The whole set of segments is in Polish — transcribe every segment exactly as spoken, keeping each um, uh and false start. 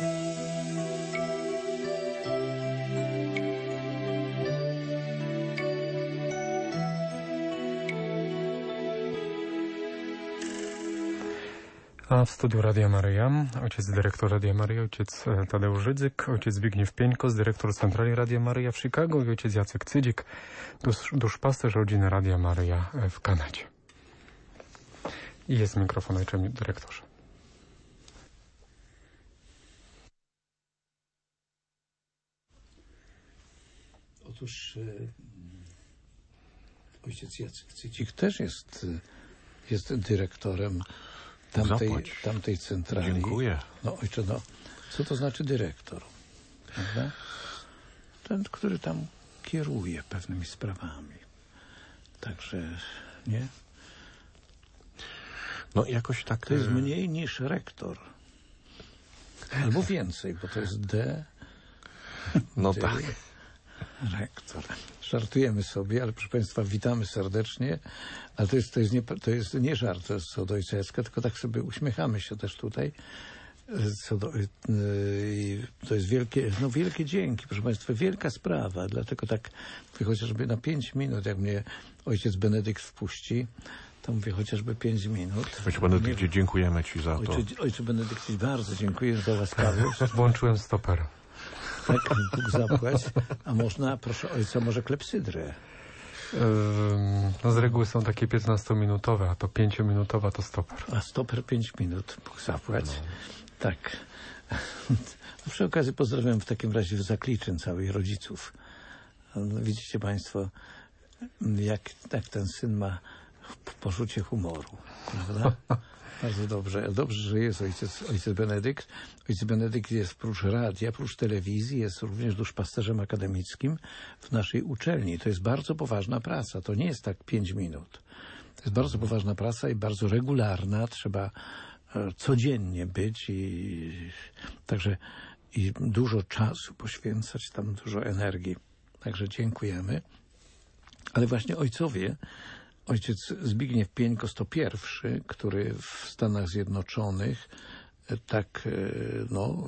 A w studiu Radia Maryja ojciec dyrektor Radia Maryja, ojciec Tadeusz Rydzyk, ojciec Zbigniew Pieńkos, dyrektor Centrali Radia Maryja w Chicago i ojciec Jacek Cydzik, dusz, duszpasterz rodziny Radia Maryja w Kanadzie. I jest mikrofon, ojcze dyrektorze. Otóż e, ojciec Jacek Cydzik też jest, jest dyrektorem tamtej, tamtej centrali. Dziękuję. No ojcze, no, co to znaczy dyrektor? Prawda? Ten, który tam kieruje pewnymi sprawami. Także, nie? No jakoś tak... To jest mniej niż rektor. Albo więcej, bo to jest D. No D, tak. Rektor. Żartujemy sobie, ale proszę Państwa, witamy serdecznie. Ale to jest, to jest, nie, to jest nie żart co do Ojca Jacka, tylko tak sobie uśmiechamy się też tutaj. Co do, yy, to jest wielkie, no wielkie dzięki, proszę Państwa, wielka sprawa. Dlatego tak mówię, chociażby na pięć minut, jak mnie ojciec Benedykt wpuści, to mówię chociażby pięć minut. Ojcze Benedykcie, dziękujemy Ci za to. Ojcze, ojcze Benedykcie, bardzo dziękuję za łaskawość. Włączyłem stoper. Tak, Bóg zapłać. A można, proszę ojca, może klepsydrę? No z reguły są takie piętnastominutowe, a to pięciominutowa to stoper. A stoper pięć minut, Bóg zapłać. No. Tak. Przy okazji pozdrawiam w takim razie w zakliczyn całych rodziców. No, widzicie Państwo, jak, jak ten syn ma poczucie humoru, prawda? Bardzo dobrze. Dobrze, że jest ojciec, ojciec Benedykt. Ojciec Benedykt jest prócz radia, prócz telewizji, jest również duszpasterzem akademickim w naszej uczelni. To jest bardzo poważna praca. To nie jest tak pięć minut. To jest bardzo poważna praca i bardzo regularna. Trzeba codziennie być i także i dużo czasu poświęcać, tam dużo energii. Także dziękujemy. Ale właśnie ojcowie, ojciec Zbigniew Pieńkos to pierwszy, który w Stanach Zjednoczonych tak, no,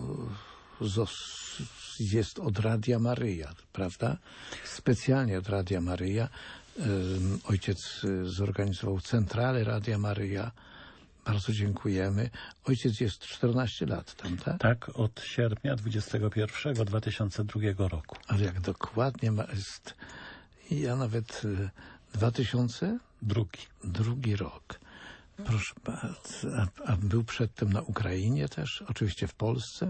jest od Radia Maryja, prawda? Specjalnie od Radia Maryja. Ojciec zorganizował centralę Radia Maryja. Bardzo dziękujemy. Ojciec jest czternaście lat tam, tak? Tak, od sierpnia dwudziestego pierwszego dwa tysiące drugiego roku. Ale jak dokładnie ma, jest... Ja nawet... dwa tysiące drugi. Drugi rok. Proszę bardzo. A, a był przedtem na Ukrainie też, oczywiście w Polsce.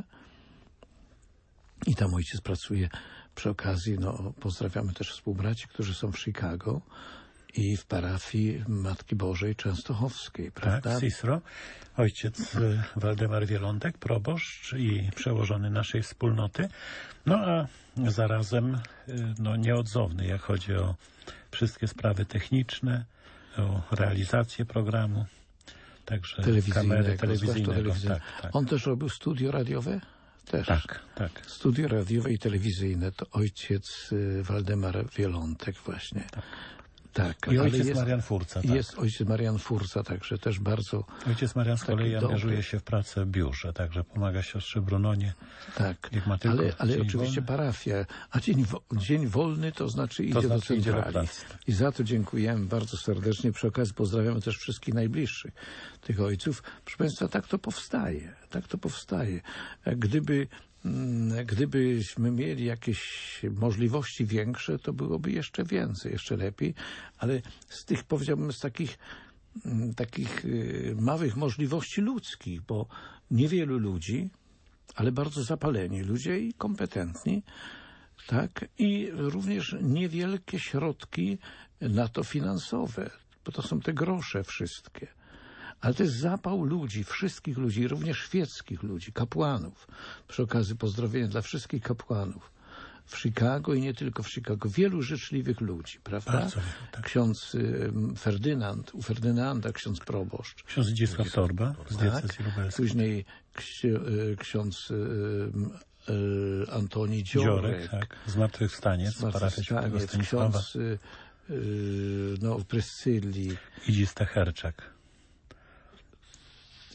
I tam ojciec pracuje przy okazji, no pozdrawiamy też współbraci, którzy są w Chicago i w parafii Matki Bożej Częstochowskiej, prawda? Tak, Cisro. Ojciec Waldemar Wielątek, proboszcz i przełożony naszej wspólnoty. No a zarazem no, nieodzowny, jak chodzi o wszystkie sprawy techniczne, o realizację programu. Także kamery telewizyjnego. Tak, tak. On też robił studio radiowe? Też. Tak, tak. Studio radiowe i telewizyjne to ojciec Waldemar Wielątek właśnie. Tak. Tak, i ojciec jest, Marian Furca. Tak. Jest ojciec Marian Furca, także też bardzo... Ojciec Marian z kolei angażuje się w pracę w biurze, także pomaga siostrze Brunonie. Tak, ma tylko ale, ale oczywiście wolny. Parafia, a dzień, wo, dzień wolny to znaczy idzie to znaczy do centrali. Idzie do I za to dziękujemy bardzo serdecznie. Przy okazji pozdrawiamy też wszystkich najbliższych tych ojców. Proszę Państwa, tak to powstaje. Tak to powstaje. Gdyby Gdybyśmy mieli jakieś możliwości większe, to byłoby jeszcze więcej, jeszcze lepiej, ale z tych, powiedziałbym, z takich, takich małych możliwości ludzkich, bo niewielu ludzi, ale bardzo zapaleni ludzie i kompetentni, tak, i również niewielkie środki na to finansowe, bo to są te grosze wszystkie. Ale to jest zapał ludzi, wszystkich ludzi, również świeckich ludzi, kapłanów. Przy okazji pozdrowienia dla wszystkich kapłanów w Chicago i nie tylko w Chicago. Wielu życzliwych ludzi, prawda? Bardzo, tak. Ksiądz y, Ferdynand, u Ferdynanda ksiądz proboszcz. Ksiądz Zdzisław Torba z diecezji tak. lubelskiej. Później ksi, y, ksiądz y, y, Antoni Dziorek. Dziorek, tak. Zmartwychwstaniec, Zmartwychwstaniec, ksiądz y, y, no, Pryscylli. Idzis Techerczak.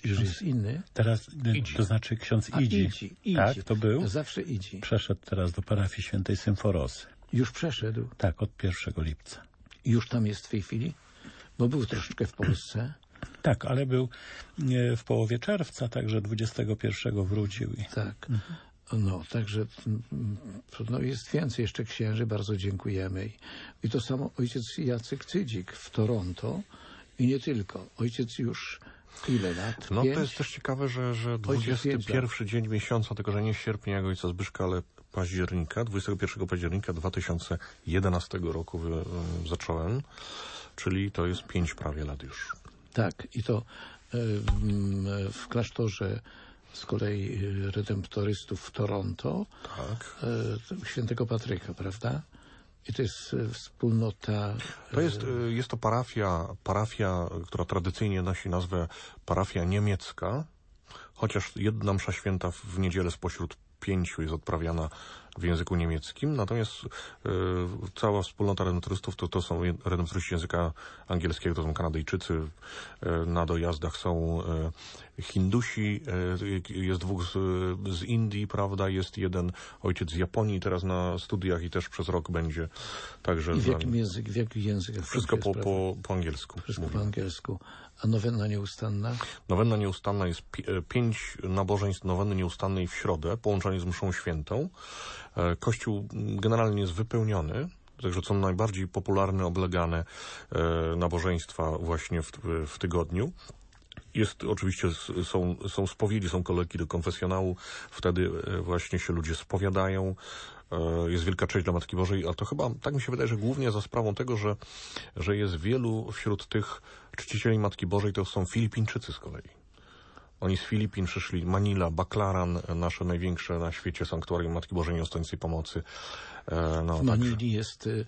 już jest inny. Teraz, Idzi. to znaczy ksiądz A, Idzi. Idzi, Idzi. Tak, to był. Zawsze Idzi. Przeszedł teraz do parafii świętej Symforosy. Już przeszedł. Tak, od pierwszego lipca. Już tam jest w tej chwili? Bo był troszeczkę w Polsce. Tak, ale był e, w połowie czerwca, także dwudziestego pierwszego wrócił. I... Tak. No, także mm, no jest więcej jeszcze księży, bardzo dziękujemy. I, I to samo ojciec Jacek Cydzik w Toronto i nie tylko. Ojciec już ile lat? No Pięć? to jest też ciekawe, że, że dwudziesty pierwszy dzień miesiąca, tylko że nie sierpnia jak ojca Zbyszka, ale października, dwudziestego pierwszego października dwa tysiące jedenastego roku wy, y, zacząłem, czyli to jest pięć prawie lat już. Tak, i to y, y, w klasztorze z kolei redemptorystów w Toronto, Tak. y, świętego Patryka, prawda? I to jest y, wspólnota... Y, To jest, y, jest to parafia, parafia, która tradycyjnie nosi nazwę parafia niemiecka, chociaż jedna msza święta w niedzielę spośród pięciu jest odprawiana w języku niemieckim, natomiast y, cała wspólnota redemptorystów to, to są redemptoryści języka angielskiego, to są Kanadyjczycy, y, na dojazdach są y, Hindusi, y, jest dwóch z, z Indii, prawda, jest jeden ojciec z Japonii teraz na studiach i też przez rok będzie także... I w jakim języku, w jakich językach? Wszystko po, po, po angielsku. Wszystko mówię. po angielsku. A nowenna nieustanna? Nowenna nieustanna jest pi pięć nabożeństw nowenny nieustannej w środę, połączone z mszą świętą. Kościół generalnie jest wypełniony, także są najbardziej popularne, oblegane nabożeństwa właśnie w, w tygodniu. Jest oczywiście, są, są spowiedzi, są kolejki do konfesjonału, wtedy właśnie się ludzie spowiadają. Jest wielka cześć dla Matki Bożej, ale to chyba, tak mi się wydaje, że głównie za sprawą tego, że, że jest wielu wśród tych czcicieli Matki Bożej, to są Filipińczycy z kolei. Oni z Filipin przyszli, Manila, Baclaran, nasze największe na świecie sanktuarium Matki Bożej Nieustającej Pomocy. No, w Manili także jest y,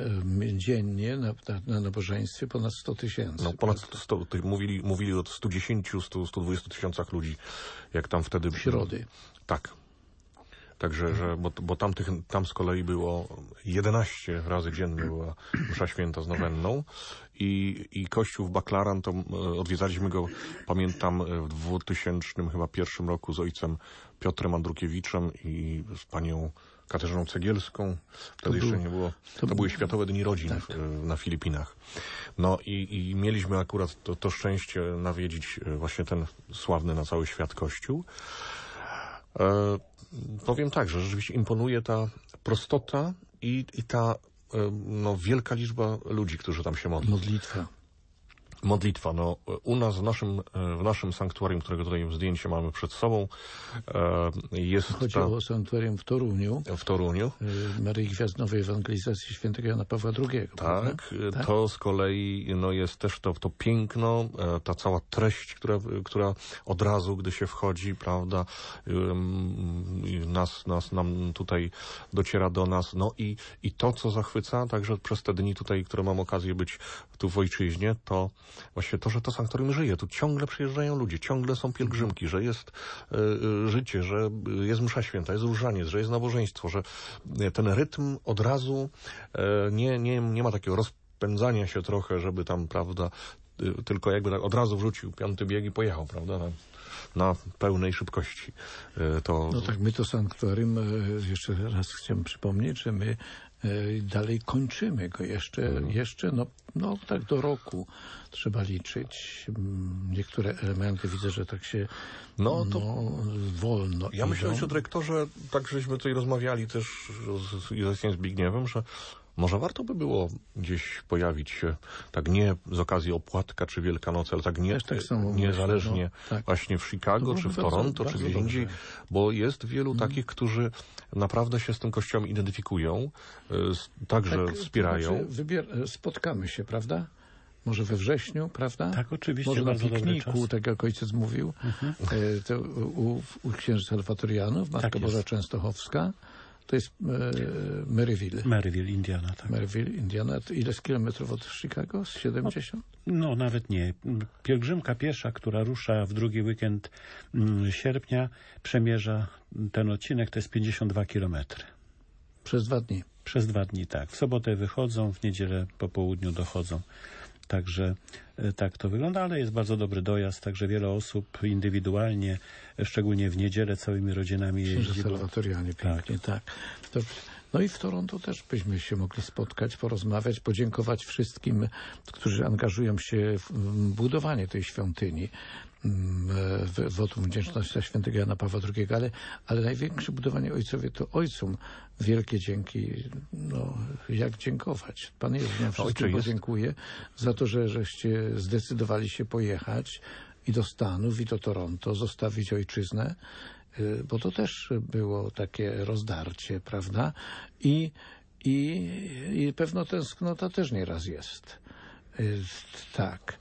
y, dziennie na, na, na nabożeństwie ponad sto tysięcy. No ponad sto, mówili, mówili o stu dziesięciu, stu, stu dwudziestu tysiącach ludzi, jak tam wtedy... W środy. Tak. Także, że, bo, bo tam, tych, tam z kolei było jedenaście razy dziennie była msza święta z nowenną i, i kościół w Baclaran, to odwiedzaliśmy go, pamiętam, w dwutysięcznym chyba pierwszym roku z ojcem Piotrem Andrukiewiczem i z panią Katarzyną Cegielską. Wtedy jeszcze nie było. To, to były Światowe Dni Rodzin tak. w, na Filipinach. No i, i mieliśmy akurat to, to szczęście nawiedzić właśnie ten sławny na cały świat kościół. E, powiem tak, że rzeczywiście imponuje ta prostota i, i ta e, no, wielka liczba ludzi, którzy tam się modlą. Modlitwa. Modlitwa. No, u nas w naszym, w naszym sanktuarium, którego tutaj zdjęcie mamy przed sobą, jest... Chodzi ta... o sanktuarium w Toruniu. W Toruniu. Maryi Gwiazdowej Ewangelizacji Świętego Jana Pawła drugiego. Tak, tak, to z kolei no, jest też to, to piękno, ta cała treść, która, która od razu, gdy się wchodzi, prawda, nas, nas, nam tutaj dociera do nas. No i, i to, co zachwyca, także przez te dni tutaj, które mam okazję być tu w ojczyźnie, to właśnie to, że to sanktuarium żyje. Tu ciągle przyjeżdżają ludzie, ciągle są pielgrzymki, że jest y, życie, że jest msza święta, jest różaniec, że jest nabożeństwo, że ten rytm od razu y, nie, nie, nie ma takiego rozpędzania się trochę, żeby tam, prawda, y, tylko jakby tak od razu wrzucił piąty bieg i pojechał, prawda, na, na pełnej szybkości. Y, to... No tak, my to sanktuarium, jeszcze raz chciałem przypomnieć, że my dalej kończymy go jeszcze, hmm. jeszcze no, no tak do roku trzeba liczyć. Niektóre elementy widzę, że tak się no, to no, wolno Ja idą. myślę, że dyrektorze, tak żeśmy tutaj rozmawiali też z Józefem Zbigniewem, że może warto by było gdzieś pojawić się, tak nie z okazji opłatka czy Wielkanocy, ale tak nie tak samo niezależnie myślę, no, tak. właśnie w Chicago czy w Toronto, czy gdzieś indziej, bo jest wielu hmm. takich, którzy naprawdę się z tym kościołem identyfikują, także tak, wspierają. Znaczy, wybier- spotkamy się, prawda? Może we wrześniu, prawda? Tak, oczywiście. Może na pikniku, tak jak ojciec mówił, mhm. to u, u księży Salwatorianów, Matka tak Boża Częstochowska. To jest e, Maryville. Maryville, Indiana, tak. Maryville, Indiana. To ile z kilometrów od Chicago? Z siedemdziesiąt? No, no, nawet nie. Pielgrzymka piesza, która rusza w drugi weekend mm, sierpnia, przemierza ten odcinek, to jest pięćdziesiąt dwa kilometry. Przez dwa dni? Przez dwa dni, tak. W sobotę wychodzą, w niedzielę po południu dochodzą. Także e, tak to wygląda, ale jest bardzo dobry dojazd, także wiele osób indywidualnie, e, szczególnie w niedzielę całymi rodzinami jeździ. Salwatorianie, pięknie, tak. tak. To, no i w Toronto też byśmy się mogli spotkać, porozmawiać, podziękować wszystkim, którzy angażują się w budowanie tej świątyni. Wotum wdzięczności dla świętego Jana Pawła drugiego, ale, ale największe budowanie ojcowie to ojcom wielkie dzięki. No, jak dziękować? Pan Jezus nam wszystkim podziękuję za to, że żeście zdecydowali się pojechać i do Stanów, i do Toronto, zostawić ojczyznę, bo to też było takie rozdarcie, prawda? I, i, i pewno tęsknota też nieraz jest. Tak.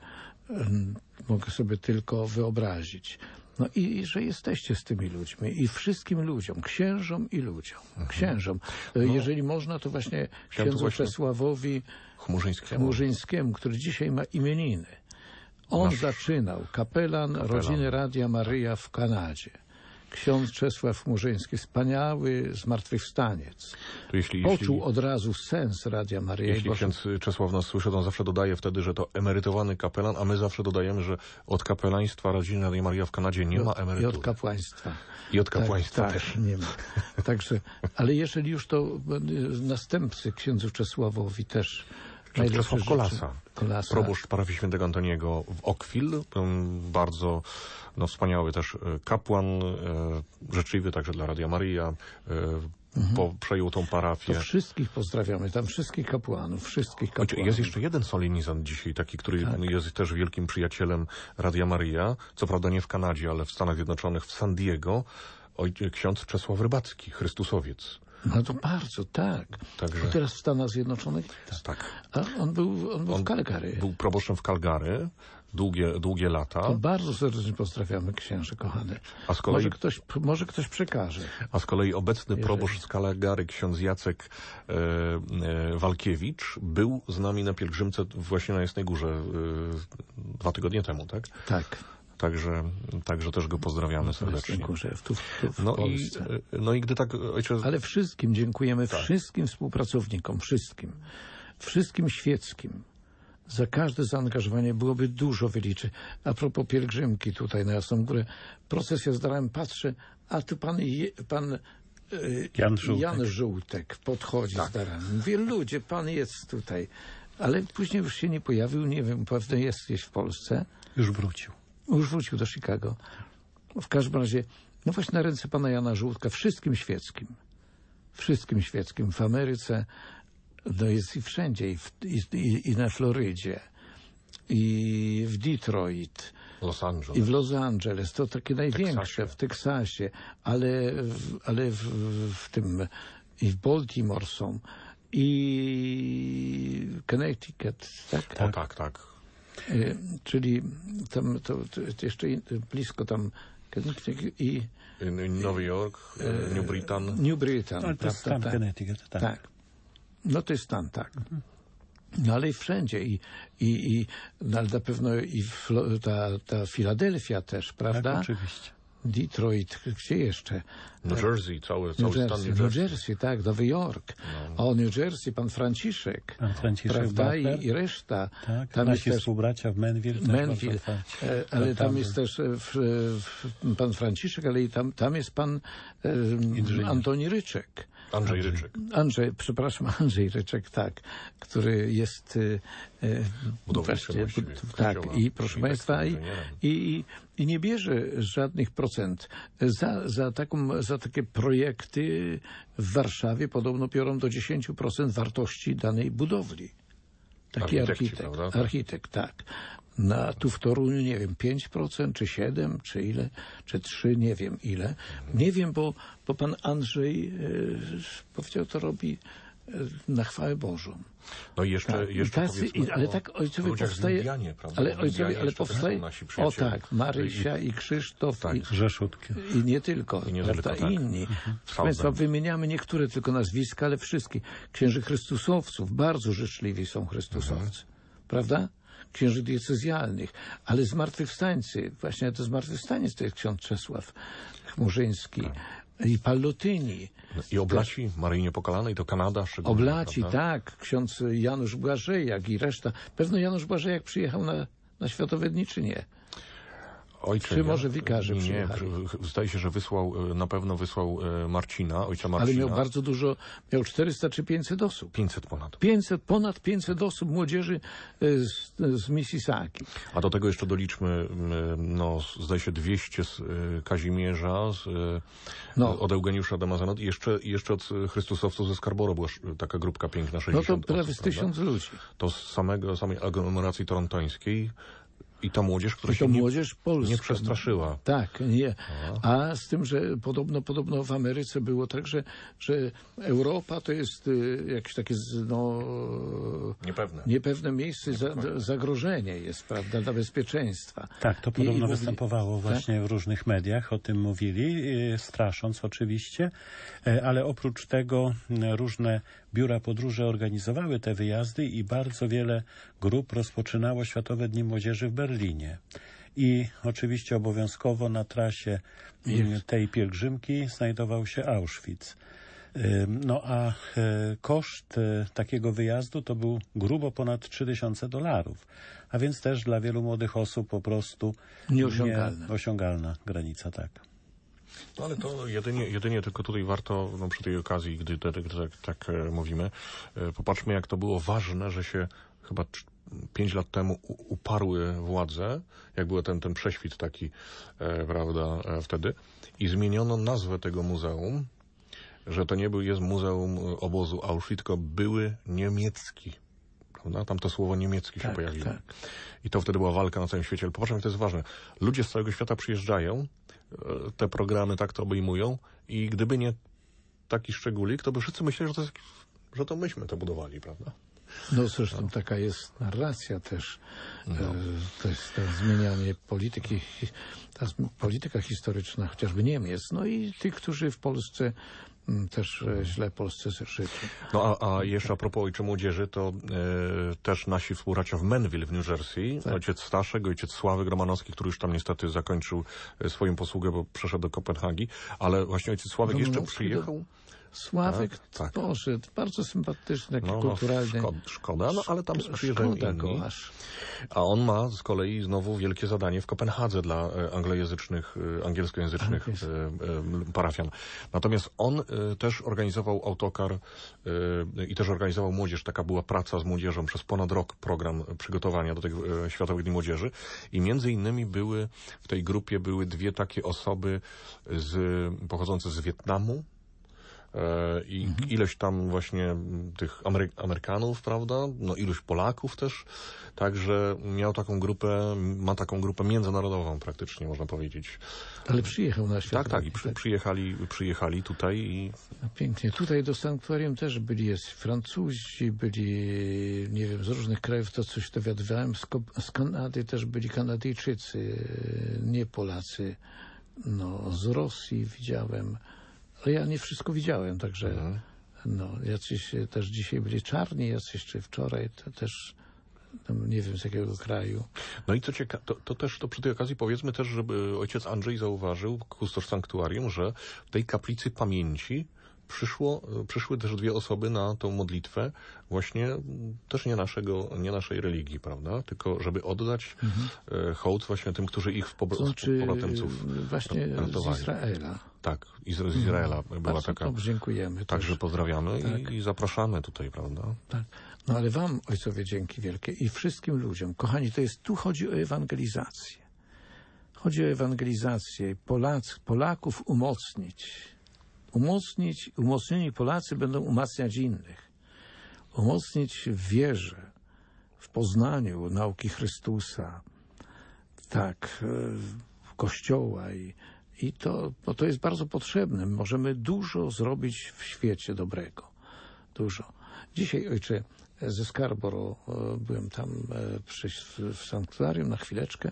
Mogę sobie tylko wyobrazić. No i, i że jesteście z tymi ludźmi i wszystkim ludziom, księżom i ludziom, mhm. księżom. No, jeżeli można, to właśnie księdzu właśnie Czesławowi Chmurzyńskiemu. Chmurzyńskiemu, który dzisiaj ma imieniny. On Nasz... zaczynał, kapelan, kapelan rodziny Radia Maryja w Kanadzie. Ksiądz Czesław Chmurzyński, wspaniały zmartwychwstaniec. To jeśli, Poczuł jeśli, od razu sens Radia Maryja. Jeśli ksiądz Czesław nas słyszy, to on zawsze dodaje wtedy, że to emerytowany kapelan, a my zawsze dodajemy, że od kapelaństwa rodziny Radia Maryja w Kanadzie nie ma emerytury. I od kapłaństwa. I od kapłaństwa tak, też. Tak, nie ma. Także, ale jeżeli już to następcy księdzu Czesławowi też. Czesław Kolasa, Kolasa, proboszcz parafii świętego Antoniego w Oakville, bardzo no, wspaniały też kapłan, życzliwy także dla Radia Maryja, mhm. po, przejął tą parafię. To wszystkich pozdrawiamy, tam wszystkich kapłanów, wszystkich kapłanów. Jest jeszcze jeden solenizant dzisiaj, taki, który tak. jest też wielkim przyjacielem Radia Maryja, co prawda nie w Kanadzie, ale w Stanach Zjednoczonych, w San Diego, ksiądz Czesław Rybacki, Chrystusowiec. No to bardzo, tak. Także... A teraz w Stanach Zjednoczonych? Tak. A on był, on był on w Calgary. Był proboszczem w Calgary długie, długie lata. To bardzo serdecznie pozdrawiamy, księże kochany. A z kolei... może, ktoś, może ktoś przekaże. A z kolei obecny Jeżeli... proboszcz z Calgary, ksiądz Jacek e, e, Walkiewicz, był z nami na pielgrzymce właśnie na Jasnej Górze e, dwa tygodnie temu, tak? Tak. Także, także też go pozdrawiamy serdecznie. Górze, tu, tu w no, i, no i gdy tak... Ojcze... Ale wszystkim dziękujemy, tak. wszystkim współpracownikom, wszystkim, wszystkim świeckim. Za każde zaangażowanie byłoby dużo wyliczy. A propos pielgrzymki tutaj na Jasną Górę, procesja z darem patrzę, a tu pan, je, pan Jan Żółtek, Jan Żółtek podchodzi tak. z darami. Mówię, ludzie, pan jest tutaj. Ale później już się nie pojawił, nie wiem, pewnie jest gdzieś w Polsce. Już wrócił. Już wrócił do Chicago. W każdym razie, no właśnie na ręce pana Jana Żółtka, wszystkim świeckim. Wszystkim świeckim. W Ameryce, no jest i wszędzie, i, w, i, i na Florydzie, i w Detroit, Los Angeles. i w Los Angeles. To takie największe, Teksasie. w Teksasie, ale, ale w, w tym, i w Baltimore są, i Connecticut, tak? tak. O tak, tak. Czyli tam to, to jeszcze blisko tam i Nowy Jork, New Britain. New Britain. No, to jest stan tak, Connecticut, tak. tak. No to jest stan, tak. No ale i wszędzie i, i, i no, ale na pewno i Flo, ta, ta Filadelfia też, prawda? Tak, oczywiście. Detroit, gdzie jeszcze? New Jersey, cały, cały New Jersey, stan New Jersey. New Jersey, tak, Nowy Jork. No. O New Jersey, pan Franciszek. Pan Franciszek, prawda? I, I reszta. Tak, tam nasi jest współbracia w Manville. Manville. E, ale tam, tam jest też w, w, pan Franciszek, ale i tam, tam jest pan e, Antoni Ryczek. Andrzej Ryczek. Andrzej, przepraszam, Andrzej Ryczek, tak, który jest e, budowniczym właśnie, tak, i proszę Państwa, i, i, i nie bierze żadnych procent. Za, za, taką, za takie projekty w Warszawie podobno biorą do dziesięć procent wartości danej budowli. Taki architekt. Architekt, architekt tak. Na, tu w Toruniu, nie wiem, pięć procent, czy siedem, czy ile, czy trzy, nie wiem ile. Nie wiem, bo, bo pan Andrzej e, powiedział, to robi e, na chwałę Bożą. No i jeszcze, tak. jeszcze I tacy, i, ale tak ojcowie powstaje... Lubianie, prawda? Ale ojcowie, ale powstaje... O tak, Marysia i, i Krzysztof tak. i, Rzeszutki. I nie tylko, I nie prawda? tylko, tak. Inni. Mhm. Proszę Państwa, wymieniamy niektóre tylko nazwiska, ale wszystkich. Księży Chrystusowców, bardzo życzliwi są Chrystusowcy. Mhm. Prawda? Księży diecezjalnych, ale zmartwychwstańcy, właśnie to zmartwychwstaniec to jest ksiądz Czesław Chmurzyński. Tak. i Pallotyni. I Oblaci, Maryjnie Pokalanej, to Kanada szczególnie. Oblaci, prawda? tak, ksiądz Janusz Błażejak i reszta. Pewno Janusz Błażejak przyjechał na, na Światowe Dni, czy nie? Ojcze, Czy może wikarze nie, nie, przyjechali? zdaje się, że wysłał, na pewno wysłał Marcina, ojca Marcina. Ale miał bardzo dużo, miał czterysta czy pięćset osób. pięćset ponad. pięćset, ponad pięćset osób młodzi z, z Mississaugi. A do tego jeszcze doliczmy, no, zdaje się dwieście z Kazimierza, z, No. od Eugeniusza Damazenot i jeszcze, i jeszcze od Chrystusowców ze Skarboro była taka grupka piękna, sześćdziesiąt No to prawie osób, z tysiąc ludzi. To z samego, samej aglomeracji torontońskiej. I ta młodzież, która I to się nie, młodzież polska. nie przestraszyła. Tak, nie. A z tym, że podobno, podobno w Ameryce było tak, że, że Europa to jest y, jakieś takie z- no, Niepewne. niepewne miejsce, za, zagrożenie jest, prawda, dla bezpieczeństwa. Tak, to I- podobno i mówili- występowało właśnie w różnych mediach, o tym mówili, e, strasząc oczywiście, e, ale oprócz tego m, różne biura podróży organizowały te wyjazdy i bardzo wiele grup rozpoczynało Światowe Dni Młodzieży w Berlinie. I oczywiście obowiązkowo na trasie m, tej pielgrzymki znajdował się Auschwitz. Ym, No a e, koszt e, takiego wyjazdu to był grubo ponad trzy tysiące dolarów, a więc też dla wielu młodych osób po prostu Nieosiągalne. nieosiągalna granica, tak. No ale to jedynie, jedynie tylko tutaj warto, no, przy tej okazji, gdy tak, tak, tak e, mówimy, e, popatrzmy, jak to było ważne, że się chyba cz- pięć lat temu u- uparły władze, jak był ten, ten prześwit taki, e, prawda, e, wtedy, i zmieniono nazwę tego muzeum, że to nie był, jest muzeum e, obozu Auschwitz, tylko były niemiecki. Prawda? Tam to słowo niemiecki się Tak, pojawiło. tak. I to wtedy była walka na całym świecie. Ale popatrzmy, jak to jest ważne. Ludzie z całego świata przyjeżdżają, e, te programy tak to obejmują i gdyby nie taki szczególik, to by wszyscy myśleli, że to, jest, że to myśmy to budowali, prawda? No zresztą taka jest narracja też. E, to jest to zmienianie polityki, hi- ta zm- polityka historyczna chociażby Niemiec, no i tych, którzy w Polsce m, też e, źle Polsce żyli. No a, a jeszcze a propos Ojcze Młodzieży, to e, też nasi współbracia w Manville w New Jersey, Tak. ojciec Staszek, ojciec Sławek Romanowski, który już tam niestety zakończył e, swoją posługę, bo przeszedł do Kopenhagi, ale właśnie ojciec Sławek jeszcze Romanowski przyjechał. Sławek, Tak, tak. Boże, bardzo sympatyczny, taki No, no kulturalny. szkoda, szkoda, no ale tam przyjeżdżają Szkoda inni. go aż. A on ma z kolei znowu wielkie zadanie w Kopenhadze dla e, anglojęzycznych, e, angielskojęzycznych Tak jest. e, e, parafian. Natomiast on e, też organizował autokar e, i też organizował młodzież. Taka była praca z młodzieżą przez ponad rok, program przygotowania do tych e, Światowych Dni Młodzieży. I między innymi były, w tej grupie były dwie takie osoby z, pochodzące z Wietnamu, E, i Mhm. ileś tam właśnie m, tych Amery- Amerykanów, prawda, no iluś Polaków też, także miał taką grupę, ma taką grupę międzynarodową praktycznie, można powiedzieć. Ale przyjechał na świat. Tak, tak, i przy, przyjechali, przyjechali tutaj i No, pięknie. Tutaj do sanktuarium też byli jest Francuzi, byli, nie wiem, z różnych krajów, to coś dowiadywałem, z, Ko- z Kanady też byli Kanadyjczycy, nie Polacy, no, z Rosji widziałem, ale ja nie wszystko widziałem, także Mhm. no, jacyś też dzisiaj byli czarni, jacyś czy wczoraj, to też tam nie wiem z jakiego kraju. No i co ciekawe, to, to też to przy tej okazji powiedzmy też, żeby ojciec Andrzej zauważył, kustosz sanktuarium, że w tej kaplicy pamięci przyszło, przyszły też dwie osoby na tą modlitwę właśnie m, też nie naszego, nie naszej religii, prawda? Tylko żeby oddać e, hołd właśnie tym, którzy ich w To pobro- znaczy pobratymców właśnie z ratowali. Izraela. Tak, Izra- z Izraela była Bardzo taka. dobrze, dziękujemy. Także też. pozdrawiamy Tak. i, i zapraszamy tutaj, prawda? Tak. No ale wam, ojcowie, dzięki wielkie i wszystkim ludziom. Kochani, to jest, tu chodzi o ewangelizację. Chodzi o ewangelizację. Polacy, Polaków umocnić. Umocnić, umocnieni Polacy będą umacniać innych. Umocnić w wierze, w poznaniu nauki Chrystusa, tak, e, Kościoła i, i to, no to jest bardzo potrzebne. Możemy dużo zrobić w świecie dobrego. Dużo. Dzisiaj, ojcze, ze Scarborough, e, byłem tam e, przy, w, w sanktuarium na chwileczkę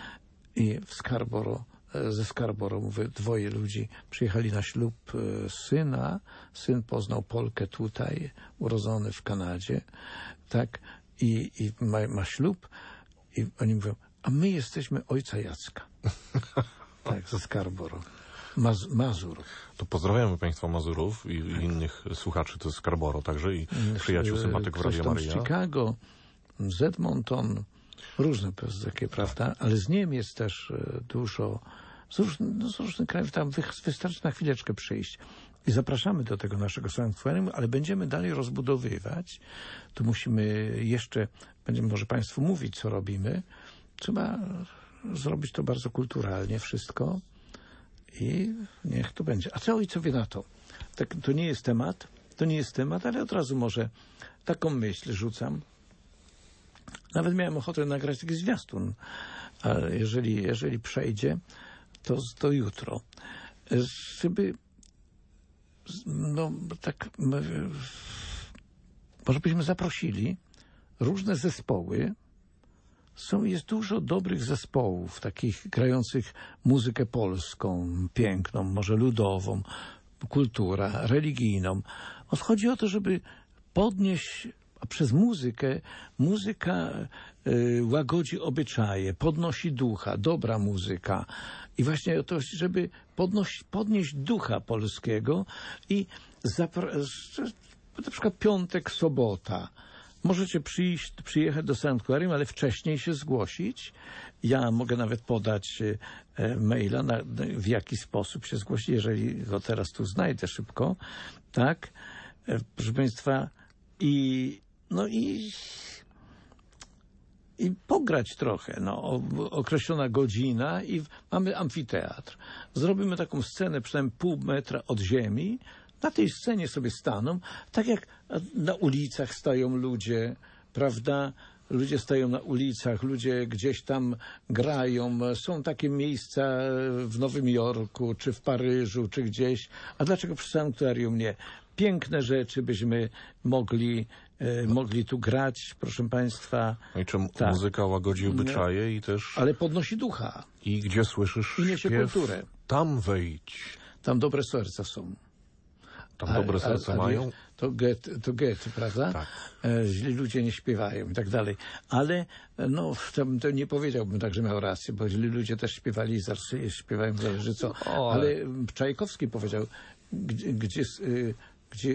i w Scarborough, e, ze Scarborough, mówię, dwoje ludzi przyjechali na ślub e, syna. Syn poznał Polkę tutaj, urodzony w Kanadzie, tak, i, i ma, ma ślub i oni mówią, a my jesteśmy ojca Jacka. Tak, ze Scarborough. Maz Mazur. To pozdrawiamy Państwa Mazurów i, i innych słuchaczy to z Scarborough także i przyjaciół, sympatyków Radio Maryja. Z Chicago, z Edmonton, różne takie, prawda, ale z Niemiec też dużo, z, róż, no, z różnych krajów, tam wy, wystarczy na chwileczkę przyjść. I zapraszamy do tego naszego sanktuarium, ale będziemy dalej rozbudowywać. Tu musimy jeszcze, będziemy może Państwu mówić, co robimy. Trzeba zrobić to bardzo kulturalnie wszystko i niech to będzie. A co ojcowie na to? Tak, to nie jest temat, to nie jest temat, ale od razu może taką myśl rzucam. Nawet miałem ochotę nagrać taki zwiastun, ale jeżeli, jeżeli przejdzie, to, to jutro. Żeby, no tak, może byśmy zaprosili różne zespoły. Są, jest dużo dobrych zespołów, takich grających muzykę polską, piękną, może ludową, kultura, religijną. Chodzi o to, żeby podnieść, a przez muzykę, muzyka y, łagodzi obyczaje, podnosi ducha, dobra muzyka. I właśnie o to, żeby podnoś, podnieść ducha polskiego i zapra- na przykład piątek, sobota. Możecie przyjść, przyjechać do sanktuarium, ale wcześniej się zgłosić. Ja mogę nawet podać e, maila, na, w jaki sposób się zgłosić, jeżeli go teraz tu znajdę szybko. Tak, e, proszę Państwa, i no i, i pograć trochę. No, o, określona godzina i mamy amfiteatr. Zrobimy taką scenę przynajmniej pół metra od ziemi. Na tej scenie sobie staną, tak jak na ulicach stają ludzie, prawda? Ludzie stają na ulicach, ludzie gdzieś tam grają. Są takie miejsca w Nowym Jorku, czy w Paryżu, czy gdzieś. A dlaczego przy sanktuarium nie? Piękne rzeczy byśmy mogli, e, mogli tu grać, proszę Państwa. No i czym tak. Muzyka łagodzi obyczaje i też... Ale podnosi ducha. I gdzie słyszysz I niesie śpiew, kulturę. tam wejdź. Tam dobre serca są. Tam dobre serce a, a, mają. To Goethe, to Goethe, prawda? Tak. E, źli ludzie nie śpiewają i tak dalej. Ale no, to, to nie powiedziałbym tak, że miał rację, bo źli ludzie też śpiewali i zawsze śpiewają, zależy co. O, ale... ale Czajkowski powiedział, gdzie, gdzie, gdzie,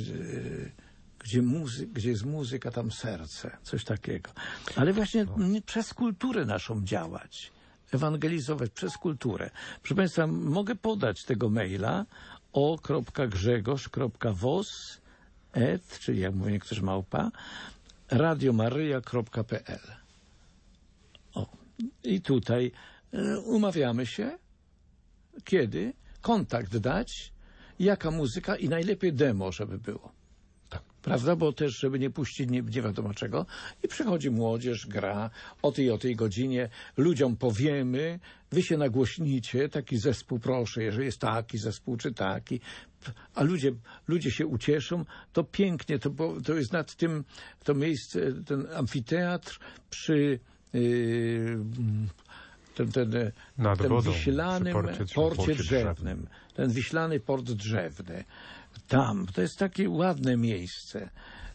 gdzie, muzy, gdzie jest muzyka, tam serce. Coś takiego. Ale właśnie no. przez kulturę naszą działać. Ewangelizować przez kulturę. Proszę Państwa, mogę podać tego maila o kropka grzegorz kropka wos et, czyli jak mówią niektórzy małpa, radiomaryja kropka pe el. O. I tutaj e, umawiamy się, kiedy, kontakt dać, jaka muzyka i najlepiej demo, żeby było. Tak. Prawda? Bo też, żeby nie puścić nie, nie wiadomo czego. I przychodzi młodzież, gra o tej o tej godzinie. Ludziom powiemy, wy się nagłośnicie, taki zespół proszę, jeżeli jest taki zespół czy taki. A ludzie, ludzie się ucieszą. To pięknie, to, to jest nad tym, to miejsce, ten amfiteatr przy yy, ten, ten, nad ten wodą, wiślanym porcie, porcie, porcie drzewnym. drzewnym. Ten wiślany port drzewny. Tam, to jest takie ładne miejsce.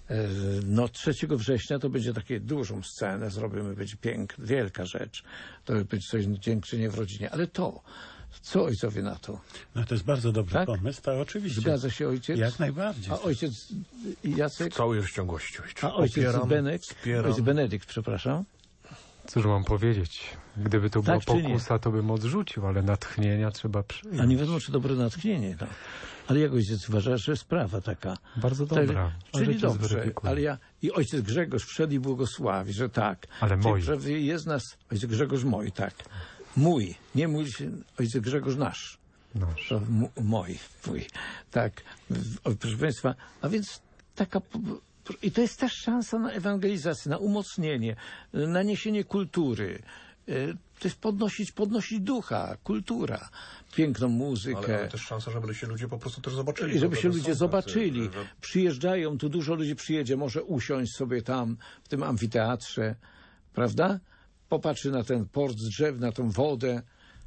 No trzeciego września to będzie takie dużą scenę, zrobimy, będzie piękna, wielka rzecz. To będzie być coś dziękczynienie w rodzinie. Ale to, co ojcowie na to? No to jest bardzo dobry tak? pomysł, to oczywiście. Zgadza się ojciec? Jak najbardziej. A ojciec Jacek? W całej rozciągłości. Ojcze. A ojciec Opieram, Benek? wspieram. Ojciec Benedykt, przepraszam. Cóż mam powiedzieć? Gdyby to tak, była pokusa, to bym odrzucił, ale natchnienia trzeba przyjąć. A nie wiadomo, czy dobre natchnienie. No. Ale jak ojciec uważa, że sprawa taka. Bardzo dobra. Tak, czyli dobrze. Zweryfikuję. Ale ja, i ojciec Grzegorz wszedł i błogosławi, że tak. Ale mój. Że jest nas, ojciec Grzegorz mój, tak. Mój, nie mój, ojciec Grzegorz nasz. Nasz. To m- mój, mój. Tak. O, proszę Państwa, a więc taka... I to jest też szansa na ewangelizację, na umocnienie, na niesienie kultury. To jest podnosić, podnosić ducha, kultura, piękną muzykę. Ale, ale też szansa, żeby się ludzie po prostu też zobaczyli. I żeby się ludzie tacy, zobaczyli. że, że... Przyjeżdżają, tu dużo ludzi przyjedzie, może usiąść sobie tam, w tym amfiteatrze, prawda? Popatrzy na ten port z drzew, na tą wodę.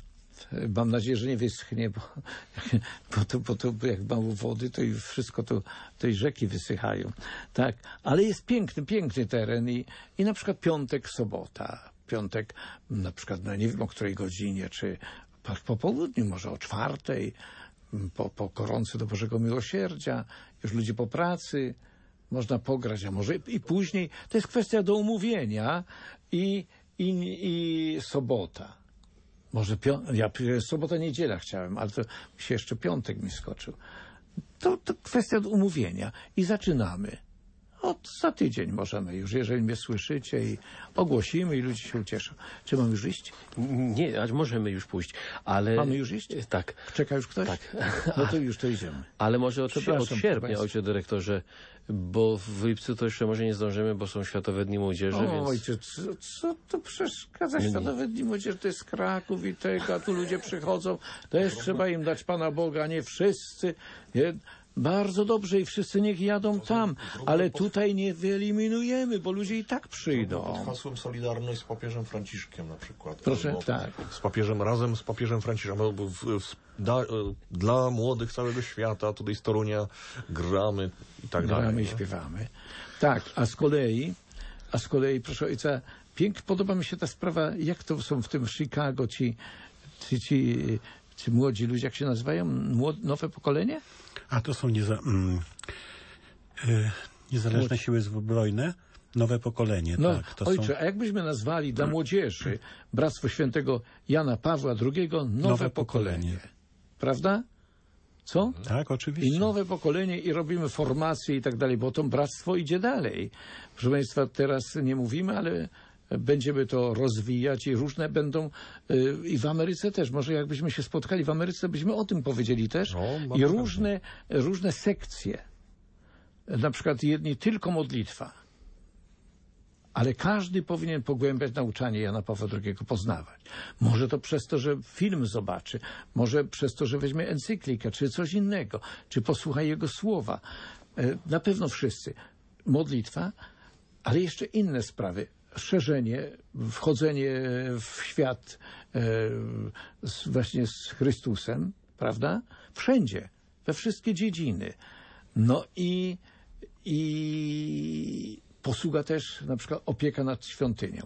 Mam nadzieję, że nie wyschnie, bo, bo, to, bo to jak mało wody, to i wszystko to, to i rzeki wysychają. Tak, ale jest piękny, piękny teren i, i na przykład piątek, sobota. Piątek, na przykład, no nie wiem o której godzinie, czy po, po południu, może o czwartej, po, po koronce do Bożego Miłosierdzia, już ludzie po pracy, można pograć, a może i później. To jest kwestia do umówienia i, i, i sobota. Może pią- ja sobota, niedziela chciałem, ale to się jeszcze piątek mi skoczył. To, to kwestia do umówienia i zaczynamy. Od za tydzień możemy już, jeżeli mnie słyszycie i ogłosimy i ludzie się ucieszą. Czy mam już iść? Nie, aż możemy już pójść, ale... Mamy już iść? Tak. Czeka już ktoś? Tak. No to już to idziemy. Ale może od, Przepraszam, od sierpnia, Państwa. ojcze dyrektorze, bo w lipcu to jeszcze może nie zdążymy, bo są Światowe Dni Młodzieży, O, więc... ojciec, co, co to przeszkadza? Nie, nie. Światowe Dni Młodzieży to jest Kraków i tego, a tu ludzie przychodzą. To jest trzeba im dać Pana Boga, nie wszyscy. Nie? Bardzo dobrze i wszyscy niech jadą tam, ale tutaj nie wyeliminujemy, bo ludzie i tak Pod przyjdą. hasłem Solidarność z papieżem Franciszkiem na przykład. Proszę, Albo tak. Z papieżem, razem z papieżem Franciszkiem. Albo w, w, da, dla młodych całego świata, tutaj z Torunia gramy i tak dalej. Gramy i nie? śpiewamy. Tak, a z kolei, a z kolei, proszę ojca, pięknie podoba mi się ta sprawa, jak to są w tym Chicago ci, ci, ci, ci młodzi ludzie, jak się nazywają? Młod, nowe pokolenie? A to są nieza, mm, y, niezależne siły zbrojne, nowe pokolenie. No, tak, to ojcze, są... a jakbyśmy nazwali dla młodzieży Bractwo Świętego Jana Pawła drugiego nowe, Nowe pokolenie. pokolenie. Prawda? Co? Tak, oczywiście. I nowe pokolenie i robimy formacje i tak dalej, bo to bractwo idzie dalej. Proszę Państwa, teraz nie mówimy, ale będziemy to rozwijać i różne będą y, i w Ameryce też. Może jakbyśmy się spotkali w Ameryce, byśmy o tym powiedzieli też. No, I bardzo różne, różne sekcje. Na przykład jedni tylko modlitwa. Ale każdy powinien pogłębiać nauczanie Jana Pawła drugiego, poznawać. Może to przez to, że film zobaczy, może przez to, że weźmie encyklikę, czy coś innego, czy posłucha jego słowa. E, Na pewno wszyscy. Modlitwa, ale jeszcze inne sprawy. Szerzenie, wchodzenie w świat e, z, właśnie z Chrystusem, prawda? Wszędzie, we wszystkie dziedziny. No i, i posługa też, na przykład opieka nad świątynią.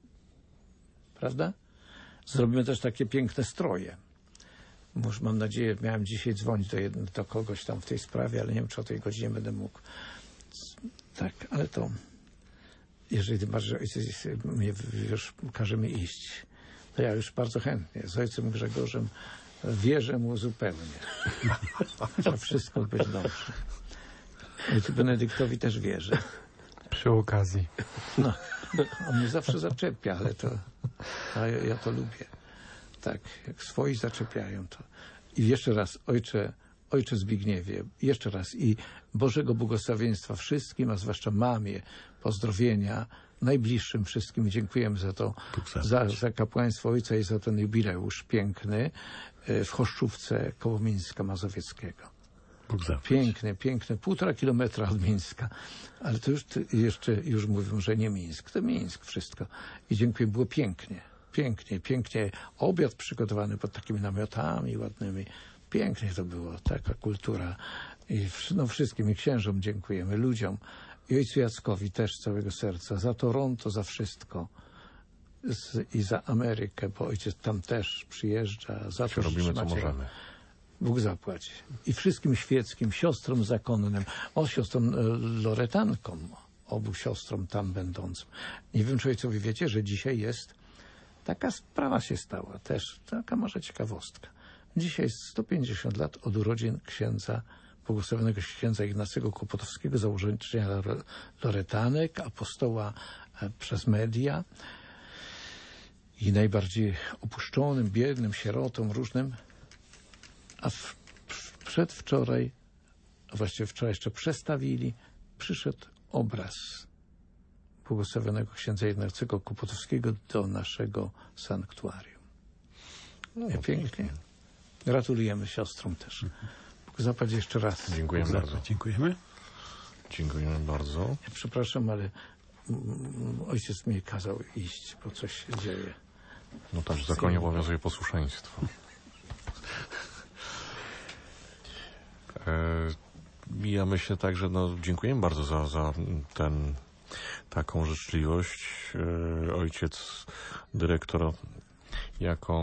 Prawda? Zrobimy też takie piękne stroje. Już mam nadzieję, miałem dzisiaj dzwonić do, jedno, do kogoś tam w tej sprawie, ale nie wiem, czy o tej godzinie będę mógł. Tak, ale to... Jeżeli tym bardziej ojciec mnie już każe mi iść, to ja już bardzo chętnie z ojcem Grzegorzem wierzę mu zupełnie, że wszystko będzie dobrze. Ojcu Benedyktowi też wierzę. Przy okazji. No, on mnie zawsze zaczepia, ale to a ja, ja to lubię. Tak, jak swoi zaczepiają to. I jeszcze raz, ojcze, ojcze Zbigniewie, jeszcze raz i Bożego błogosławieństwa wszystkim, a zwłaszcza mamie, pozdrowienia najbliższym wszystkim. Dziękujemy za to, za, za kapłaństwo ojca i za ten jubileusz piękny w Choszczówce koło Mińska Mazowieckiego. Piękny, piękny, półtora kilometra od Mińska. Ale to już jeszcze już mówią, że nie Mińsk, to Mińsk wszystko. I dziękuję, było pięknie, pięknie, pięknie. Obiad przygotowany pod takimi namiotami ładnymi. Pięknie to było, taka kultura. I no, wszystkim i księżom dziękujemy, ludziom. I ojcu Jackowi też z całego serca. Za Toronto, za wszystko. Z, I za Amerykę, bo ojciec tam też przyjeżdża. Za to, Robimy, że co trzymacie. możemy. Bóg zapłać. I wszystkim świeckim, siostrom zakonnym, o siostrom Loretankom, obu siostrom tam będącym. Nie wiem, czy ojcowie wiecie, że dzisiaj jest, taka sprawa się stała też, taka może ciekawostka. Dzisiaj jest sto pięćdziesiąt lat od urodzin księdza, błogosławionego księdza Ignacego Kłopotowskiego, założyciela Loretanek, apostoła przez media i najbardziej opuszczonym, biednym, sierotą, różnym. A w, w, przedwczoraj, a właściwie wczoraj jeszcze przestawili, przyszedł obraz błogosławionego księdza Ignacego Kłopotowskiego do naszego sanktuarium. No, pięknie. pięknie. Gratulujemy siostrom też. Bóg zapłać jeszcze raz. Dziękujemy Bóg bardzo. zapłać. Dziękujemy. Dziękujemy bardzo. Ja przepraszam, ale mm, ojciec mi kazał iść, bo coś się dzieje. No tak, w zakonie obowiązuje posłuszeństwo. E, ja myślę tak, że no, dziękujemy bardzo za, za ten, taką życzliwość. E, ojciec dyrektor jako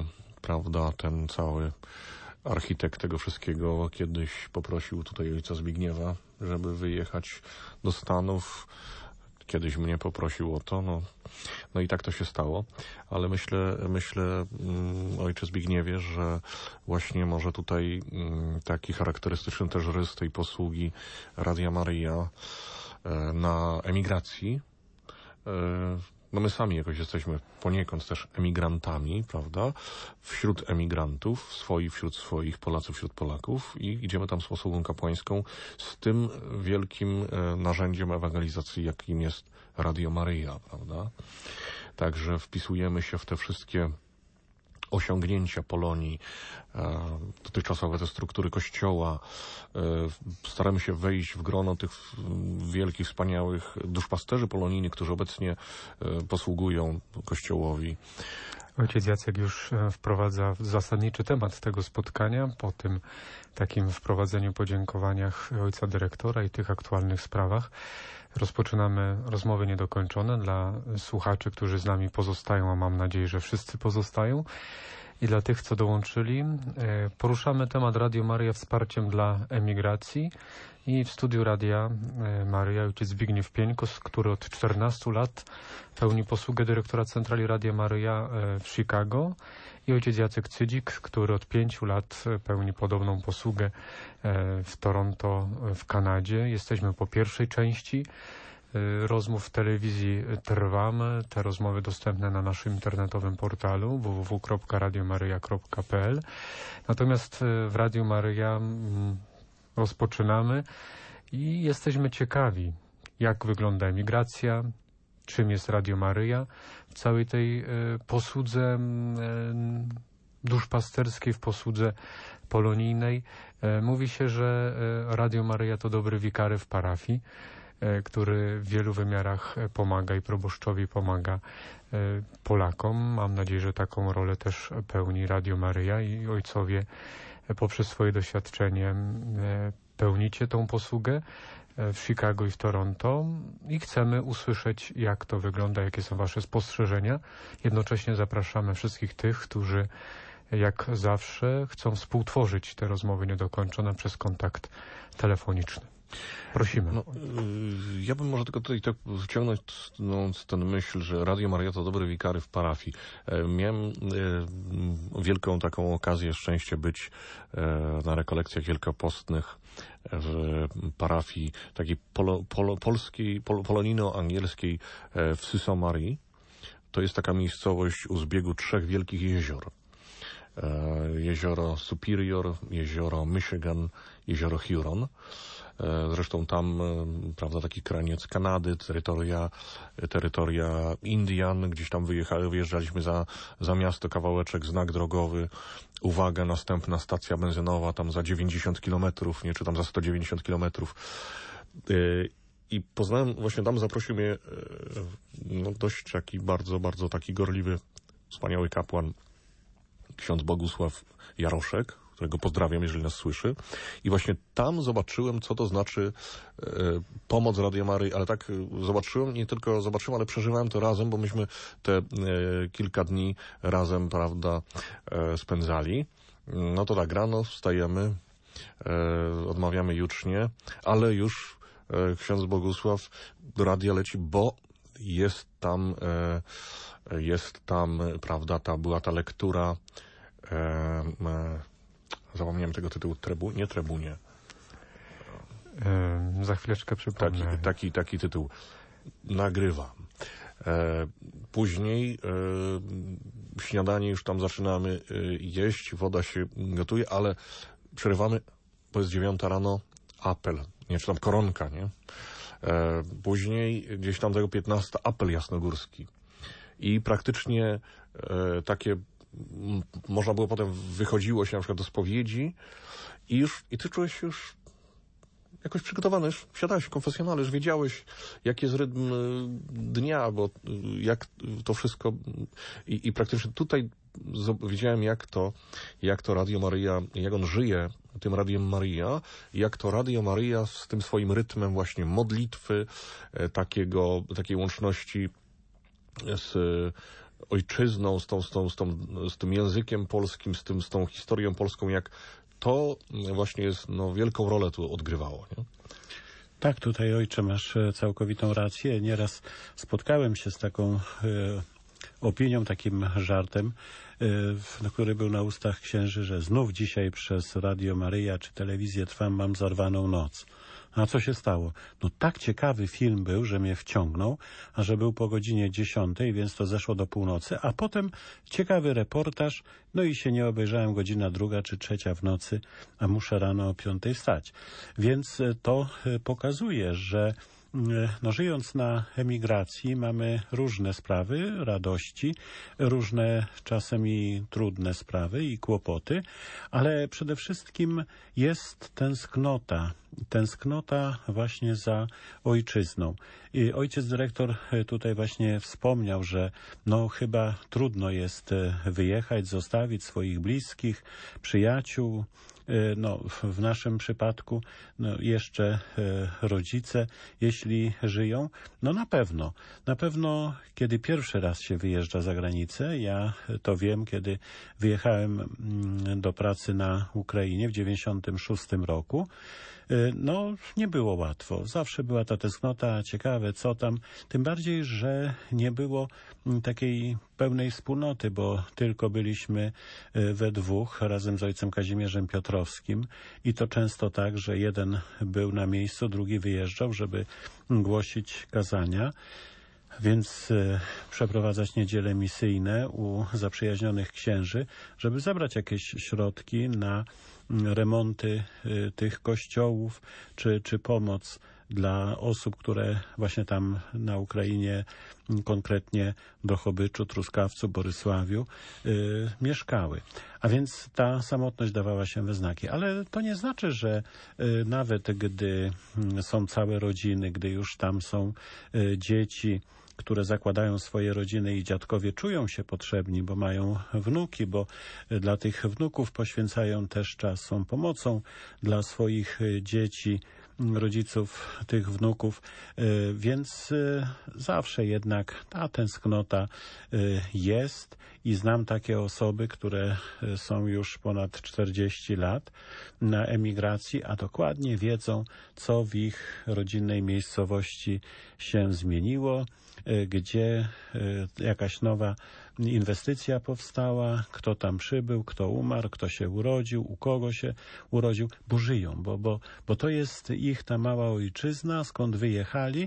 prawda, ten cały architekt tego wszystkiego kiedyś poprosił tutaj ojca Zbigniewa, żeby wyjechać do Stanów. Kiedyś mnie poprosił o to, no, no i tak to się stało, ale myślę, myślę mm, ojcze Zbigniewie, że właśnie może tutaj mm, taki charakterystyczny też rys tej posługi Radia Maryja e, na emigracji. E, no my sami jakoś jesteśmy poniekąd też emigrantami, prawda? Wśród emigrantów, swoich wśród swoich, Polacy wśród Polaków i idziemy tam z posługą kapłańską z tym wielkim e, narzędziem ewangelizacji, jakim jest Radio Maryja, prawda? Także wpisujemy się w te wszystkie osiągnięcia Polonii, e, dotychczasowe te struktury Kościoła. E, staramy się wejść w grono tych wielkich, wspaniałych duszpasterzy polonijnych, którzy obecnie e, posługują Kościołowi. Ojciec Jacek już wprowadza zasadniczy temat tego spotkania po tym takim wprowadzeniu, podziękowaniach ojca dyrektora i tych aktualnych sprawach. Rozpoczynamy rozmowy niedokończone dla słuchaczy, którzy z nami pozostają, a mam nadzieję, że wszyscy pozostają. I dla tych, co dołączyli, poruszamy temat Radio Maryja wsparciem dla emigracji. I w studiu Radia Maryja ojciec Zbigniew Pieńkos, który od czternastu lat pełni posługę dyrektora Centrali Radia Maryja w Chicago, i ojciec Jacek Cydzik, który od pięciu lat pełni podobną posługę w Toronto w Kanadzie. Jesteśmy po pierwszej części rozmów w telewizji Trwamy. Te rozmowy dostępne na naszym internetowym portalu w w w kropka radio maryja kropka p l. Natomiast w Radiu Maryja rozpoczynamy i jesteśmy ciekawi, jak wygląda emigracja, czym jest Radio Maryja w całej tej posłudze duszpasterskiej, w posłudze polonijnej. Mówi się, że Radio Maryja to dobry wikary w parafii, który w wielu wymiarach pomaga i proboszczowi pomaga Polakom. Mam nadzieję, że taką rolę też pełni Radio Maryja i ojcowie poprzez swoje doświadczenie pełnicie tą posługę w Chicago i w Toronto i chcemy usłyszeć, jak to wygląda, jakie są wasze spostrzeżenia. Jednocześnie zapraszamy wszystkich tych, którzy jak zawsze chcą współtworzyć te rozmowy niedokończone przez kontakt telefoniczny. Prosimy. No, ja bym może tylko tutaj tak wciągnąć no, ten myśl, że Radio Maryja to dobre wikary w parafii. Miałem e, wielką taką okazję, szczęście być e, na rekolekcjach wielkopostnych w parafii takiej polo, polo, polskiej, pol, polonino-angielskiej e, w Sault-Ste-Marie. To jest taka miejscowość u zbiegu trzech wielkich jezior. E, jezioro Superior, jezioro Michigan, jezioro Huron. Zresztą tam, prawda, taki kraniec Kanady, terytoria, terytoria Indian, gdzieś tam wyjechały, wyjeżdżaliśmy za, za miasto, kawałeczek, znak drogowy, uwaga, następna stacja benzynowa, tam za dziewięćdziesiąt kilometrów, nie, czy tam za sto dziewięćdziesiąt kilometrów. I poznałem, właśnie tam zaprosił mnie no, dość taki bardzo, bardzo taki gorliwy, wspaniały kapłan, ksiądz Bogusław Jaroszek, którego pozdrawiam, jeżeli nas słyszy. I właśnie tam zobaczyłem, co to znaczy e, pomoc Radia Maryi, ale tak e, zobaczyłem, nie tylko zobaczyłem, ale przeżywałem to razem, bo myśmy te e, kilka dni razem, prawda, e, spędzali. No to tak, rano wstajemy, e, odmawiamy jucznie, ale już e, ksiądz Bogusław do radia leci, bo jest tam, e, jest tam, prawda, ta była ta lektura e, e, zapomniałem tego tytułu, trebu, nie Trebunie. Yy, za chwileczkę przypomnę. Taki, taki, taki tytuł. Nagrywam. E, później e, śniadanie już tam zaczynamy e, jeść, woda się gotuje, ale przerywamy, bo jest dziewiąta rano, apel, nie, czy tam koronka, nie? E, później gdzieś tam tego piętnasta apel jasnogórski. I praktycznie e, takie można było potem, wychodziło się na przykład do spowiedzi i już, i ty czułeś się już jakoś przygotowany, już wsiadałeś w konfesjonale, już wiedziałeś, jaki jest rytm dnia, bo jak to wszystko i, i praktycznie tutaj widziałem, jak to, jak to Radio Maryja, jak on żyje tym Radiem Maryja, jak to Radio Maryja z tym swoim rytmem właśnie modlitwy, takiego, takiej łączności z ojczyzną, z, tą, z, tą, z, tą, z tym językiem polskim, z, tym, z tą historią polską, jak to właśnie jest, no, wielką rolę tu odgrywało. Nie? Tak, tutaj ojcze masz całkowitą rację. Nieraz spotkałem się z taką e, opinią, takim żartem, e, który był na ustach księży, że znów dzisiaj przez Radio Maryja czy telewizję Trwam mam zarwaną noc. A co się stało? No tak ciekawy film był, że mnie wciągnął, a że był po godzinie dziesiątej, więc to zeszło do północy, a potem ciekawy reportaż, no i się nie obejrzałem, godzina druga czy trzecia w nocy, a muszę rano o piątej wstać. Więc to pokazuje, że no, żyjąc na emigracji mamy różne sprawy, radości, różne czasem i trudne sprawy i kłopoty, ale przede wszystkim jest tęsknota, tęsknota właśnie za ojczyzną. I ojciec dyrektor tutaj właśnie wspomniał, że no chyba trudno jest wyjechać, zostawić swoich bliskich, przyjaciół. No, w naszym przypadku no, jeszcze rodzice, jeśli żyją, no na pewno. Na pewno, kiedy pierwszy raz się wyjeżdża za granicę, ja to wiem, kiedy wyjechałem do pracy na Ukrainie w dziewięćdziesiątym szóstym roku, no nie było łatwo. Zawsze była ta tęsknota, ciekawe co tam. Tym bardziej, że nie było takiej pełnej wspólnoty, bo tylko byliśmy we dwóch razem z ojcem Kazimierzem Piotrowskim i to często tak, że jeden był na miejscu, drugi wyjeżdżał, żeby głosić kazania. Więc e, przeprowadzać niedziele misyjne u zaprzyjaźnionych księży, żeby zebrać jakieś środki na remonty e, tych kościołów, czy, czy pomoc dla osób, które właśnie tam na Ukrainie, konkretnie Drohobyczu, Truskawcu, Borysławiu, y, mieszkały. A więc ta samotność dawała się we znaki. Ale to nie znaczy, że y, nawet gdy y, są całe rodziny, gdy już tam są y, dzieci, które zakładają swoje rodziny i dziadkowie czują się potrzebni, bo mają wnuki, bo dla tych wnuków poświęcają też czas, są pomocą dla swoich dzieci, rodziców tych wnuków, więc zawsze jednak ta tęsknota jest i znam takie osoby, które są już ponad czterdzieści lat na emigracji, a dokładnie wiedzą, co w ich rodzinnej miejscowości się zmieniło, gdzie jakaś nowa inwestycja powstała, kto tam przybył, kto umarł, kto się urodził, u kogo się urodził, bo żyją, bo, bo, bo to jest ich ta mała ojczyzna, skąd wyjechali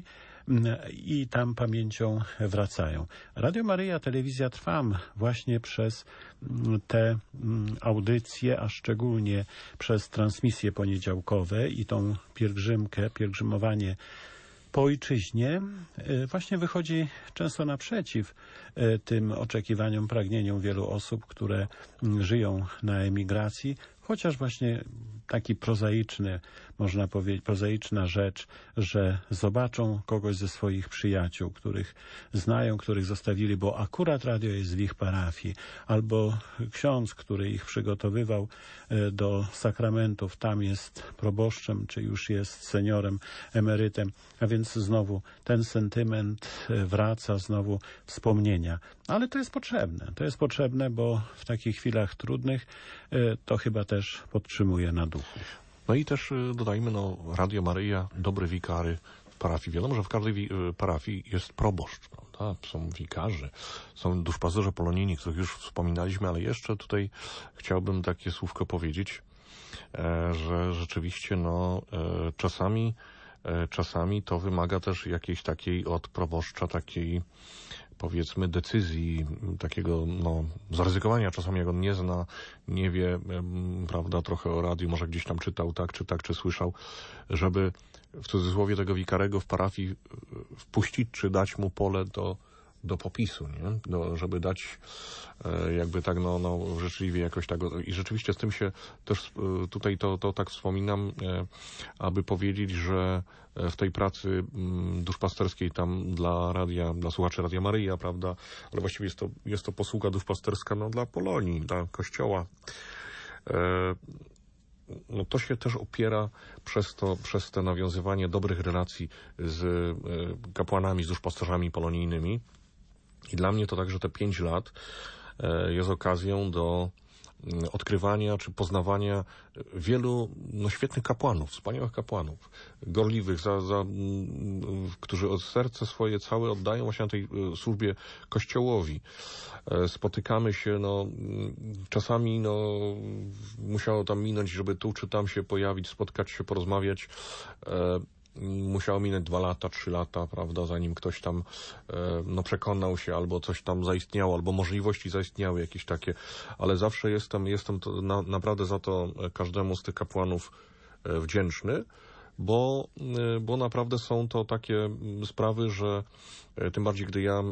i tam pamięcią wracają. Radio Maryja, telewizja Trwam właśnie przez te audycje, a szczególnie przez transmisje poniedziałkowe i tą pielgrzymkę, pielgrzymowanie po ojczyźnie właśnie wychodzi często naprzeciw tym oczekiwaniom, pragnieniom wielu osób, które żyją na emigracji, chociaż właśnie taki prozaiczny, można powiedzieć, prozaiczna rzecz, że zobaczą kogoś ze swoich przyjaciół, których znają, których zostawili, bo akurat radio jest w ich parafii, albo ksiądz, który ich przygotowywał do sakramentów, tam jest proboszczem, czy już jest seniorem, emerytem, a więc znowu ten sentyment wraca, znowu wspomnienia. Ale to jest potrzebne, to jest potrzebne, bo w takich chwilach trudnych to chyba też podtrzymuje na duchu. No i też dodajmy, no, Radio Maryja, dobre wikary w parafii. Wiadomo, że w każdej wi- parafii jest proboszcz, prawda? Są wikarzy, są duszpasterze polonijni, których już wspominaliśmy, ale jeszcze tutaj chciałbym takie słówko powiedzieć, e, że rzeczywiście, no, e, czasami, e, czasami to wymaga też jakiejś takiej od proboszcza, takiej, powiedzmy, decyzji, takiego, no, zaryzykowania czasami, jak on nie zna, nie wie, prawda, trochę o radiu, może gdzieś tam czytał, tak, czy tak, czy słyszał, żeby w cudzysłowie tego wikarego w parafii wpuścić, czy dać mu pole do, do popisu, nie? Do, żeby dać e, jakby tak, no, no, rzeczywiście jakoś tak, i rzeczywiście z tym się też e, tutaj to, to tak wspominam, e, aby powiedzieć, że w tej pracy m, duszpasterskiej tam dla radia, dla słuchaczy Radia Maryja, prawda, ale właściwie jest to, jest to posługa duszpasterska, no, dla Polonii, dla Kościoła. E, no to się też opiera przez to, przez te nawiązywanie dobrych relacji z e, kapłanami, z duszpasterzami polonijnymi. I dla mnie to także te pięć lat jest okazją do odkrywania czy poznawania wielu no, świetnych kapłanów, wspaniałych kapłanów, gorliwych, za, za, którzy od serca swoje całe oddają właśnie na tej służbie Kościołowi. Spotykamy się, no, czasami no, musiało tam minąć, żeby tu czy tam się pojawić, spotkać się, porozmawiać. Musiało minąć dwa lata, trzy lata, prawda, zanim ktoś tam no, przekonał się, albo coś tam zaistniało, albo możliwości zaistniały jakieś takie, ale zawsze jestem, jestem to na, naprawdę za to każdemu z tych kapłanów wdzięczny, bo, bo naprawdę są to takie sprawy, że tym bardziej, gdy ja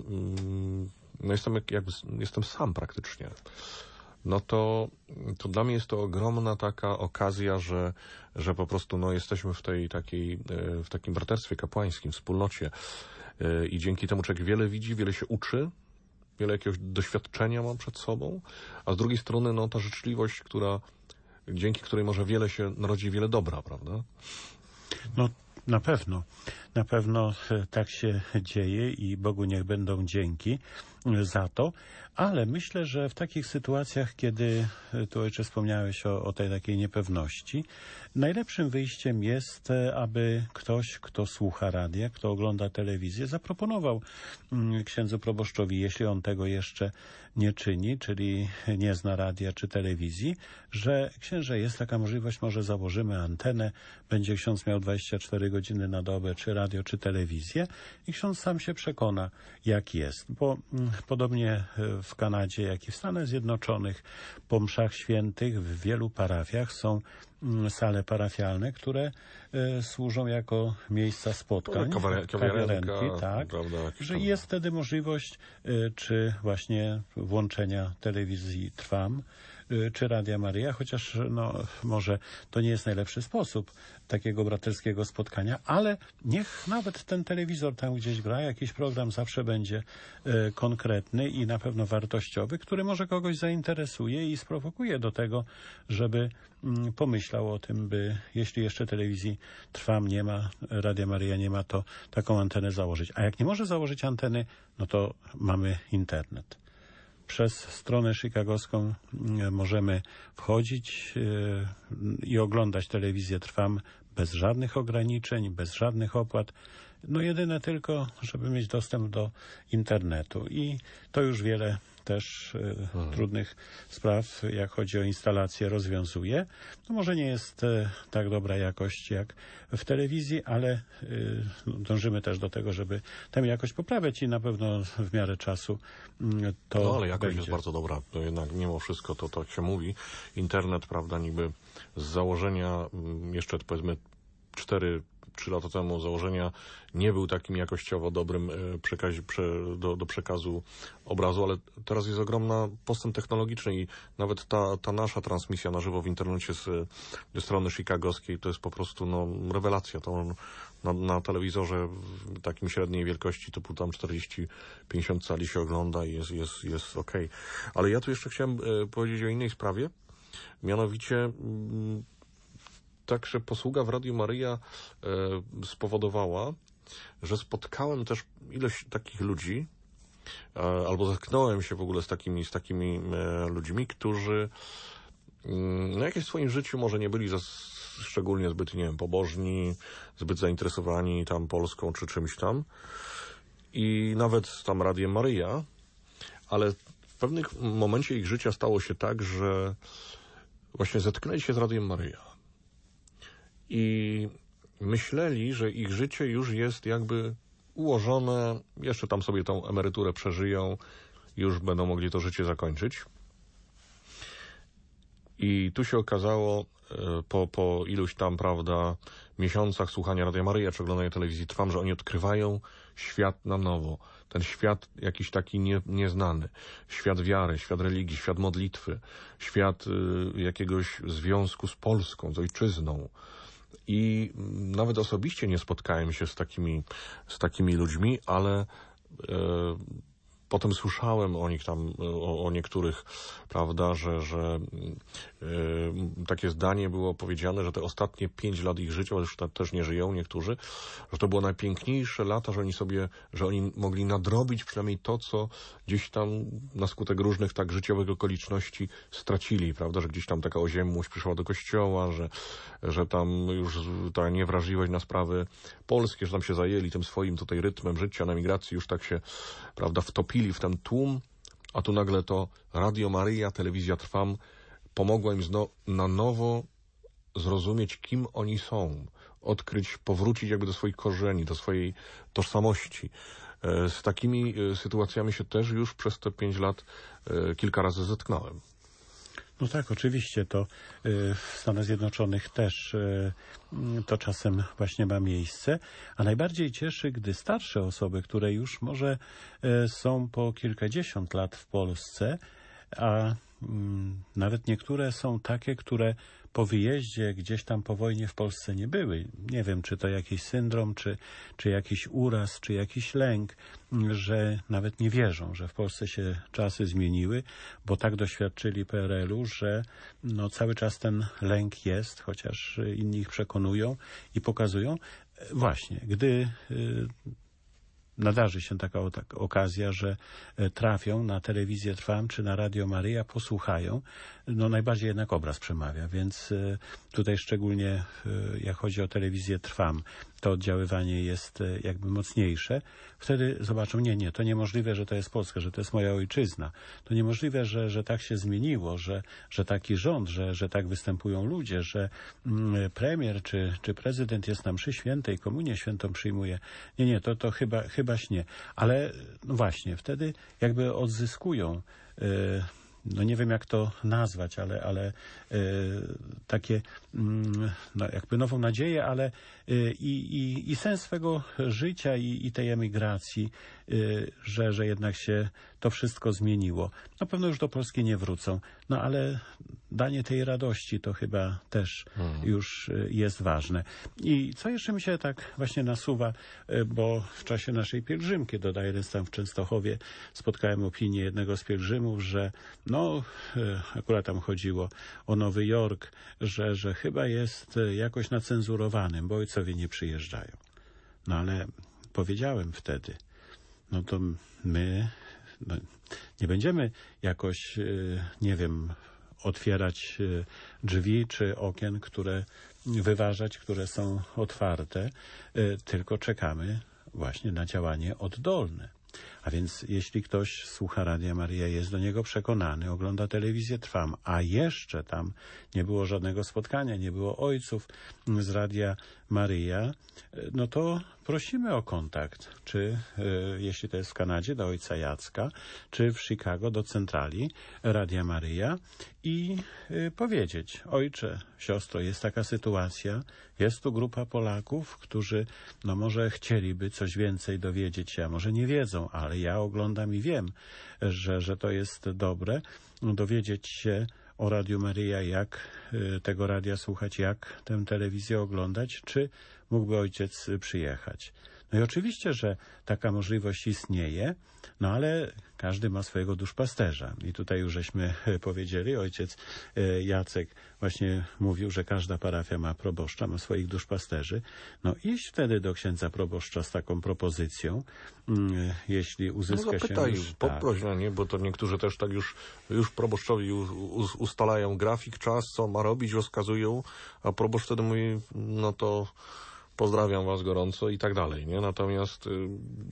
no, jestem, jakby, jestem sam praktycznie, no to, to dla mnie jest to ogromna taka okazja, że, że po prostu no, jesteśmy w tej takiej, w takim braterstwie kapłańskim, wspólnocie i dzięki temu człowiek wiele widzi, wiele się uczy, wiele jakiegoś doświadczenia mam przed sobą, a z drugiej strony no, ta życzliwość, która, dzięki której może wiele się narodzi, wiele dobra, prawda? No na pewno, na pewno tak się dzieje i Bogu niech będą dzięki za to, ale myślę, że w takich sytuacjach, kiedy tu ojcze wspomniałeś o, o tej takiej niepewności, najlepszym wyjściem jest, aby ktoś, kto słucha radia, kto ogląda telewizję, zaproponował księdzu proboszczowi, jeśli on tego jeszcze nie czyni, czyli nie zna radia czy telewizji, że księże, jest taka możliwość, może założymy antenę, będzie ksiądz miał dwadzieścia cztery godziny na dobę, czy radio, czy telewizję i ksiądz sam się przekona, jak jest, bo podobnie w Kanadzie, jak i w Stanach Zjednoczonych po mszach świętych w wielu parafiach są sale parafialne, które y, służą jako miejsca spotkań, no, kawiarenki, kawiarenki, tak, prawda, że jest wtedy możliwość y, czy właśnie włączenia telewizji Trwam, y, czy Radia Maryja, chociaż no, może to nie jest najlepszy sposób takiego braterskiego spotkania, ale niech nawet ten telewizor tam gdzieś gra, jakiś program zawsze będzie y, konkretny i na pewno wartościowy, który może kogoś zainteresuje i sprowokuje do tego, żeby y, pomyśleć o tym, by jeśli jeszcze telewizji Trwam nie ma, Radia Maryja nie ma, to taką antenę założyć. A jak nie może założyć anteny, no to mamy internet. Przez stronę chicagowską możemy wchodzić i oglądać telewizję Trwam bez żadnych ograniczeń, bez żadnych opłat. No jedyne tylko, żeby mieć dostęp do internetu. I to już wiele też y, hmm. trudnych spraw, jak chodzi o instalację, rozwiązuje. No może nie jest y, tak dobra jakość jak w telewizji, ale y, dążymy też do tego, żeby tę jakość poprawiać i na pewno w miarę czasu y, to No ale jakość będzie. jest bardzo dobra. To jednak mimo wszystko to tak się mówi. Internet, prawda, niby z założenia jeszcze powiedzmy cztery trzy lata temu założenia nie był takim jakościowo dobrym przekazie, prze, do, do przekazu obrazu, ale teraz jest ogromna postęp technologiczny i nawet ta, ta nasza transmisja na żywo w internecie z, ze strony chicagowskiej to jest po prostu no, rewelacja. To na, na telewizorze takim średniej wielkości typu tam czterdzieści pięćdziesiąt cali się ogląda i jest, jest, jest okej. Okay. Ale ja tu jeszcze chciałem e, powiedzieć o innej sprawie, mianowicie m, Także posługa w Radiu Maryja e, spowodowała, że spotkałem też ilość takich ludzi, e, albo zetknąłem się w ogóle z takimi, z takimi e, ludźmi, którzy mm, no jakieś w swoim życiu może nie byli za, szczególnie zbyt, nie wiem, pobożni, zbyt zainteresowani tam Polską czy czymś tam i nawet tam Radiem Maryja, ale w pewnym momencie ich życia stało się tak, że właśnie zetknęli się z Radiem Maryja. I myśleli, że ich życie już jest jakby ułożone, jeszcze tam sobie tą emeryturę przeżyją, już będą mogli to życie zakończyć. I tu się okazało po, po iluś tam, prawda, miesiącach słuchania Radia Maryja czy oglądania telewizji Trwam, że oni odkrywają świat na nowo. Ten świat jakiś taki nie, nieznany. Świat wiary, świat religii, świat modlitwy, świat y, jakiegoś związku z Polską, z ojczyzną. I nawet osobiście nie spotkałem się z takimi, z takimi ludźmi, ale e, potem słyszałem o nich tam, o, o niektórych, prawda, że, że yy, takie zdanie było powiedziane, że te ostatnie pięć lat ich życia, już też nie żyją niektórzy, że to było najpiękniejsze lata, że oni sobie, że oni mogli nadrobić przynajmniej to, co gdzieś tam na skutek różnych tak życiowych okoliczności stracili, prawda, że gdzieś tam taka oziębłość przyszła do kościoła, że, że tam już ta niewrażliwość na sprawy polskie, że tam się zajęli tym swoim tutaj rytmem życia na migracji, już tak się, prawda, wtopili w ten tłum, a tu nagle to Radio Maryja, Telewizja Trwam pomogła im zno, na nowo zrozumieć, kim oni są, odkryć, powrócić jakby do swoich korzeni, do swojej tożsamości. Z takimi sytuacjami się też już przez te pięć lat kilka razy zetknąłem. No tak, oczywiście to w Stanach Zjednoczonych też to czasem właśnie ma miejsce, a najbardziej cieszy, gdy starsze osoby, które już może są po kilkadziesiąt lat w Polsce, a nawet niektóre są takie, które po wyjeździe gdzieś tam po wojnie w Polsce nie były. Nie wiem, czy to jakiś syndrom, czy, czy jakiś uraz, czy jakiś lęk, że nawet nie wierzą, że w Polsce się czasy zmieniły, bo tak doświadczyli P R L u, że no, cały czas ten lęk jest, chociaż inni ich przekonują i pokazują. Właśnie, gdy nadarzy się taka okazja, że trafią na Telewizję Trwam czy na Radio Maryja, posłuchają, no najbardziej jednak obraz przemawia, więc tutaj szczególnie jak chodzi o Telewizję Trwam, to oddziaływanie jest jakby mocniejsze. Wtedy zobaczą, nie, nie, to niemożliwe, że to jest Polska, że to jest moja ojczyzna. To niemożliwe, że, że tak się zmieniło, że, że taki rząd, że, że tak występują ludzie, że premier czy, czy prezydent jest na mszy świętej, komunię świętą przyjmuje. Nie, nie, to, to chyba, chyba nie. Ale no właśnie, wtedy jakby odzyskują yy, no nie wiem jak to nazwać, ale, ale e, takie no jakby nową nadzieję, ale e, i, i, i sens swego życia i, i tej emigracji, e, że, że jednak się to wszystko zmieniło. Na pewno już do Polski nie wrócą, no ale danie tej radości to chyba też hmm. już jest ważne. I co jeszcze mi się tak właśnie nasuwa, bo w czasie naszej pielgrzymki do Dajrestan w Częstochowie spotkałem opinię jednego z pielgrzymów, że no, akurat tam chodziło o Nowy Jork, że, że chyba jest jakoś nacenzurowanym, bo ojcowie nie przyjeżdżają. No ale powiedziałem wtedy, no to my no, nie będziemy jakoś, nie wiem, otwierać drzwi czy okien, które wyważać, które są otwarte, tylko czekamy właśnie na działanie oddolne. A więc jeśli ktoś słucha Radia Maryja, jest do niego przekonany, ogląda Telewizję Trwam, a jeszcze tam nie było żadnego spotkania, nie było ojców z Radia Maryja, no to prosimy o kontakt, czy y, jeśli to jest w Kanadzie, do ojca Jacka, czy w Chicago, do centrali Radia Maryja i y, powiedzieć, ojcze, siostro, jest taka sytuacja, jest tu grupa Polaków, którzy no może chcieliby coś więcej dowiedzieć się, a może nie wiedzą, ale ja oglądam i wiem, że, że to jest dobre, dowiedzieć się o Radiu Maryja, jak tego radia słuchać, jak tę telewizję oglądać, czy mógłby ojciec przyjechać. No i oczywiście, że taka możliwość istnieje, no ale każdy ma swojego duszpasterza. I tutaj już żeśmy powiedzieli, ojciec Jacek właśnie mówił, że każda parafia ma proboszcza, ma swoich duszpasterzy. No iść wtedy do księdza proboszcza z taką propozycją, jeśli uzyska no zapytaj, się... Już, poproś, tak. no nie, bo to niektórzy też tak już, już proboszczowi ustalają grafik, czas, co ma robić, rozkazują, a proboszcz wtedy mówi, no to pozdrawiam was gorąco i tak dalej, nie? Natomiast y,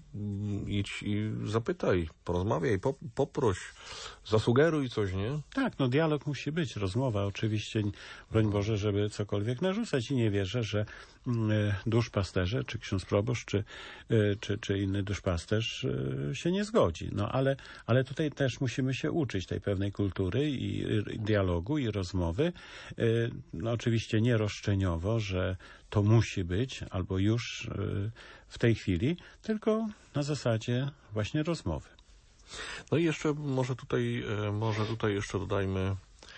idź i zapytaj, porozmawiaj, po, poproś, zasugeruj coś, nie? Tak, no dialog musi być, rozmowa oczywiście, broń Boże, żeby cokolwiek narzucać i nie wierzę, że y, duszpasterze, czy ksiądz proboszcz, czy, y, czy, czy inny duszpasterz y, się nie zgodzi. No ale, ale tutaj też musimy się uczyć tej pewnej kultury i, i dialogu i rozmowy. Y, no oczywiście nie roszczeniowo, że to musi być, albo już y, w tej chwili, tylko na zasadzie właśnie rozmowy. No i jeszcze może tutaj, może tutaj jeszcze dodajmy,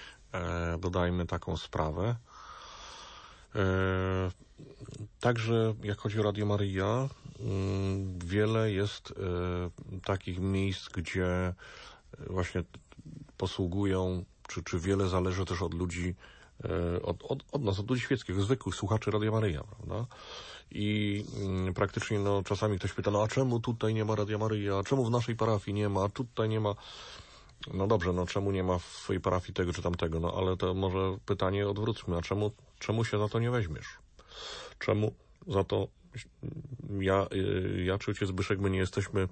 dodajmy taką sprawę. Także jak chodzi o Radio Maryja, mm, wiele jest y, takich miejsc, gdzie właśnie posługują, czy, czy wiele zależy też od ludzi, y, od, od, od nas, od ludzi świeckich, zwykłych słuchaczy Radia Maryja, prawda? I y, praktycznie no, czasami ktoś pyta, no a czemu tutaj nie ma Radia Maryja, a czemu w naszej parafii nie ma, a tutaj nie ma. No dobrze, no czemu nie ma w swojej parafii tego czy tamtego, no ale to może pytanie odwróćmy, a czemu, czemu się za to nie weźmiesz? Czemu za to ja, ja czy ojciec Zbyszek, my nie jesteśmy,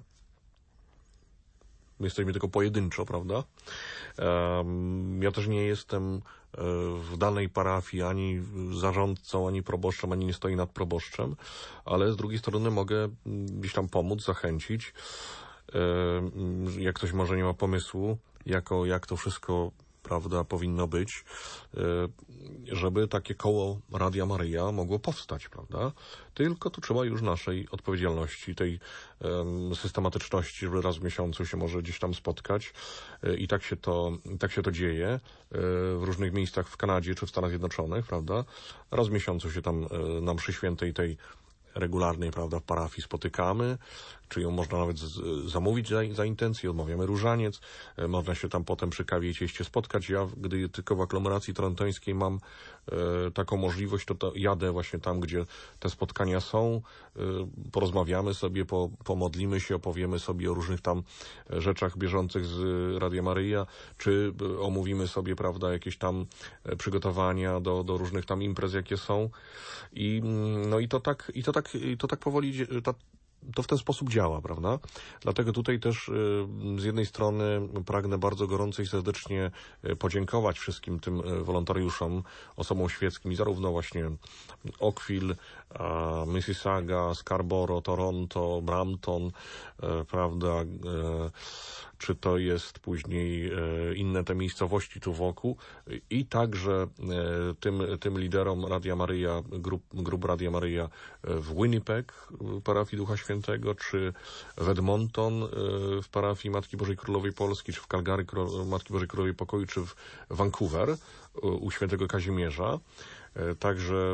my jesteśmy tylko pojedynczo, prawda? Um, ja też nie jestem w danej parafii ani zarządcą, ani proboszczem, ani nie stoi nad proboszczem, ale z drugiej strony mogę gdzieś tam pomóc, zachęcić. Jak ktoś może nie ma pomysłu, jako, jak to wszystko, prawda, powinno być, żeby takie koło Radia Maryja mogło powstać, prawda? Tylko tu trzeba już naszej odpowiedzialności, tej um, systematyczności, żeby raz w miesiącu się może gdzieś tam spotkać i tak się to, tak się to dzieje w różnych miejscach w Kanadzie czy w Stanach Zjednoczonych, prawda? Raz w miesiącu się tam na mszy świętej tej regularnej, prawda, w parafii spotykamy, czy ją można nawet z, zamówić za, za intencję, odmawiamy różaniec, e, można się tam potem przy kawie i cieście spotkać. Ja, gdy tylko w aglomeracji torontońskiej mam e, taką możliwość, to, to jadę właśnie tam, gdzie te spotkania są, e, porozmawiamy sobie, po, pomodlimy się, opowiemy sobie o różnych tam rzeczach bieżących z Radia Maryja, czy e, omówimy sobie, prawda, jakieś tam e, przygotowania do, do różnych tam imprez, jakie są. I, no i to tak, i to tak, i to tak powoli, ta, to w ten sposób działa, prawda? Dlatego tutaj też y, z jednej strony pragnę bardzo gorąco i serdecznie podziękować wszystkim tym wolontariuszom, osobom świeckim, zarówno właśnie Oakville, a Mississauga, Scarborough, Toronto, Brampton, y, prawda, y, czy to jest później y, inne te miejscowości tu wokół i także y, tym, tym liderom Radia Maryja, grup, grup Radia Maryja w Winnipeg, parafii Ducha Świętego, czy w Edmonton w parafii Matki Bożej Królowej Polski, czy w Calgary Matki Bożej Królowej Pokoju, czy w Vancouver u świętego Kazimierza. Także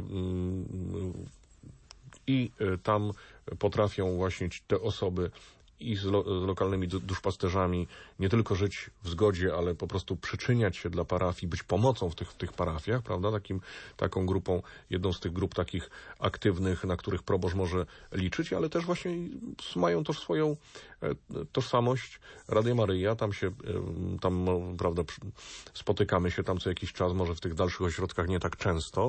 i tam potrafią właśnie te osoby i z, lo, z lokalnymi duszpasterzami nie tylko żyć w zgodzie, ale po prostu przyczyniać się dla parafii, być pomocą w tych, w tych parafiach, prawda? Takim, taką grupą, jedną z tych grup takich aktywnych, na których proboszcz może liczyć, ale też właśnie mają też swoją tożsamość. Radia Maryja, tam się, tam, prawda, spotykamy się tam co jakiś czas, może w tych dalszych ośrodkach nie tak często.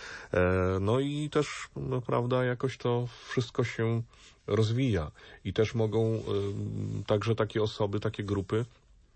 No i też, no, prawda, jakoś to wszystko się rozwija i też mogą y, także takie osoby, takie grupy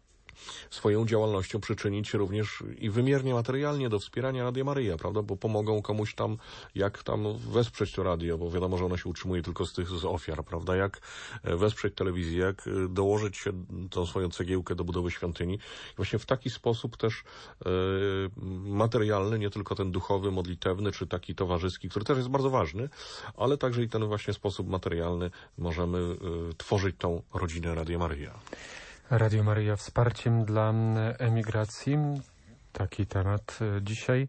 swoją działalnością przyczynić się również i wymiernie materialnie do wspierania Radia Maryja, prawda, bo pomogą komuś tam, jak tam wesprzeć to radio, bo wiadomo, że ono się utrzymuje tylko z tych z ofiar, prawda, jak wesprzeć telewizję, jak dołożyć się tą swoją cegiełkę do budowy świątyni. I właśnie w taki sposób też e, materialny, nie tylko ten duchowy, modlitewny, czy taki towarzyski, który też jest bardzo ważny, ale także i ten właśnie sposób materialny możemy e, tworzyć tą rodzinę Radia Maryja. Radio Maryja wsparciem dla emigracji. Taki temat dzisiaj.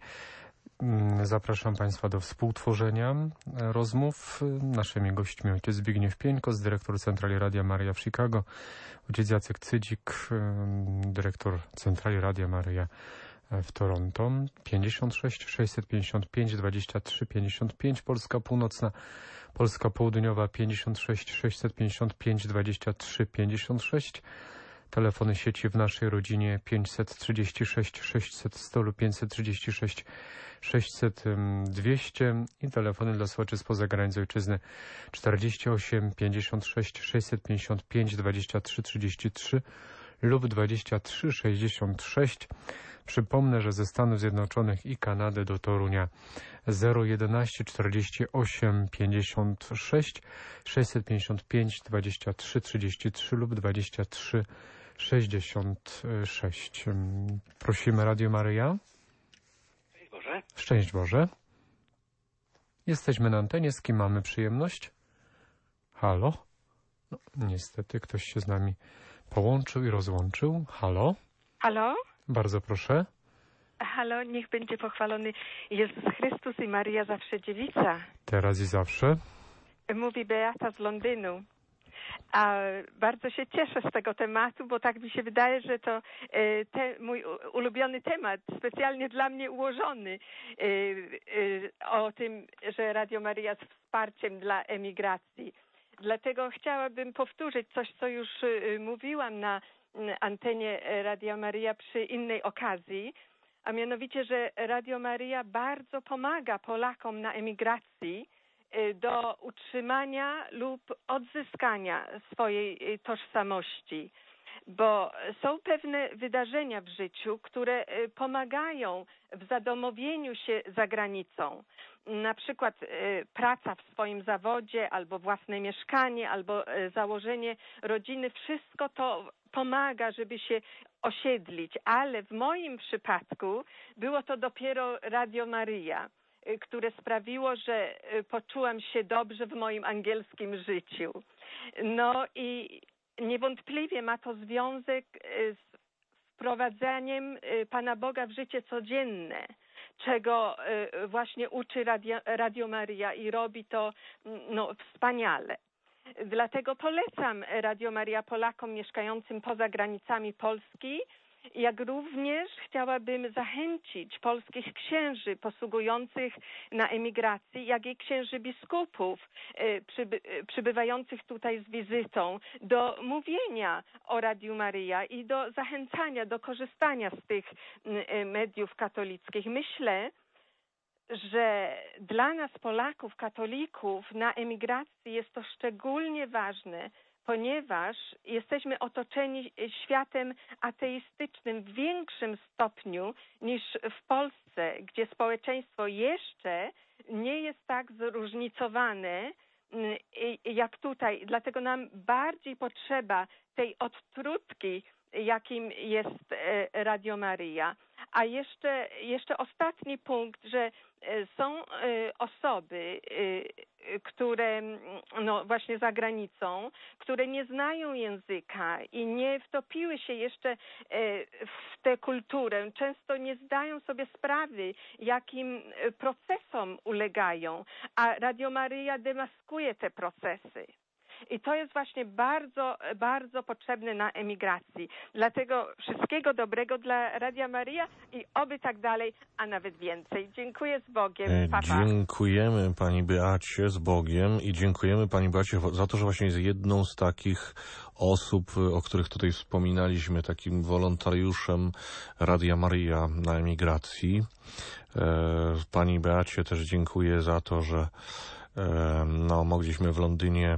Zapraszam Państwa do współtworzenia rozmów. Naszymi gośćmi ojciec Zbigniew Pieńko, dyrektor Centrali Radia Maryja w Chicago, ojciec Jacek Cydzik, dyrektor Centrali Radia Maryja w Toronto. pięćdziesiąt sześć sześćset pięćdziesiąt pięć dwadzieścia trzy pięćdziesiąt pięć, Polska Północna, Polska Południowa pięćdziesiąt sześć sześćset pięćdziesiąt pięć dwadzieścia trzy pięćdziesiąt sześć. Telefony sieci w naszej rodzinie pięćset trzydzieści sześć sześćset sto lub pięćset trzydzieści sześć sześćset dwieście i telefony dla słuchaczy spoza granic ojczyzny czterdzieści osiem pięćdziesiąt sześć sześćset pięćdziesiąt pięć dwadzieścia trzy trzydzieści trzy lub dwadzieścia trzy sześćdziesiąt sześć. Przypomnę, że ze Stanów Zjednoczonych i Kanady do Torunia zero jedenaście czterdzieści osiem pięćdziesiąt sześć sześćset pięćdziesiąt pięć dwadzieścia trzy trzydzieści trzy lub dwadzieścia trzy sześćdziesiąt sześć. Prosimy Radio Maryja. Szczęść Boże. Szczęść Boże. Jesteśmy na antenie. Z kim mamy przyjemność? Halo? No, niestety ktoś się z nami połączył i rozłączył. Halo? Halo? Bardzo proszę. Halo, niech będzie pochwalony Jezus Chrystus i Maryja zawsze dziewica. Teraz i zawsze. Mówi Beata z Londynu. A bardzo się cieszę z tego tematu, bo tak mi się wydaje, że to te, mój ulubiony temat, specjalnie dla mnie ułożony, o tym, że Radio Maryja jest wsparciem dla emigracji. Dlatego chciałabym powtórzyć coś, co już mówiłam na antenie Radia Maryja przy innej okazji, a mianowicie, że Radio Maryja bardzo pomaga Polakom na emigracji do utrzymania lub odzyskania swojej tożsamości, bo są pewne wydarzenia w życiu, które pomagają w zadomowieniu się za granicą. Na przykład praca w swoim zawodzie, albo własne mieszkanie, albo założenie rodziny. Wszystko to pomaga, żeby się osiedlić, ale w moim przypadku było to dopiero Radio Maryja, które sprawiło, że poczułam się dobrze w moim angielskim życiu. No i niewątpliwie ma to związek z wprowadzaniem Pana Boga w życie codzienne, czego właśnie uczy Radio, Radio Maryja i robi to no, wspaniale. Dlatego polecam Radio Maryja Polakom mieszkającym poza granicami Polski, jak również chciałabym zachęcić polskich księży posługujących na emigracji, jak i księży biskupów przyby, przybywających tutaj z wizytą do mówienia o Radiu Maryja i do zachęcania, do korzystania z tych mediów katolickich. Myślę, że dla nas Polaków, katolików na emigracji jest to szczególnie ważne, ponieważ jesteśmy otoczeni światem ateistycznym w większym stopniu niż w Polsce, gdzie społeczeństwo jeszcze nie jest tak zróżnicowane jak tutaj. Dlatego nam bardziej potrzeba tej odtrutki, jakim jest Radio Maryja. A jeszcze, jeszcze ostatni punkt, że są osoby, które no właśnie za granicą, które nie znają języka i nie wtopiły się jeszcze w tę kulturę. Często nie zdają sobie sprawy, jakim procesom ulegają, a Radio Maryja demaskuje te procesy. I to jest właśnie bardzo, bardzo potrzebne na emigracji. Dlatego wszystkiego dobrego dla Radia Maryja i oby tak dalej, a nawet więcej. Dziękuję, z Bogiem. Pa, pa. Dziękujemy Pani Beacie, z Bogiem, i dziękujemy Pani Beacie za to, że właśnie jest jedną z takich osób, o których tutaj wspominaliśmy, takim wolontariuszem Radia Maryja na emigracji. Pani Beacie też dziękuję za to, że no, mogliśmy w Londynie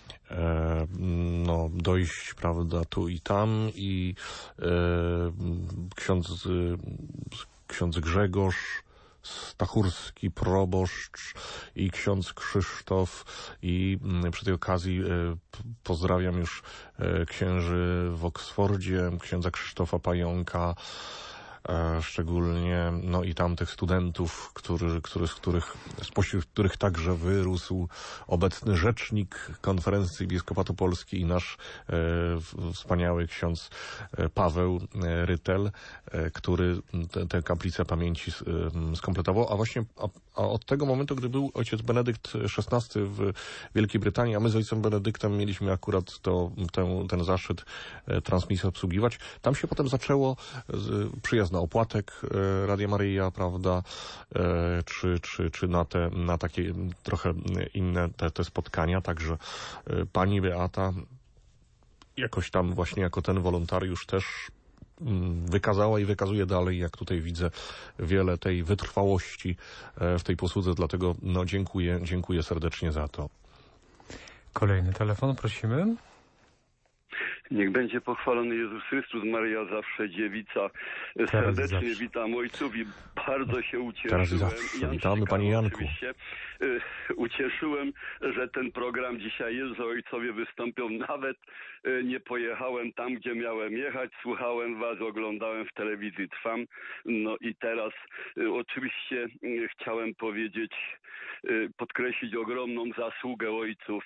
no, dojść, prawda, tu i tam, i e, ksiądz, ksiądz Grzegorz Stachurski, proboszcz, i ksiądz Krzysztof, i przy tej okazji e, pozdrawiam już e, księży w Oksfordzie, księdza Krzysztofa Pająka, e, szczególnie, no i tamtych studentów, który, który, z których, spośród których także wyrósł obecny rzecznik Konferencji Episkopatu Polski i nasz e, wspaniały ksiądz Paweł Rytel, e, który tę kaplicę pamięci e, skompletował. A właśnie a, a od tego momentu, gdy był ojciec Benedykt szesnasty w Wielkiej Brytanii, a my z ojcem Benedyktem mieliśmy akurat to, ten, ten zaszczyt e, transmisji obsługiwać, tam się potem zaczęło z, przyjazd na opłatek e, Radia Maryja, prawda, e, czy, czy, czy na te, na takie trochę inne te, te spotkania, także e, pani Beata jakoś tam właśnie jako ten wolontariusz też mm, wykazała i wykazuje dalej, jak tutaj widzę, wiele tej wytrwałości e, w tej posłudze, dlatego no dziękuję, dziękuję serdecznie za to. Kolejny telefon, prosimy. Niech będzie pochwalony Jezus Chrystus, Maryja zawsze dziewica. Serdecznie zawsze. witam ojców i bardzo się ucieszyłem. Teraz i zawsze. Jan Witamy, Chicago, panie Janku. Oczywiście y, ucieszyłem, że ten program dzisiaj jest, że ojcowie wystąpią. Nawet y, nie pojechałem tam, gdzie miałem jechać. Słuchałem was, oglądałem w telewizji Trwam. No i teraz y, oczywiście y, chciałem powiedzieć podkreślić ogromną zasługę ojców.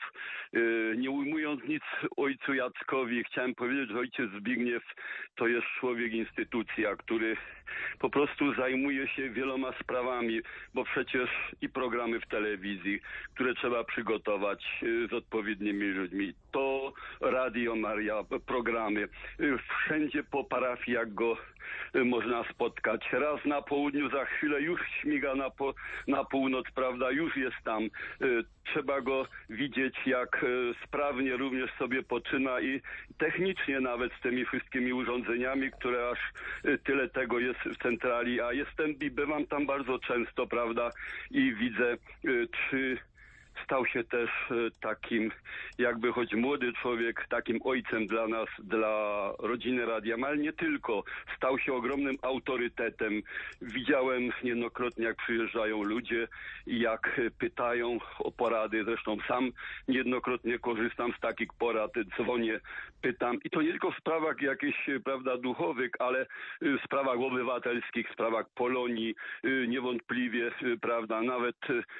Nie ujmując nic ojcu Jackowi, chciałem powiedzieć, że ojciec Zbigniew to jest człowiek instytucja, który po prostu zajmuje się wieloma sprawami, bo przecież i programy w telewizji, które trzeba przygotować z odpowiednimi ludźmi, to Radio Maria, programy, wszędzie po parafiach go można spotkać. Raz na południu, za chwilę już śmiga na, po, na północ, prawda, już jest tam. Trzeba go widzieć, jak sprawnie również sobie poczyna i technicznie nawet z tymi wszystkimi urządzeniami, które aż tyle tego jest w centrali, a jestem i bywam tam bardzo często, prawda, i widzę, czy stał się też takim, jakby choć młody człowiek, takim ojcem dla nas, dla rodziny Radia, ale nie tylko. Stał się ogromnym autorytetem. Widziałem niejednokrotnie, jak przyjeżdżają ludzie i jak pytają o porady. Zresztą sam niejednokrotnie korzystam z takich porad, dzwonię, pytam. I to nie tylko w sprawach jakichś, prawda, duchowych, ale w sprawach obywatelskich, w sprawach Polonii, niewątpliwie, prawda, nawet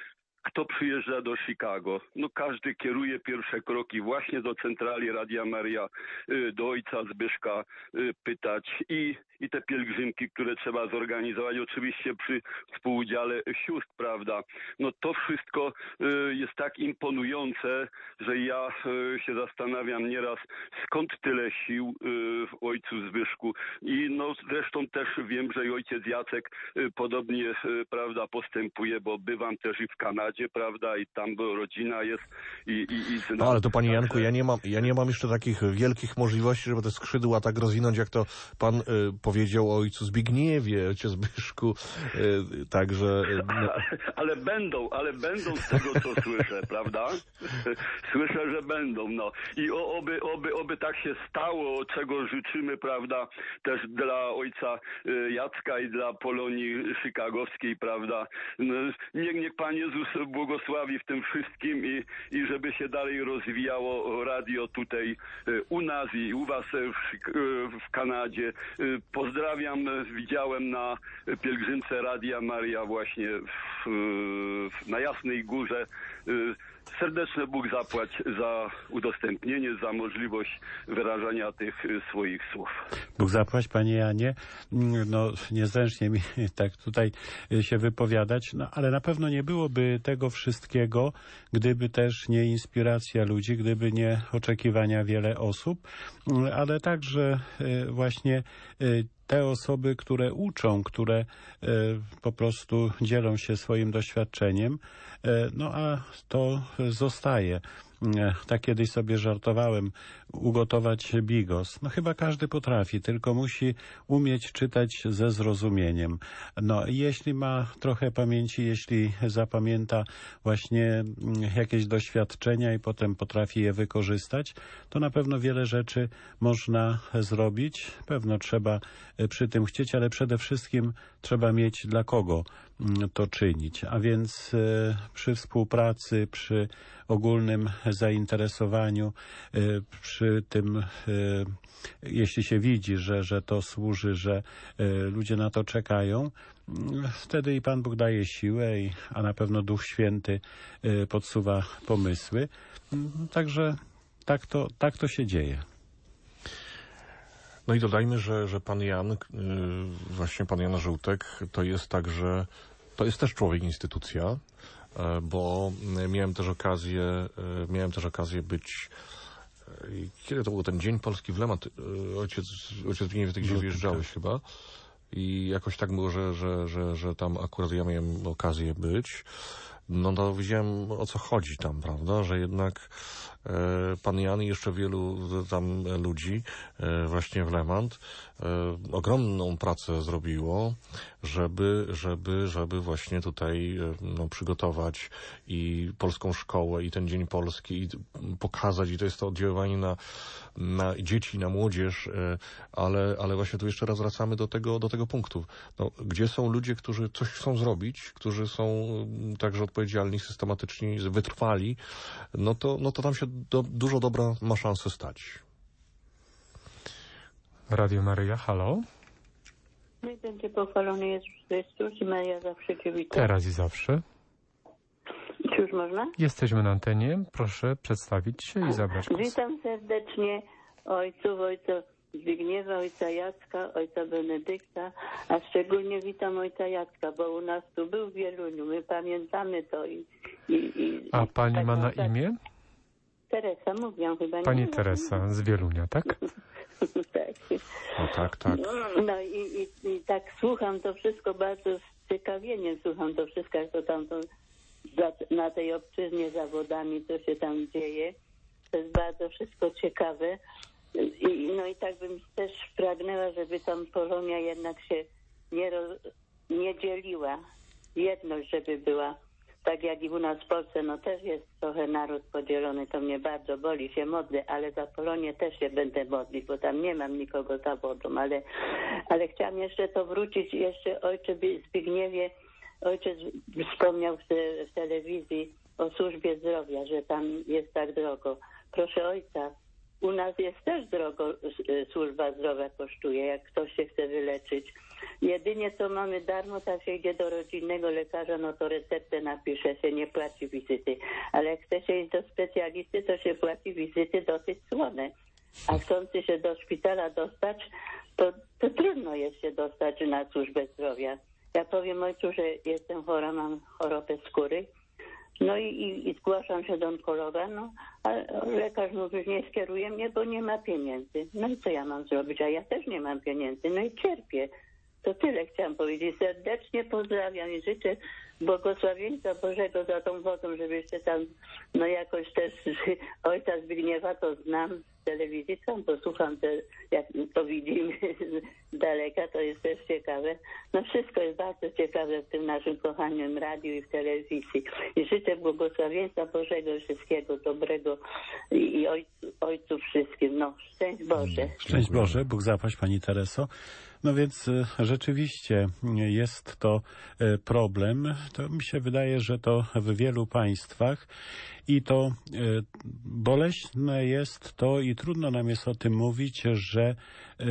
kto przyjeżdża do Chicago? No każdy kieruje pierwsze kroki właśnie do centrali Radia Maria, do ojca Zbyszka pytać i, i te pielgrzymki, które trzeba zorganizować, oczywiście przy współudziale sióstr, prawda? No to wszystko jest tak imponujące, że ja się zastanawiam nieraz, skąd tyle sił w ojcu Zbyszku. I no zresztą też wiem, że i ojciec Jacek podobnie, prawda, postępuje, bo bywam też i w Kanadzie, prawda, i tam rodzina jest i, i, i no ale to panie Janku, ja nie mam, ja nie mam jeszcze takich wielkich możliwości, żeby te skrzydła tak rozwinąć, jak to pan y, powiedział o ojcu Zbigniewie, ojcu Zbyszku, y, także... Y, no. Ale będą, ale będą z tego, co słyszę, prawda? Słyszę, że będą, no. I o, oby, oby, oby tak się stało, czego życzymy, prawda, też dla ojca y, Jacka i dla Polonii chicagowskiej, prawda? No, niech, niech Pan Jezus błogosławi w tym wszystkim i, i żeby się dalej rozwijało radio tutaj u nas i u was w, w Kanadzie. Pozdrawiam, widziałem na pielgrzymce Radia Maria właśnie w, na Jasnej Górze. Serdeczny Bóg zapłać za udostępnienie, za możliwość wyrażania tych swoich słów. Bóg zapłać, panie Janie. No, niezręcznie mi tak tutaj się wypowiadać, no, ale na pewno nie byłoby tego wszystkiego, gdyby też nie inspiracja ludzi, gdyby nie oczekiwania wiele osób, ale także właśnie te osoby, które uczą, które e, po prostu dzielą się swoim doświadczeniem, e, no a to zostaje. E, tak kiedyś sobie żartowałem, ugotować bigos. No chyba każdy potrafi, tylko musi umieć czytać ze zrozumieniem. No jeśli ma trochę pamięci, jeśli zapamięta właśnie jakieś doświadczenia i potem potrafi je wykorzystać, to na pewno wiele rzeczy można zrobić. Pewno trzeba przy tym chcieć, ale przede wszystkim trzeba mieć dla kogo to czynić. A więc przy współpracy, przy ogólnym zainteresowaniu, przy tym, jeśli się widzi, że, że to służy, że ludzie na to czekają, wtedy i Pan Bóg daje siłę, i, a na pewno Duch Święty podsuwa pomysły. Także tak to, tak to się dzieje. No i dodajmy, że, że pan Jan, właśnie pan Jan Żółtek, to jest także, to jest też człowiek instytucja, bo miałem też okazję, miałem też okazję być, kiedy to był ten Dzień Polski w Le Mans, ojciec, ojciec Zbigniew, ty gdzieś wyjeżdżałeś chyba i jakoś tak było, że, że, że, że tam akurat ja miałem okazję być. No to widziałem, o co chodzi tam, prawda, że jednak e, pan Jan i jeszcze wielu tam ludzi e, właśnie w Le Mans e, ogromną pracę zrobiło, żeby, żeby, żeby właśnie tutaj e, no, przygotować i polską szkołę, i ten Dzień Polski, i pokazać, i to jest to oddziaływanie na, na dzieci, na młodzież, e, ale, ale właśnie tu jeszcze raz wracamy do tego, do tego punktu. No, gdzie są ludzie, którzy coś chcą zrobić, którzy są e, także odpowiedzialni, systematyczni, wytrwali, no to, no to tam się do, dużo dobra ma szansę stać. Radio Maryja, halo? Niech będzie pochwalony Jezus Chrystus i Maria zawsze Cię wita. Teraz i zawsze. Czy już można? Jesteśmy na antenie. Proszę przedstawić się i zabrać głos. Witam serdecznie ojców, ojca Zbigniewa, ojca Jacka, ojca Benedykta, a szczególnie witam ojca Jacka, bo u nas tu był w Wieluniu. My pamiętamy to i... i, i a pani tak ma na tak, imię? Teresa, mówiłam chyba. Pani nie Teresa z Wielunia, tak? tak. No tak, tak. No i, i, i tak słucham to wszystko bardzo z ciekawieniem, słucham to wszystko, jak to tam to za, na tej obczyźnie zawodami, co się tam dzieje. To jest bardzo wszystko ciekawe. I, no i tak bym też pragnęła, żeby tam Polonia jednak się nie, roz, nie dzieliła. Jedność, żeby była. Tak jak i u nas w Polsce, no też jest trochę naród podzielony, to mnie bardzo boli, się modlę, ale za Polonię też się będę modlić, bo tam nie mam nikogo za wodą, ale, ale chciałam jeszcze to wrócić, jeszcze ojcze Zbigniewie, ojciec wspomniał w, te, w telewizji o służbie zdrowia, że tam jest tak drogo. Proszę ojca, u nas jest też drogo, służba zdrowia kosztuje, jak ktoś się chce wyleczyć. Jedynie co mamy darmo, tak się idzie do rodzinnego lekarza, no to receptę napisze się, nie płaci wizyty. Ale jak chce się iść do specjalisty, to się płaci wizyty dosyć słone. A chcący się do szpitala dostać, to, to trudno jest się dostać na służbę zdrowia. Ja powiem ojcu, że jestem chora, mam chorobę skóry. No i, i, i zgłaszam się do onkologa, no, a lekarz mówi, że nie skieruje mnie, bo nie ma pieniędzy. No i co ja mam zrobić? A ja też nie mam pieniędzy, no i cierpię. To tyle chciałam powiedzieć. Serdecznie pozdrawiam i życzę błogosławieństwa Bożego za tą wodą, żebyście tam, no jakoś też ojca Zbigniewa to znam z telewizji, tam posłucham, te, jak to widzimy z daleka, to jest też ciekawe. No wszystko jest bardzo ciekawe w tym naszym kochanym radiu i w telewizji. I życzę błogosławieństwa Bożego i wszystkiego dobrego i, i ojcu, ojcu wszystkim. No, szczęść Boże. Szczęść Boże, Bóg zapłać Pani Tereso. No więc y, rzeczywiście jest to y, problem. To mi się wydaje, że to w wielu państwach i to y, boleśne jest to i trudno nam jest o tym mówić, że y,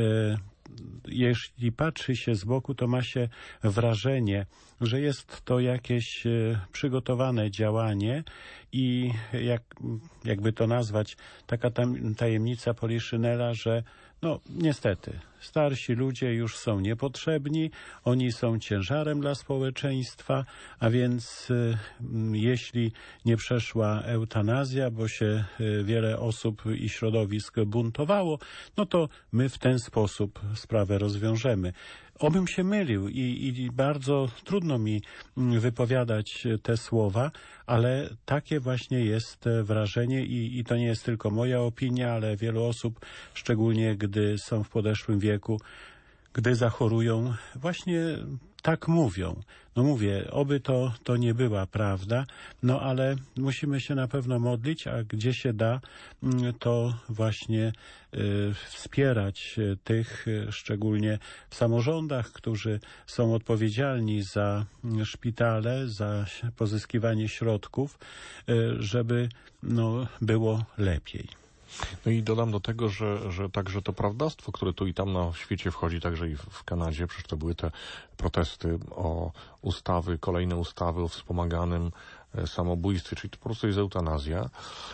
jeśli patrzy się z boku, to ma się wrażenie, że jest to jakieś przygotowane działanie i jak, jakby to nazwać, taka tajemnica Poliszynela, że no niestety starsi ludzie już są niepotrzebni, oni są ciężarem dla społeczeństwa, a więc y, jeśli nie przeszła eutanazja, bo się y, wiele osób i środowisk buntowało, no to my w ten sposób sprawę rozwiążemy. Obym się mylił i, i bardzo trudno mi wypowiadać te słowa, ale takie właśnie jest wrażenie i, i to nie jest tylko moja opinia, ale wielu osób, szczególnie gdy są w podeszłym wieku, gdy zachorują, właśnie tak mówią. No mówię, oby to, to nie była prawda, no ale musimy się na pewno modlić, a gdzie się da, to właśnie y, wspierać tych, szczególnie w samorządach, którzy są odpowiedzialni za szpitale, za pozyskiwanie środków, y, żeby no, było lepiej. No i dodam do tego, że, że także to prawdactwo, które tu i tam na świecie wchodzi, także i w Kanadzie, przecież to były te protesty o ustawy, kolejne ustawy o wspomaganym samobójstwie, czyli to po prostu jest eutanazja.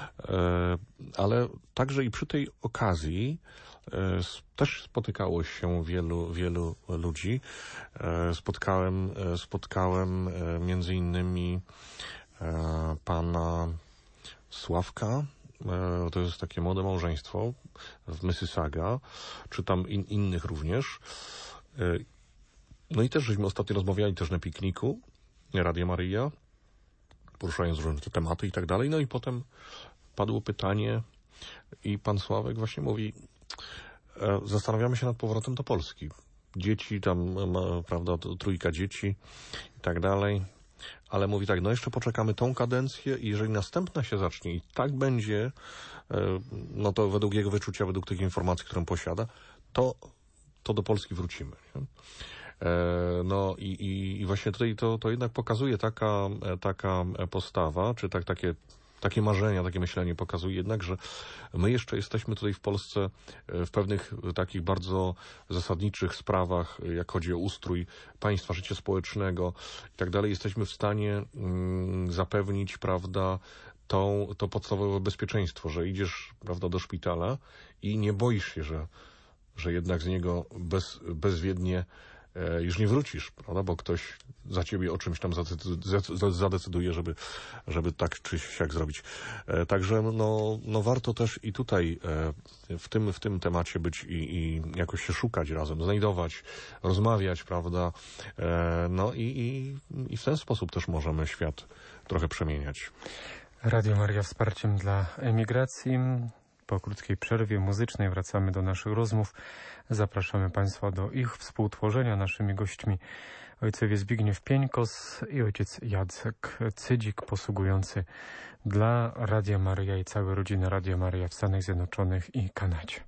Ale także i przy tej okazji też spotykało się wielu, wielu ludzi. Spotkałem, spotkałem między innymi pana Sławka. To jest takie młode małżeństwo w Mississauga, czy tam in, innych również. No i też żeśmy ostatnio rozmawiali też na pikniku Radio Maryja, poruszając różne te tematy i tak dalej. No i potem padło pytanie i pan Sławek właśnie mówi, zastanawiamy się nad powrotem do Polski. Dzieci tam, ma, prawda, trójka dzieci i tak dalej. Ale mówi tak, no jeszcze poczekamy tą kadencję i jeżeli następna się zacznie i tak będzie, no to według jego wyczucia, według tych informacji, które posiada, to, to do Polski wrócimy. Nie? No i, i, i właśnie tutaj to, to jednak pokazuje taka, taka postawa, czy tak, takie takie marzenia, takie myślenie pokazuje jednak, że my jeszcze jesteśmy tutaj w Polsce w pewnych takich bardzo zasadniczych sprawach, jak chodzi o ustrój państwa, życia społecznego i tak dalej. Jesteśmy w stanie mm, zapewnić, prawda, to, to podstawowe bezpieczeństwo, że idziesz, prawda, do szpitala i nie boisz się, że, że jednak z niego bez, bezwiednie e, już nie wrócisz, prawda, bo ktoś za ciebie o czymś tam zadecyduje, żeby, żeby tak czy siak zrobić. E, także no, no warto też i tutaj e, w tym, w tym temacie być i, i jakoś się szukać razem, znajdować, rozmawiać, prawda, e, no i, i, i w ten sposób też możemy świat trochę przemieniać. Radio Maria wsparciem dla emigracji. Po krótkiej przerwie muzycznej wracamy do naszych rozmów. Zapraszamy Państwa do ich współtworzenia. Naszymi gośćmi ojcowie Zbigniew Pieńkos i ojciec Jacek Cydzik, posługujący dla Radia Maryja i całej rodziny Radia Maryja w Stanach Zjednoczonych i Kanadzie.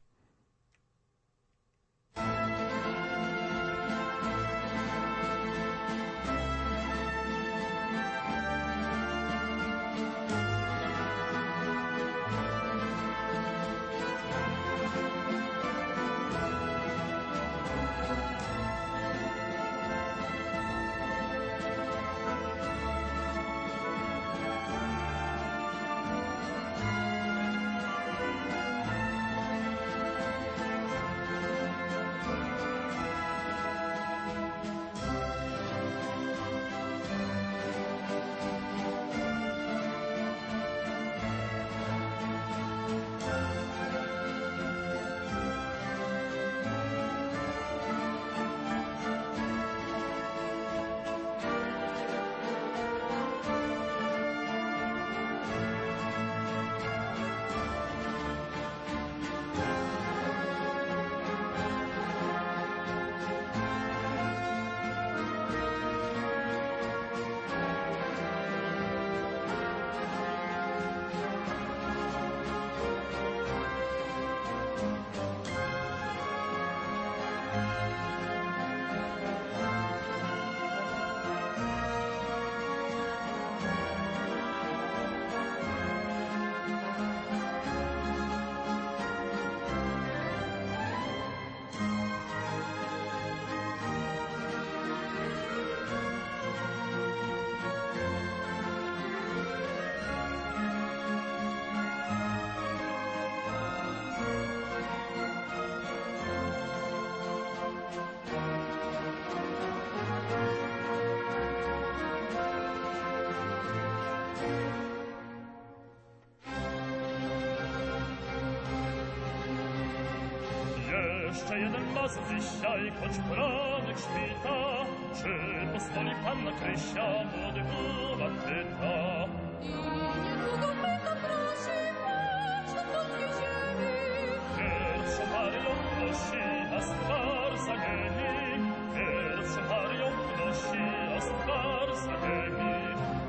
Jeszcze jeden raz dzisiaj, choć poranek świta, czy pozwoli Panna Krysia młody Uwan pyta. I niedługo Pana prosi, patrz na odwieziemy. Pierwszą Maryją prosi, a skwar zamieni. Pierwszą Maryją prosi, a skwar zamieni.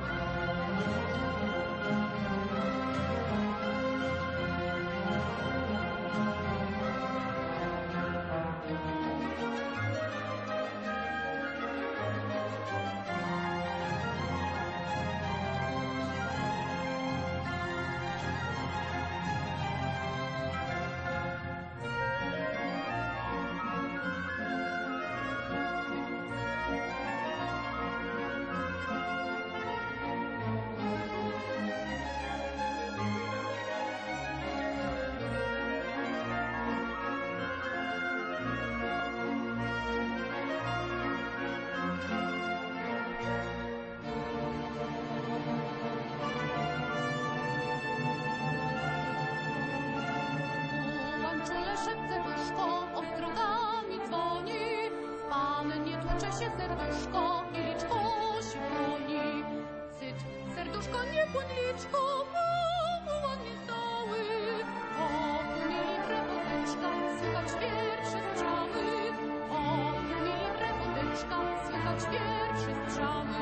Serduszko i liczko się broni. Cyt, serduszko, nie bądź liczko, mamu ładnie zdały. Wokół mieli wrewodeczka, słychać wiersze strzały. Wokół mieli wrewodeczka, słychać wiersze strzały.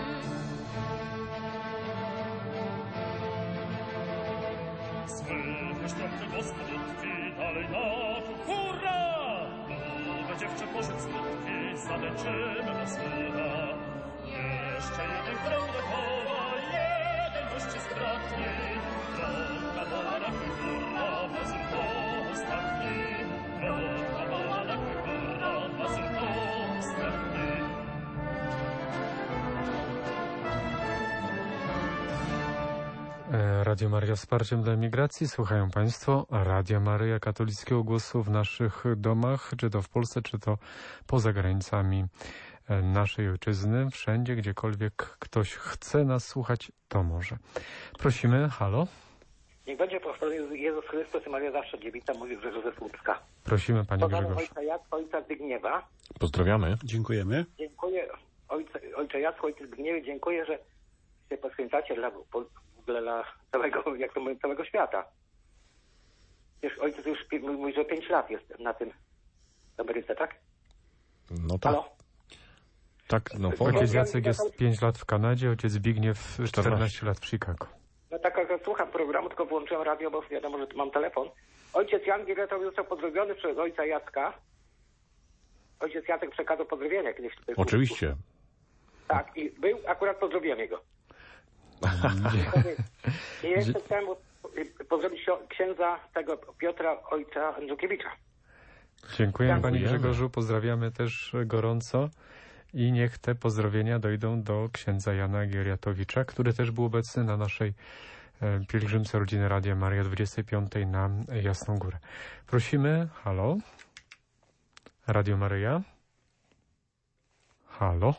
Słychać trąbkę gospodytki, dalej na tu hurra! Nowe dziewczę poszedł z ludki, zadeczymy do słycha. Jeszcze jeden krąg dokoła, jeden gość jest bratni. Radio Maryja Wsparciem dla Emigracji. Słuchają Państwo Radia Maryja, katolickiego głosu w naszych domach, czy to w Polsce, czy to poza granicami naszej ojczyzny. Wszędzie, gdziekolwiek ktoś chce nas słuchać, to może. Prosimy, halo. Niech będzie pochwalony Jezus Chrystus i Maria zawsze dziewica, mówi Grzegorz ze Słupska. Prosimy, Panie Pozdrawiam Grzegorz. ojca Jacka, ojca Zbigniewa. Pozdrawiamy. Dziękujemy. Dziękuję ojca, ojcze Jacku, ojcze Zbigniewie, dziękuję, że się poświęcacie dla, dla całego, jak to mówię, całego świata. Wiesz, ojciec już mówi, że pięć lat jest na tym w Ameryce, tak? No tak. Halo? Tak, no Ojciec Jacek jest pięć lat w Kanadzie, ojciec Zbigniew czternaście lat w Chicago. No tak, jak słucham programu, tylko włączyłem radio, bo wiadomo, że tu mam telefon. Ojciec Jan Gireto został pozdrowiony przez ojca Jacka. Ojciec Jacek przekazał pozdrowienia kiedyś. Tutaj Oczywiście. Tak, i był, akurat pozdrowiłem jego. I jeszcze chciałem pozdrowić księdza tego Piotra, ojca Andrzejkiewicza. Dziękujemy, Panie Grzegorzu, pozdrawiamy też gorąco i niech te pozdrowienia dojdą do księdza Jana Gieriatowicza, który też był obecny na naszej pielgrzymce rodziny Radia Maryja dwudziestej piątej na Jasną Górę. Prosimy, halo? Radio Maryja? Halo?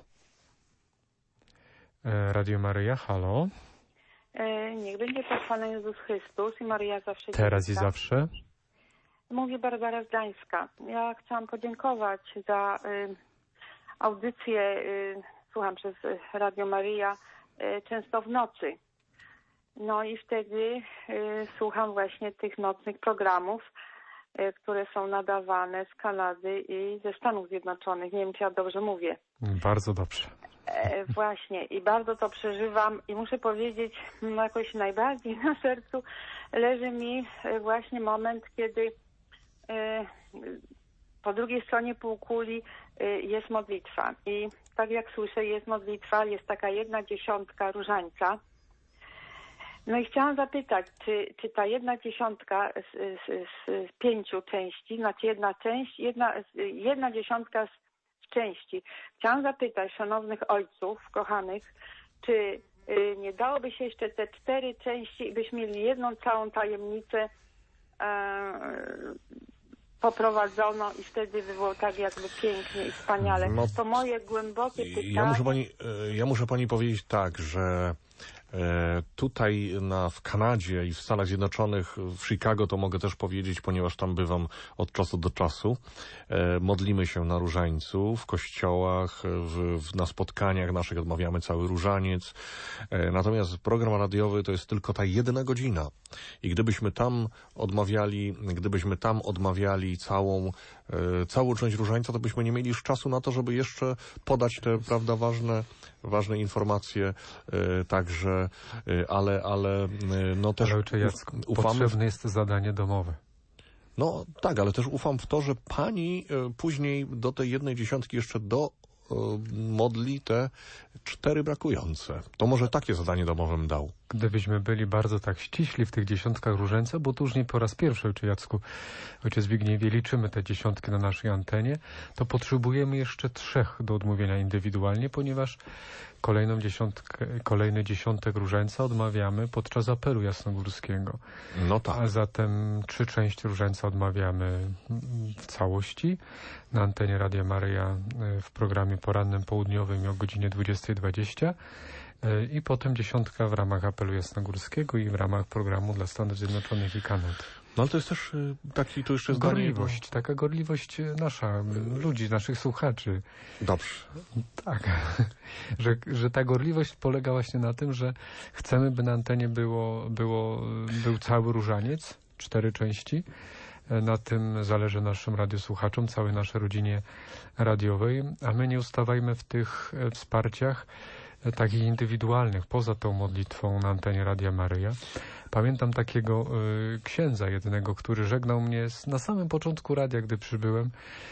Radio Maryja, halo? E, niech będzie pochwalony Jezus Chrystus i Maryja zawsze Teraz dziewica. i zawsze. Mówi Barbara z Gdańska. Ja chciałam podziękować za y, audycję, y, słucham przez Radio Maryja, y, często w nocy. No i wtedy y, słucham właśnie tych nocnych programów, y, które są nadawane z Kanady i ze Stanów Zjednoczonych. Nie wiem, czy ja dobrze mówię. Bardzo dobrze. E, właśnie i bardzo to przeżywam i muszę powiedzieć, no jakoś najbardziej na sercu leży mi właśnie moment, kiedy e, po drugiej stronie półkuli e, jest modlitwa i tak jak słyszę, jest modlitwa, jest taka jedna dziesiątka różańca. No i chciałam zapytać, czy, czy ta jedna dziesiątka z, z, z pięciu części, znaczy jedna część, jedna, jedna dziesiątka z części. Chciałam zapytać szanownych ojców, kochanych, czy y, nie dałoby się jeszcze te cztery części, byśmy mieli jedną całą tajemnicę e, poprowadzono i wtedy by było tak jakby pięknie i wspaniale. No, to moje głębokie pytanie. Ja muszę pani, ja muszę pani powiedzieć tak, że tutaj na, w Kanadzie i w Stanach Zjednoczonych, w Chicago to mogę też powiedzieć, ponieważ tam bywam od czasu do czasu. E, modlimy się na różańcu w kościołach, w, w, na spotkaniach naszych odmawiamy cały różaniec. E, natomiast program radiowy to jest tylko ta jedna godzina. I gdybyśmy tam odmawiali, gdybyśmy tam odmawiali całą, e, całą część różańca, to byśmy nie mieli już czasu na to, żeby jeszcze podać te, prawda, ważne, ważne informacje, e, także ale, ale no też ale ojcze Jacku, ufamy. Potrzebne jest zadanie domowe. No tak, ale też ufam w to, że pani później do tej jednej dziesiątki jeszcze do modli te cztery brakujące. To może takie zadanie domowe bym dał. Gdybyśmy byli bardzo tak ściśli w tych dziesiątkach różańca, bo to już nie po raz pierwszy, ojcze Jacku, ojcze Zbigniewie, liczymy te dziesiątki na naszej antenie, to potrzebujemy jeszcze trzech do odmówienia indywidualnie, ponieważ kolejną dziesiątkę, kolejny dziesiątek różańca odmawiamy podczas apelu jasnogórskiego. No tak. A zatem trzy części różańca odmawiamy w całości na antenie Radia Maryja w programie porannym, południowym i o godzinie dwudziestej dwadzieścia. I potem dziesiątka w ramach apelu jasnogórskiego i w ramach programu dla Stanów Zjednoczonych i Kanady. No ale to jest też taki, to jeszcze jest gorliwość, bo... taka gorliwość nasza, ludzi, naszych słuchaczy. Dobrze. Tak, że, że ta gorliwość polega właśnie na tym, że chcemy, by na antenie było, było, był cały różaniec, cztery części. Na tym zależy naszym radiosłuchaczom, całej naszej rodzinie radiowej, a my nie ustawajmy w tych wsparciach takich indywidualnych, poza tą modlitwą na antenie Radia Maryja. Pamiętam takiego y, księdza jednego, który żegnał mnie na samym początku radia, gdy przybyłem.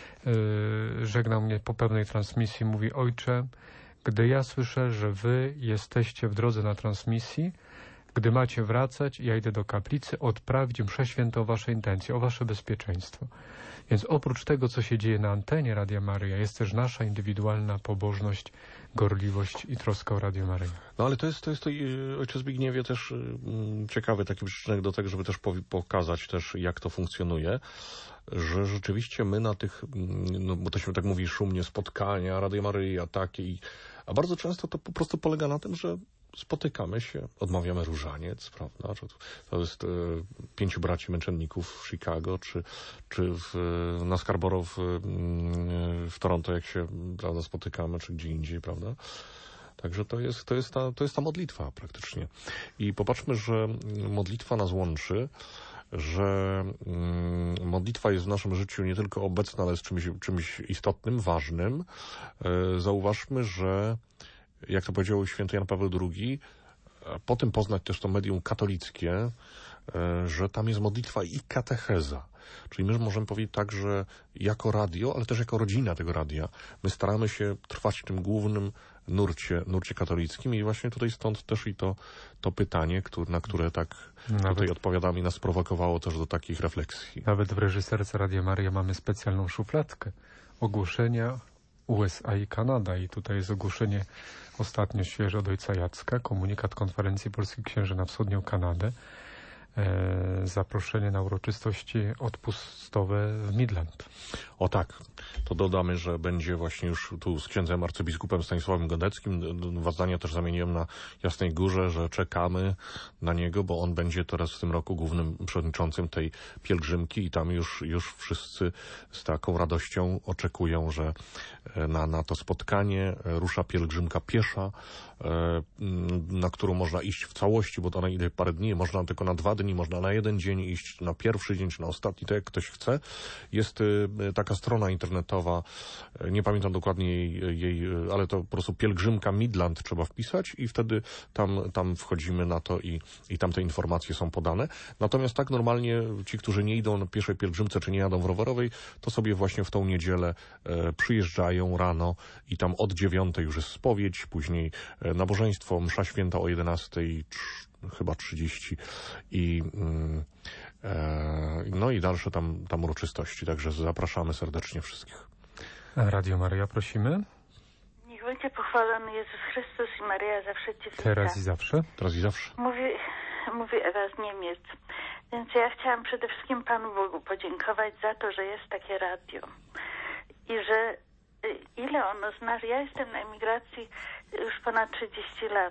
Y, żegnał mnie po pewnej transmisji. Mówi: ojcze, gdy ja słyszę, że wy jesteście w drodze na transmisji, gdy macie wracać, ja idę do kaplicy, odprawić mszę świętą o wasze intencje, o wasze bezpieczeństwo. Więc oprócz tego, co się dzieje na antenie Radia Maryja, jest też nasza indywidualna pobożność, gorliwość i troska o Radio Maryja. No ale to jest, to jest to, ojcze Zbigniewie, też mm, ciekawy taki przyczynek do tego, żeby też po, pokazać też, jak to funkcjonuje, że rzeczywiście my na tych, no bo to się tak mówi szumnie, spotkania, Radio Maryja, takie, i, a bardzo często to po prostu polega na tym, że spotykamy się, odmawiamy różaniec, prawda? To jest e, pięciu braci męczenników w Chicago, czy, czy w, na Scarborough w, w Toronto, jak się, prawda, spotykamy, czy gdzie indziej, prawda? Także to jest, to jest, ta, to jest ta modlitwa praktycznie. I popatrzmy, że modlitwa nas łączy, że mm, modlitwa jest w naszym życiu nie tylko obecna, ale jest czymś, czymś istotnym, ważnym. E, zauważmy, że jak to powiedział święty Jan Paweł drugi, potem poznać też to medium katolickie, że tam jest modlitwa i katecheza. Czyli my możemy powiedzieć tak, że jako radio, ale też jako rodzina tego radia, my staramy się trwać w tym głównym nurcie, nurcie katolickim i właśnie tutaj stąd też i to, to pytanie, które, na które tak Nawet... tutaj odpowiadam i nas prowokowało też do takich refleksji. Nawet w reżyserce Radia Maryja mamy specjalną szufladkę ogłoszenia U S A i Kanada i tutaj jest ogłoszenie ostatnio świeże od ojca Jacka, komunikat Konferencji Polskich Księży na Wschodnią Kanadę, e, zaproszenie na uroczystości odpustowe w Midland. O tak, to dodamy, że będzie właśnie już tu z księdzem arcybiskupem Stanisławem Godeckim. Dwa zdania też zamieniłem na Jasnej Górze, że czekamy na niego, bo on będzie teraz w tym roku głównym przewodniczącym tej pielgrzymki i tam już, już wszyscy z taką radością oczekują, że na, na to spotkanie rusza pielgrzymka piesza, na którą można iść w całości, bo to ona idzie parę dni, można tylko na dwa dni, można na jeden dzień iść, na pierwszy dzień czy na ostatni, to jak ktoś chce. Jest taka strona internetowa, nie pamiętam dokładnie jej, jej, ale to po prostu pielgrzymka Midland trzeba wpisać i wtedy tam, tam wchodzimy na to i, i tam te informacje są podane. Natomiast tak normalnie ci, którzy nie idą na pieszej pielgrzymce czy nie jadą w rowerowej, to sobie właśnie w tą niedzielę e, przyjeżdżają rano i tam od dziewiątej już jest spowiedź, później e, nabożeństwo, msza święta o jedenastej chyba trzydzieści i mm, e, no i dalsze tam, tam uroczystości. Także zapraszamy serdecznie wszystkich. Radio Maryja, prosimy. Niech będzie pochwalony Jezus Chrystus i Maryja zawsze Ci wita. Teraz i zawsze. Teraz i zawsze. Mówi, mówi Ewa z Niemiec. Więc ja chciałam przede wszystkim Panu Bogu podziękować za to, że jest takie radio. I że ile ono znaczy. Ja jestem na emigracji już ponad trzydzieści lat.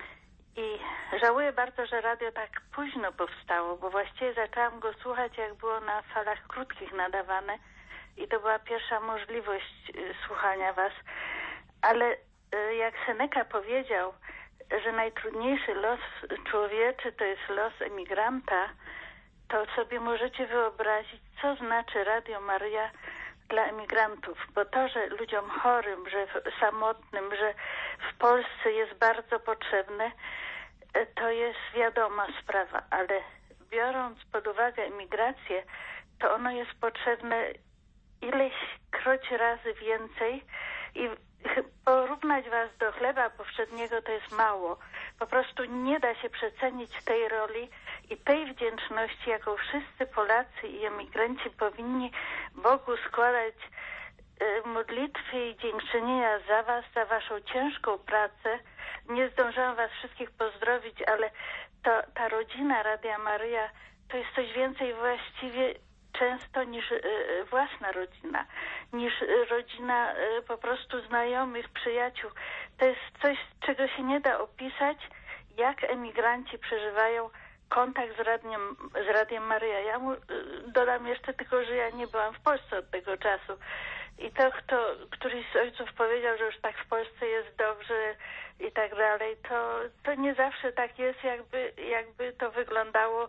I żałuję bardzo, że radio tak późno powstało, bo właściwie zaczęłam go słuchać, jak było na falach krótkich nadawane i to była pierwsza możliwość y, słuchania was. Ale y, jak Seneca powiedział, że najtrudniejszy los człowieczy to jest los emigranta, to sobie możecie wyobrazić, co znaczy Radio Maryja dla emigrantów, bo to, że ludziom chorym, że samotnym, że w Polsce jest bardzo potrzebne, to jest wiadoma sprawa, ale biorąc pod uwagę emigrację, to ono jest potrzebne ileśkroć razy więcej i porównać was do chleba powszedniego to jest mało. Po prostu nie da się przecenić tej roli i tej wdzięczności, jaką wszyscy Polacy i emigranci powinni Bogu składać y, modlitwy i dziękczynienia za was, za waszą ciężką pracę. Nie zdążyłam was wszystkich pozdrowić, ale to, ta rodzina Radia Maryja to jest coś więcej właściwie często niż y, własna rodzina, niż y, rodzina y, po prostu znajomych, przyjaciół. To jest coś, czego się nie da opisać, jak emigranci przeżywają kontakt z Radiem, z Radiem Maryja. Ja mu y, dodam jeszcze tylko, że ja nie byłam w Polsce od tego czasu. I to, kto któryś z ojców powiedział, że już tak w Polsce jest dobrze i tak dalej, to, to nie zawsze tak jest, jakby, jakby to wyglądało.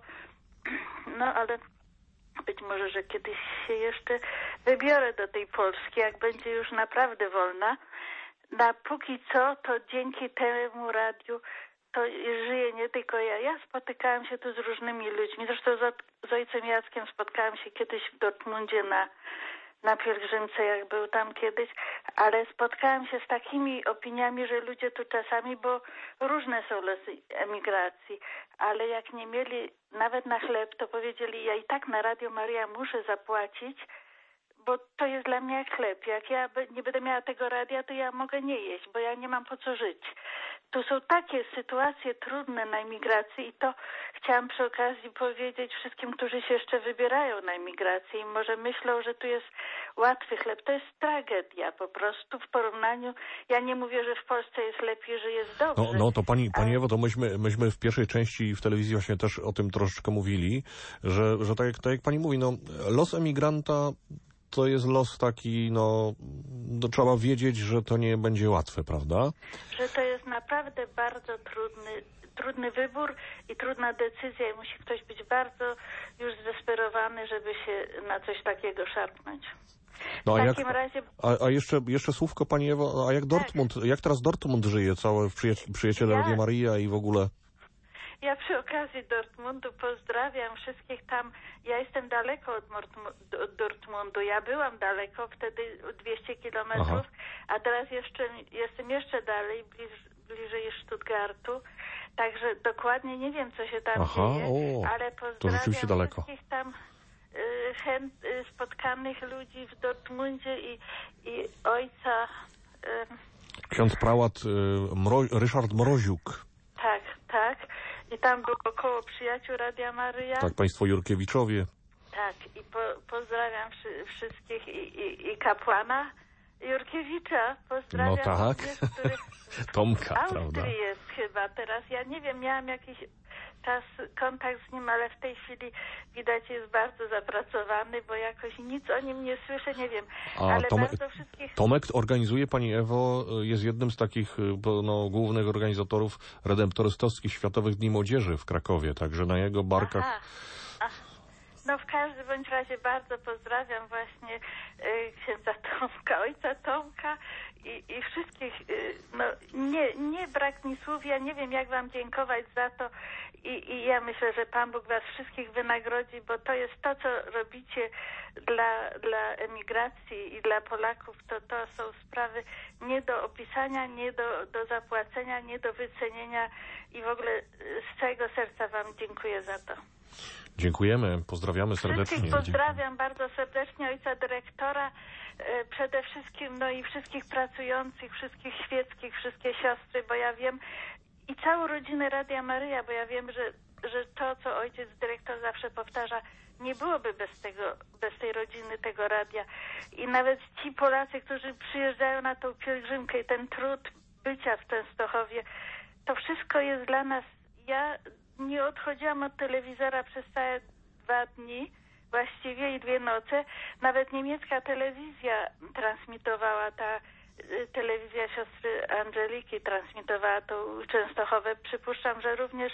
No ale być może, że kiedyś się jeszcze wybiorę do tej Polski, jak będzie już naprawdę wolna. Na póki co, to dzięki temu radiu to żyje nie tylko ja. Ja spotykałam się tu z różnymi ludźmi. Zresztą z, z ojcem Jackiem spotkałam się kiedyś w Dortmundzie na, na pielgrzymce, jak był tam kiedyś, ale spotkałam się z takimi opiniami, że ludzie tu czasami, bo różne są losy emigracji, ale jak nie mieli nawet na chleb, to powiedzieli, ja i tak na Radio Maryja muszę zapłacić, bo to jest dla mnie jak chleb. Jak ja nie będę miała tego radia, to ja mogę nie jeść, bo ja nie mam po co żyć. Tu są takie sytuacje trudne na emigracji i to chciałam przy okazji powiedzieć wszystkim, którzy się jeszcze wybierają na emigrację i może myślą, że tu jest łatwy chleb. To jest tragedia po prostu w porównaniu. Ja nie mówię, że w Polsce jest lepiej, że jest dobrze. No, no to pani, pani Ewo, to myśmy, myśmy w pierwszej części w telewizji właśnie też o tym troszeczkę mówili, że, że tak, jak, tak jak pani mówi, no los emigranta to jest los taki, no, no trzeba wiedzieć, że to nie będzie łatwe, prawda? Że to jest naprawdę bardzo trudny, trudny wybór i trudna decyzja i musi ktoś być bardzo już zdesperowany, żeby się na coś takiego szarpnąć. No, w a takim jak, razie... A, a jeszcze, jeszcze słówko, pani Ewo, a jak Dortmund, tak. jak teraz Dortmund żyje, całe przyjaciele, przyjaciele ja... Radio Maryja i w ogóle... Ja przy okazji Dortmundu pozdrawiam wszystkich tam. Ja jestem daleko od, od Dortmundu. Ja byłam daleko, wtedy dwieście kilometrów, a teraz jeszcze jestem jeszcze dalej, bliż, bliżej Stuttgartu. Także dokładnie nie wiem, co się tam Aha, dzieje, o, ale to rzeczywiście pozdrawiam daleko. wszystkich tam y, chęt, y, spotkanych ludzi w Dortmundzie i, i ojca... Y, Ksiądz prałat y, Mro, Ryszard Mroziuk. Tak, tak. I tam było około przyjaciół Radia Maryja. Tak, państwo Jurkiewiczowie. Tak, i po, pozdrawiam wszy, wszystkich i, i, i kapłana Jurkiewicza. Pozdrawiam. No tak, również, który Tomka, w Austrii prawda? jest chyba teraz. Ja nie wiem, miałam jakiś czas kontakt z nim, ale w tej chwili widać jest bardzo zapracowany, bo jakoś nic o nim nie słyszę, nie wiem. A ale Tomek, bardzo wszystkich... Tomek organizuje, pani Ewo, jest jednym z takich no, głównych organizatorów redemptorystowskich Światowych Dni Młodzieży w Krakowie, także na jego barkach... Aha. Ach. No w każdym bądź razie bardzo pozdrawiam właśnie y, księdza Tomka, ojca Tomka i, i wszystkich, y, no nie, nie brak mi słów, ja nie wiem jak wam dziękować za to i, i ja myślę, że Pan Bóg was wszystkich wynagrodzi, bo to jest to, co robicie dla, dla emigracji i dla Polaków, to, to są sprawy nie do opisania, nie do, do zapłacenia, nie do wycenienia i w ogóle z całego serca wam dziękuję za to. Dziękujemy, pozdrawiamy serdecznie. Wszystkich pozdrawiam bardzo serdecznie, ojca dyrektora, e, przede wszystkim, no i wszystkich pracujących, wszystkich świeckich, wszystkie siostry, bo ja wiem, i całą rodzinę Radia Maryja, bo ja wiem, że, że to, co ojciec dyrektor zawsze powtarza, nie byłoby bez tego, bez tej rodziny, tego radia. I nawet ci Polacy, którzy przyjeżdżają na tą pielgrzymkę i ten trud bycia w Częstochowie, to wszystko jest dla nas, ja nie odchodziłam od telewizora przez całe dwa dni, właściwie i dwie noce. Nawet niemiecka telewizja transmitowała, ta y, telewizja siostry Angeliki transmitowała tą Częstochowę. Przypuszczam, że również y,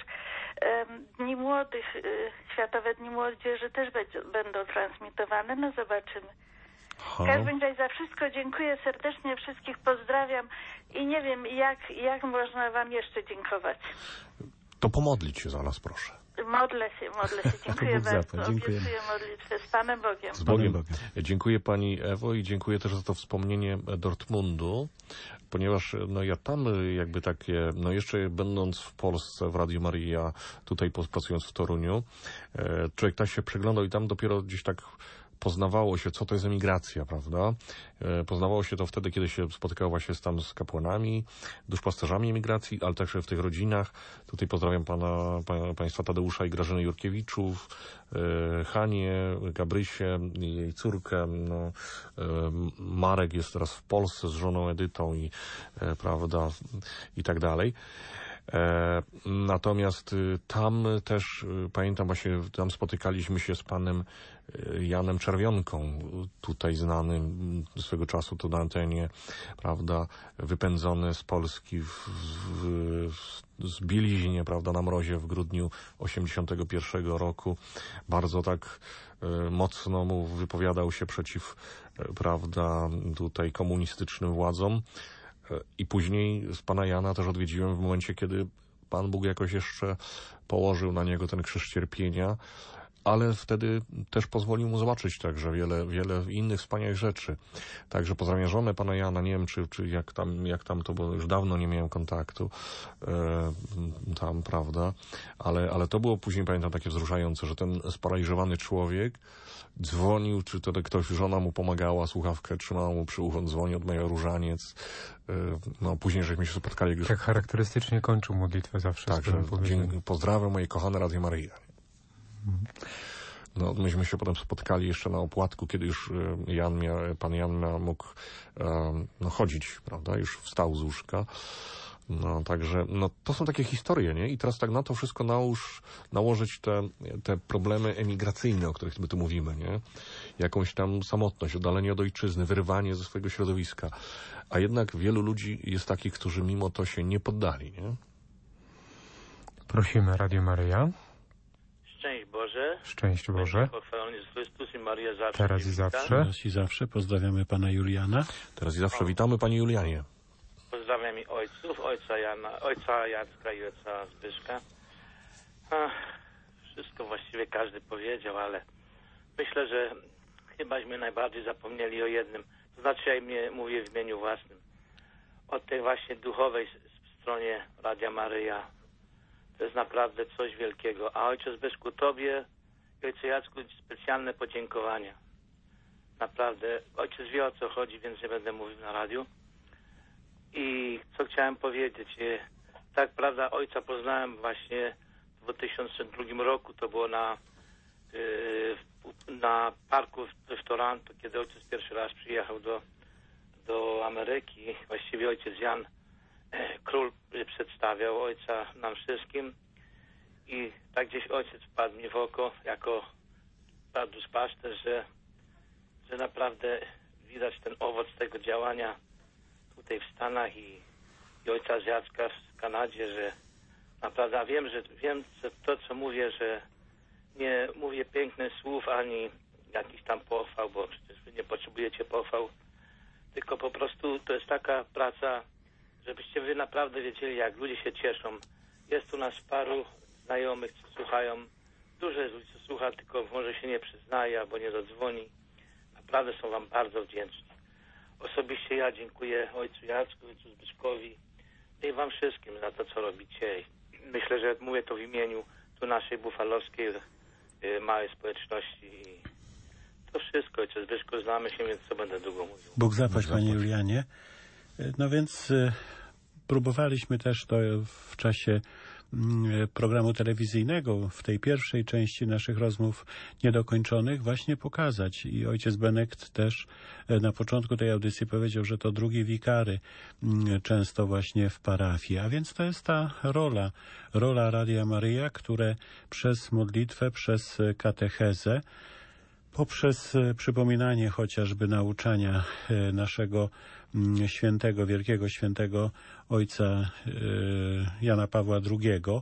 Dni Młodych, y, Światowe Dni Młodzieży też będzie, będą transmitowane. No zobaczymy. W każdym razie za wszystko dziękuję serdecznie, wszystkich pozdrawiam i nie wiem, jak, jak można wam jeszcze dziękować. To pomodlić się za nas, proszę. Modlę się, modlę się. Dziękuję bardzo. Obiecuję modlitwę z Panem Bogiem. Z Bogiem. Bogiem. Dziękuję pani Ewo i dziękuję też za to wspomnienie Dortmundu, ponieważ no ja tam jakby takie, no jeszcze będąc w Polsce w Radiu Maryja, tutaj pracując w Toruniu, człowiek tak się przeglądał i tam dopiero gdzieś tak poznawało się, co to jest emigracja, prawda? Poznawało się to wtedy, kiedy się spotykało właśnie tam z kapłanami, duszpasterzami emigracji, ale także w tych rodzinach. Tutaj pozdrawiam pana, pana państwa Tadeusza i Grażynę Jurkiewiczów, Hanię, Gabrysię, jej córkę. No, Marek jest teraz w Polsce z żoną Edytą i prawda, i tak dalej. E, natomiast y, tam też, y, pamiętam właśnie, tam spotykaliśmy się z panem y, Janem Czerwionką, tutaj znanym swego czasu to na antenie, prawda, wypędzony z Polski w, w, w, z bieliźnie, prawda, na mrozie w grudniu osiemdziesiątego pierwszego roku. Bardzo tak y, mocno mu wypowiadał się przeciw, y, prawda, tutaj komunistycznym władzom. I później z pana Jana też odwiedziłem w momencie, kiedy Pan Bóg jakoś jeszcze położył na niego ten krzyż cierpienia, ale wtedy też pozwolił mu zobaczyć także wiele, wiele innych wspaniałych rzeczy. Także pozdrawiam żonę pana Jana, nie wiem, czy, czy jak tam, jak tam to, bo już dawno nie miałem kontaktu e, tam, prawda, ale, ale to było później, pamiętam, takie wzruszające, że ten sparaliżowany człowiek dzwonił, czy to ktoś, żona mu pomagała, słuchawkę trzymała mu przy uchu, dzwonił, odmawiał różaniec. No, później żeśmy się spotkali. Już... Tak charakterystycznie kończył modlitwę zawsze. Tak, że dzień, pozdrawiam moje kochane Radio Maryja. Mhm. No, myśmy się potem spotkali jeszcze na opłatku, kiedy już Jan mia, pan Jan mia, mógł um, no, chodzić, prawda, już wstał z łóżka. No, także, no, to są takie historie, nie? I teraz tak na to wszystko nałóż, nałożyć te, te problemy emigracyjne, o których my tu mówimy, nie? Jakąś tam samotność, oddalenie od ojczyzny, wyrwanie ze swojego środowiska. A jednak wielu ludzi jest takich, którzy mimo to się nie poddali, nie? Prosimy, Radio Maryja. Szczęść Boże. Szczęść Boże. Pochwalony jest Chrystus i Maria zawsze. Teraz i zawsze. Teraz i zawsze. Pozdrawiamy pana Juliana. Teraz i zawsze witamy, panie Julianie. Pozdrawiam i ojców, ojca Jana, ojca Jacka i ojca Zbyszka. Ach, wszystko właściwie każdy powiedział, ale myślę, że chybaśmy najbardziej zapomnieli o jednym. To znaczy ja mnie mówię w imieniu własnym. O tej właśnie duchowej stronie Radia Maryja. To jest naprawdę coś wielkiego. A ojcze Zbyszku, tobie i ojcze Jacku specjalne podziękowania. Naprawdę. Ojciec wie, o co chodzi, więc nie będę mówił na radiu. I co chciałem powiedzieć, tak, prawda, ojca poznałem właśnie w dwa tysiące drugim roku, to było na, na parku w Toronto, kiedy ojciec pierwszy raz przyjechał do, do Ameryki. Właściwie ojciec Jan Król przedstawiał ojca nam wszystkim i tak gdzieś ojciec wpadł mi w oko jako duszpasterz, że, że naprawdę widać ten owoc tego działania tutaj w Stanach i, i ojca z Jacka w Kanadzie, że naprawdę, a wiem, że wiem że to, co mówię, że nie mówię pięknych słów ani jakiś tam pochwał, bo przecież wy nie potrzebujecie pochwał, tylko po prostu to jest taka praca, żebyście wy naprawdę wiedzieli, jak ludzie się cieszą. Jest u nas paru znajomych, co słuchają. Dużo jest ludzi, co słucha, tylko może się nie przyznaje albo nie zadzwoni. Naprawdę są wam bardzo wdzięczni. Osobiście ja dziękuję ojcu Jacku, ojcu Zbyszkowi i wam wszystkim za to, co robicie. Myślę, że mówię to w imieniu tu naszej bufalowskiej y, małej społeczności. I to wszystko, ojcze Zbyszku, znamy się, więc co będę długo mówił. Bóg zapłać, panie Julianie. No więc y, próbowaliśmy też to w czasie programu telewizyjnego, w tej pierwszej części naszych rozmów niedokończonych, właśnie pokazać. I ojciec Benekt też na początku tej audycji powiedział, że to drugi wikary często właśnie w parafii. A więc to jest ta rola, rola Radia Maryja, które przez modlitwę, przez katechezę, poprzez przypominanie chociażby nauczania naszego świętego, wielkiego świętego ojca Jana Pawła drugiego,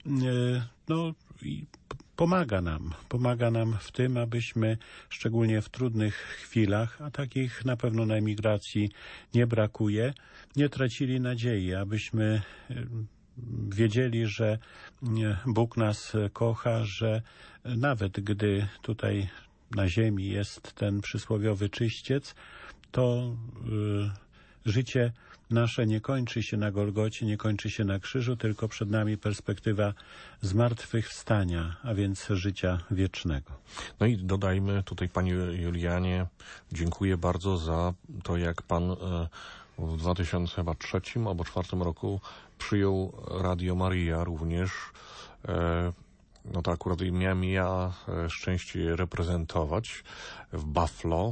no i pomaga nam, pomaga nam w tym, abyśmy szczególnie w trudnych chwilach, a takich na pewno na emigracji nie brakuje, nie tracili nadziei, abyśmy wiedzieli, że Bóg nas kocha, że nawet gdy tutaj na ziemi jest ten przysłowiowy czyściec, to y, życie nasze nie kończy się na Golgocie, nie kończy się na krzyżu, tylko przed nami perspektywa zmartwychwstania, a więc życia wiecznego. No i dodajmy tutaj, panie Julianie, dziękuję bardzo za to, jak pan y, w dwa tysiące trzecim albo dwa tysiące czwartym roku przyjął Radio Maryja również. Y, No to akurat miałem ja szczęście je reprezentować w Buffalo.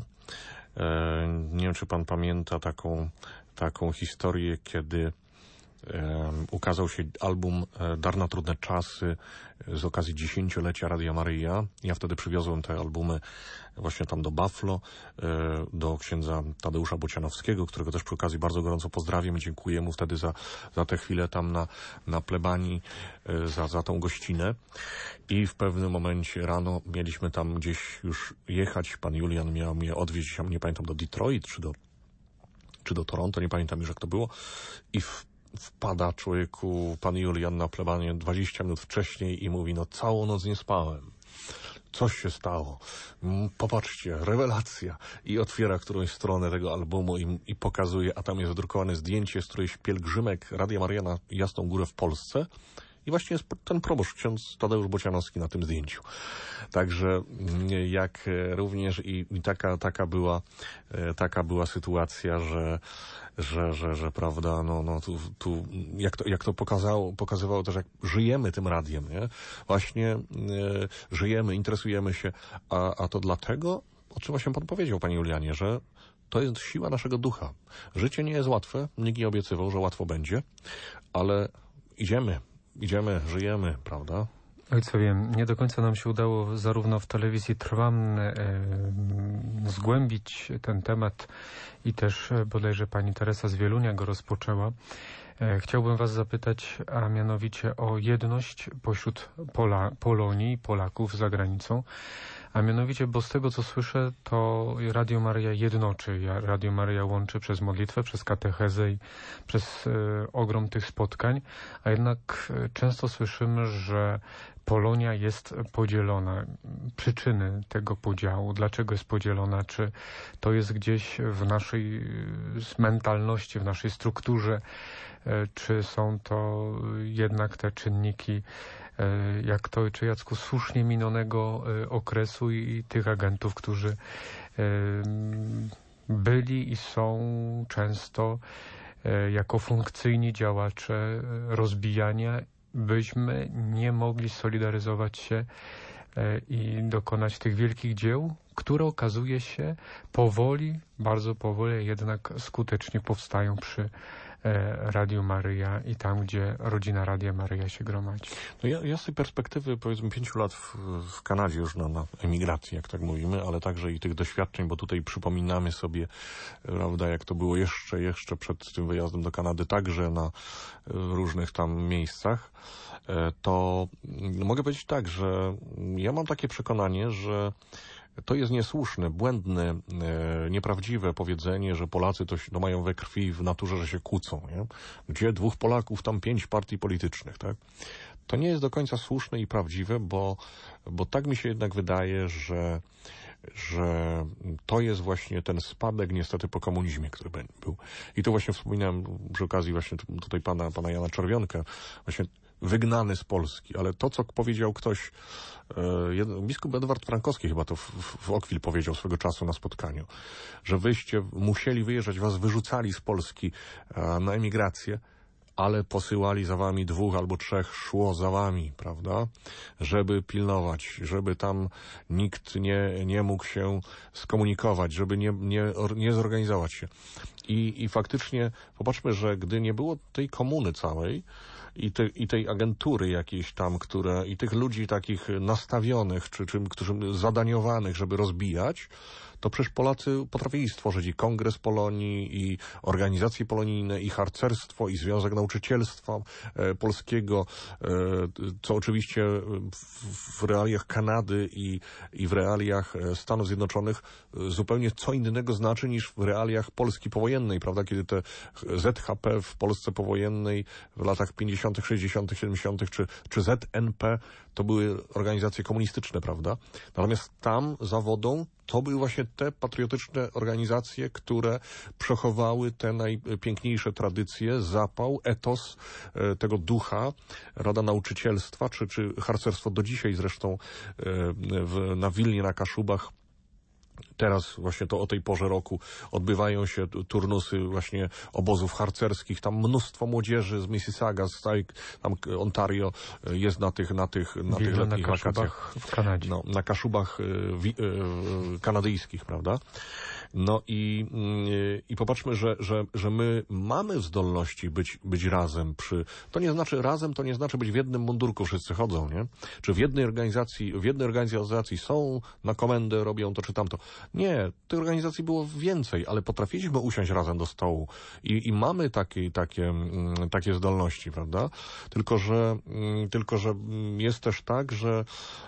Nie wiem, czy pan pamięta taką, taką historię, kiedy ukazał się album Dar na trudne czasy z okazji dziesięciolecia Radia Maryja. Ja wtedy przywiozłem te albumy właśnie tam do Buffalo, do księdza Tadeusza Bocianowskiego, którego też przy okazji bardzo gorąco pozdrawiam i dziękuję mu wtedy za, za tę chwilę tam na, na plebanii, za, za tą gościnę. I w pewnym momencie rano mieliśmy tam gdzieś już jechać. Pan Julian miał mnie odwieźć, nie pamiętam, do Detroit czy do, czy do Toronto, nie pamiętam już jak to było. I w wpada człowieku pan Julian na plebanię dwadzieścia minut wcześniej i mówi, no całą noc nie spałem. coś się stało. Popatrzcie, rewelacja. I otwiera którąś stronę tego albumu i, i pokazuje, a tam jest wydrukowane zdjęcie z którejś pielgrzymek Radia Maryja na Jasną Górę w Polsce. I właśnie jest ten proboszcz, ksiądz Tadeusz Bocianowski na tym zdjęciu. Także jak również i, i taka, taka była, taka była sytuacja, że, że, że, że prawda, no, no tu, tu jak to, jak to pokazało, pokazywało też, jak żyjemy tym radiem, nie? Właśnie e, żyjemy, interesujemy się, a, a to dlatego, o czym właśnie pan powiedział, panie Julianie, że to jest siła naszego ducha. Życie nie jest łatwe, nikt nie obiecywał, że łatwo będzie, ale idziemy. Idziemy, żyjemy, prawda? Ojcowie, nie do końca nam się udało zarówno w telewizji Trwam e, zgłębić ten temat i też e, bodajże pani Teresa z Wielunia go rozpoczęła. E, chciałbym was zapytać, a mianowicie o jedność pośród Pola, Polonii, Polaków za granicą. A mianowicie, bo z tego co słyszę, to Radio Maryja jednoczy, Radio Maryja łączy przez modlitwę, przez katechezę i przez e, ogrom tych spotkań, a jednak e, często słyszymy, że Polonia jest podzielona. Przyczyny tego podziału, dlaczego jest podzielona, czy to jest gdzieś w naszej mentalności, w naszej strukturze, e, czy są to jednak te czynniki, jak to ojcze Jacku, słusznie minionego okresu i tych agentów, którzy byli i są często jako funkcyjni działacze rozbijania, byśmy nie mogli solidaryzować się i dokonać tych wielkich dzieł, które okazuje się powoli, bardzo powoli, jednak skutecznie powstają przy Radiu Maryja i tam, gdzie rodzina Radia Maryja się gromadzi. No ja, ja z tej perspektywy, powiedzmy, pięciu lat w, w Kanadzie już na, na emigracji, jak tak mówimy, ale także i tych doświadczeń, bo tutaj przypominamy sobie, prawda, jak to było jeszcze, jeszcze przed tym wyjazdem do Kanady, także na różnych tam miejscach, to mogę powiedzieć tak, że ja mam takie przekonanie, że to jest niesłuszne, błędne, e, nieprawdziwe powiedzenie, że Polacy to no, mają we krwi, w naturze, że się kłócą. Nie? Gdzie dwóch Polaków, tam pięć partii politycznych. Tak? To nie jest do końca słuszne i prawdziwe, bo, bo tak mi się jednak wydaje, że, że to jest właśnie ten spadek niestety po komunizmie, który był. I to właśnie wspominałem przy okazji właśnie tutaj pana, pana Jana Czerwionka, właśnie wygnany z Polski, ale to, co powiedział ktoś, e, biskup Edward Frankowski chyba to w, w Okwil powiedział swego czasu na spotkaniu, że wyście musieli wyjeżdżać, was wyrzucali z Polski e, na emigrację, ale posyłali za wami dwóch albo trzech, szło za wami, prawda, żeby pilnować, żeby tam nikt nie, nie mógł się skomunikować, żeby nie, nie, nie zorganizować się. I, I faktycznie popatrzmy, że gdy nie było tej komuny całej, I, te, i tej agentury jakiejś tam, które, i tych ludzi takich nastawionych, czy, czy którzy zadaniowanych, żeby rozbijać, to przecież Polacy potrafili stworzyć i Kongres Polonii, i organizacje polonijne, i harcerstwo, i Związek Nauczycielstwa e, Polskiego, e, co oczywiście w, w realiach Kanady i, i w realiach Stanów Zjednoczonych e, zupełnie co innego znaczy niż w realiach Polski powojennej, prawda, kiedy te Z H P w Polsce powojennej w latach pięćdziesiątych, sześćdziesiątych, siedemdziesiątych czy, czy Z N P to były organizacje komunistyczne, prawda? Natomiast tam za wodą to były właśnie te patriotyczne organizacje, które przechowały te najpiękniejsze tradycje, zapał, etos e, tego ducha, Rada Nauczycielstwa, czy, czy harcerstwo do dzisiaj zresztą e, w, na Wilnie, na Kaszubach. Teraz właśnie to o tej porze roku odbywają się turnusy właśnie obozów harcerskich. Tam mnóstwo młodzieży z Mississauga, z całej tam Ontario jest na tych, na tych, na tych letnich na wakacjach. W Kanadzie. No, na Kaszubach wi, y, kanadyjskich, prawda? No i, y, i popatrzmy, że, że, że my mamy zdolności być, być razem przy... To nie znaczy razem, to nie znaczy być w jednym mundurku wszyscy chodzą, nie? Czy w jednej organizacji, w jednej organizacji są na komendę, robią to czy tamto. Nie, tych organizacji było więcej, ale potrafiliśmy usiąść razem do stołu i, i mamy takie, takie, takie zdolności, prawda? Tylko, że, tylko, że jest też tak, że